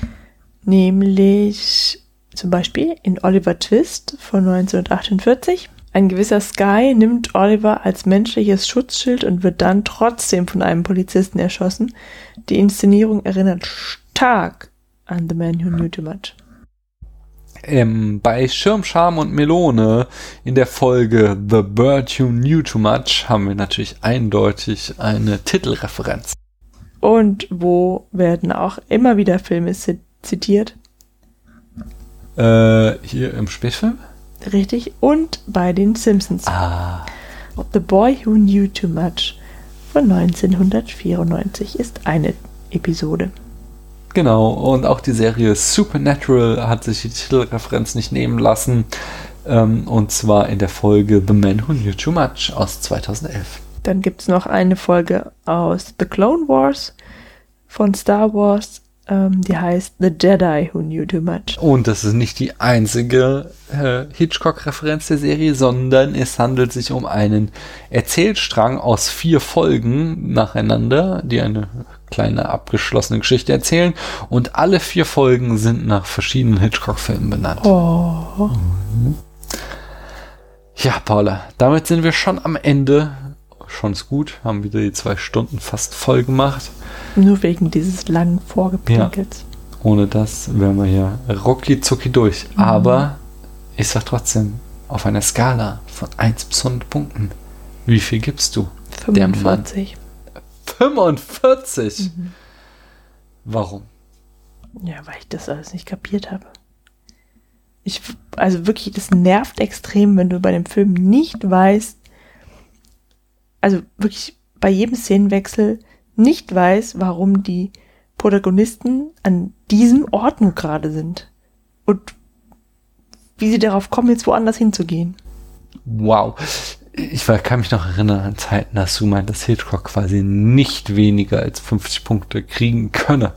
Nämlich zum Beispiel in Oliver Twist von neunzehnhundertachtundvierzig. Ein gewisser Sky nimmt Oliver als menschliches Schutzschild und wird dann trotzdem von einem Polizisten erschossen. Die Inszenierung erinnert stark an The Man Who Knew Too Much. Ähm, bei Schirm, Charme und Melone in der Folge The Bird Who Knew Too Much haben wir natürlich eindeutig eine Titelreferenz. Und wo werden auch immer wieder Filme zitiert? Äh, hier im Spätfilm? Richtig. Und bei den Simpsons. Ah. The Boy Who Knew Too Much von neunzehnhundertvierundneunzig ist eine Episode. Genau. Und auch die Serie Supernatural hat sich die Titelreferenz nicht nehmen lassen. Ähm, und zwar in der Folge The Man Who Knew Too Much aus zweitausendelf. Dann gibt es noch eine Folge aus The Clone Wars von Star Wars. Die heißt The Jedi Who Knew Too Much. Und das ist nicht die einzige äh, Hitchcock-Referenz der Serie, sondern es handelt sich um einen Erzählstrang aus vier Folgen nacheinander, die eine kleine abgeschlossene Geschichte erzählen. Und alle vier Folgen sind nach verschiedenen Hitchcock-Filmen benannt. Oh. Mhm. Ja, Paula, damit sind wir schon am Ende. Schon ist gut, haben wieder die zwei Stunden fast voll gemacht. Nur wegen dieses langen Vorgepinkels. Ja, ohne das wären wir hier rucki zucki durch. Mhm. Aber ich sag trotzdem, auf einer Skala von eins bis hundert Punkten, wie viel gibst du? fünfundvierzig. fünfundvierzig? Mhm. Warum? Ja, weil ich das alles nicht kapiert habe. Ich, also wirklich, das nervt extrem, wenn du bei dem Film nicht weißt, also wirklich bei jedem Szenenwechsel nicht weiß, warum die Protagonisten an diesem Ort nur gerade sind. Und wie sie darauf kommen, jetzt woanders hinzugehen. Wow. Ich kann mich noch erinnern an Zeiten, dass du meint, dass Hitchcock quasi nicht weniger als fünfzig Punkte kriegen könne.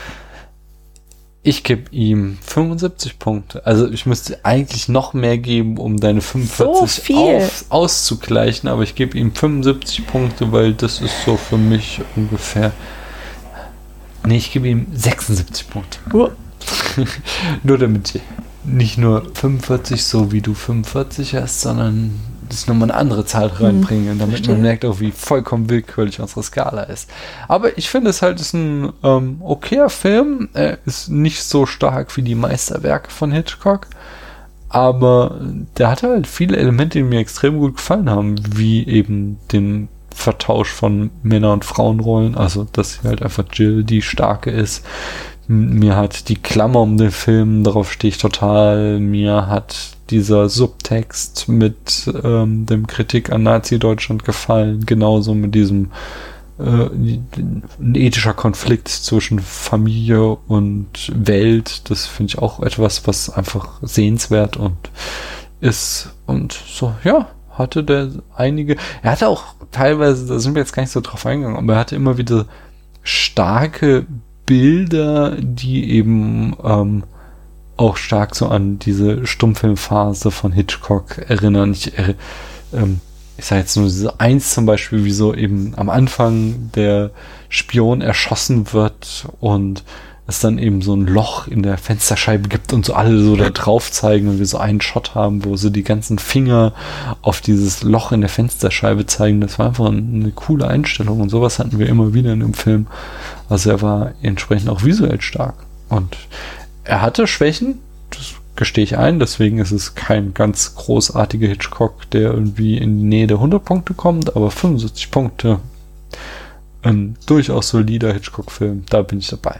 Ich gebe ihm fünfundsiebzig Punkte. Also ich müsste eigentlich noch mehr geben, um deine fünfundvierzig so auf, auszugleichen, aber ich gebe ihm fünfundsiebzig Punkte, weil das ist so für mich ungefähr... Nee, ich gebe ihm sechsundsiebzig Punkte. Oh. Nur damit ich nicht nur fünfundvierzig, so wie du fünfundvierzig hast, sondern das nochmal eine andere Zahl reinbringen, damit Verstehe. Man merkt auch, wie vollkommen willkürlich unsere Skala ist. Aber ich finde es halt ist ein ähm, okayer Film. Er ist nicht so stark wie die Meisterwerke von Hitchcock, aber der hatte halt viele Elemente, die mir extrem gut gefallen haben, wie eben den Vertausch von Männer- und Frauenrollen, also dass halt einfach Jill die Starke ist. Mir hat die Klammer um den Film, darauf stehe ich total, mir hat dieser Subtext mit ähm, dem Kritik an Nazi-Deutschland gefallen, genauso mit diesem äh, ein ethischer Konflikt zwischen Familie und Welt. Das finde ich auch etwas, was einfach sehenswert und ist. Und so, ja, hatte der einige, er hatte auch teilweise, da sind wir jetzt gar nicht so drauf eingegangen, aber er hatte immer wieder starke Bilder, die eben ähm, auch stark so an diese Stummfilmphase von Hitchcock erinnern. Ich, äh, ähm, ich sage jetzt nur diese eins zum Beispiel, wie so eben am Anfang der Spion erschossen wird und es dann eben so ein Loch in der Fensterscheibe gibt und so alle so da drauf zeigen und wir so einen Shot haben, wo so die ganzen Finger auf dieses Loch in der Fensterscheibe zeigen. Das war einfach eine coole Einstellung und sowas hatten wir immer wieder in dem Film. Also er war entsprechend auch visuell stark und er hatte Schwächen, das gestehe ich ein, deswegen ist es kein ganz großartiger Hitchcock, der irgendwie in die Nähe der hundert Punkte kommt, aber fünfundsiebzig Punkte, ein durchaus solider Hitchcock-Film, da bin ich dabei.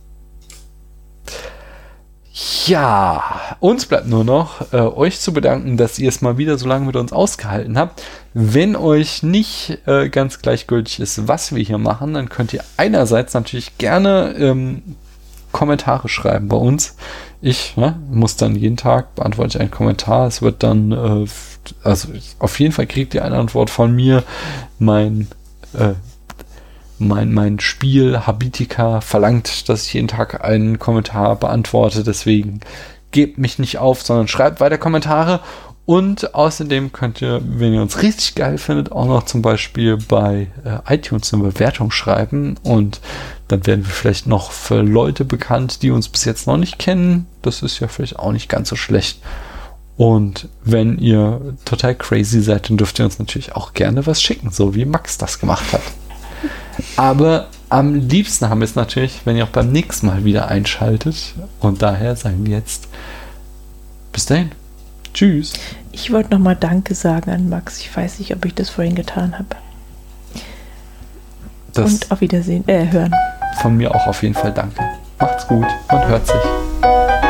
Ja, uns bleibt nur noch, äh, euch zu bedanken, dass ihr es mal wieder so lange mit uns ausgehalten habt. Wenn euch nicht äh, ganz gleichgültig ist, was wir hier machen, dann könnt ihr einerseits natürlich gerne ähm, Kommentare schreiben bei uns. Ich ne, muss dann jeden Tag beantworte ich einen Kommentar. Es wird dann, äh, also auf jeden Fall kriegt ihr eine Antwort von mir. Mein äh, Mein, mein Spiel Habitica verlangt, dass ich jeden Tag einen Kommentar beantworte. Deswegen gebt mich nicht auf, sondern schreibt weiter Kommentare. Und außerdem könnt ihr, wenn ihr uns richtig geil findet, auch noch zum Beispiel bei äh, iTunes eine Bewertung schreiben. Und dann werden wir vielleicht noch für Leute bekannt, die uns bis jetzt noch nicht kennen. Das ist ja vielleicht auch nicht ganz so schlecht. Und wenn ihr total crazy seid, dann dürft ihr uns natürlich auch gerne was schicken, so wie Max das gemacht hat. Aber am liebsten haben wir es natürlich, wenn ihr auch beim nächsten Mal wieder einschaltet. Und daher sagen wir jetzt bis dahin. Tschüss. Ich wollte nochmal Danke sagen an Max. Ich weiß nicht, ob ich das vorhin getan habe. Das Und auf Wiedersehen, äh, hören. Von mir auch auf jeden Fall Danke. Macht's gut und hört sich.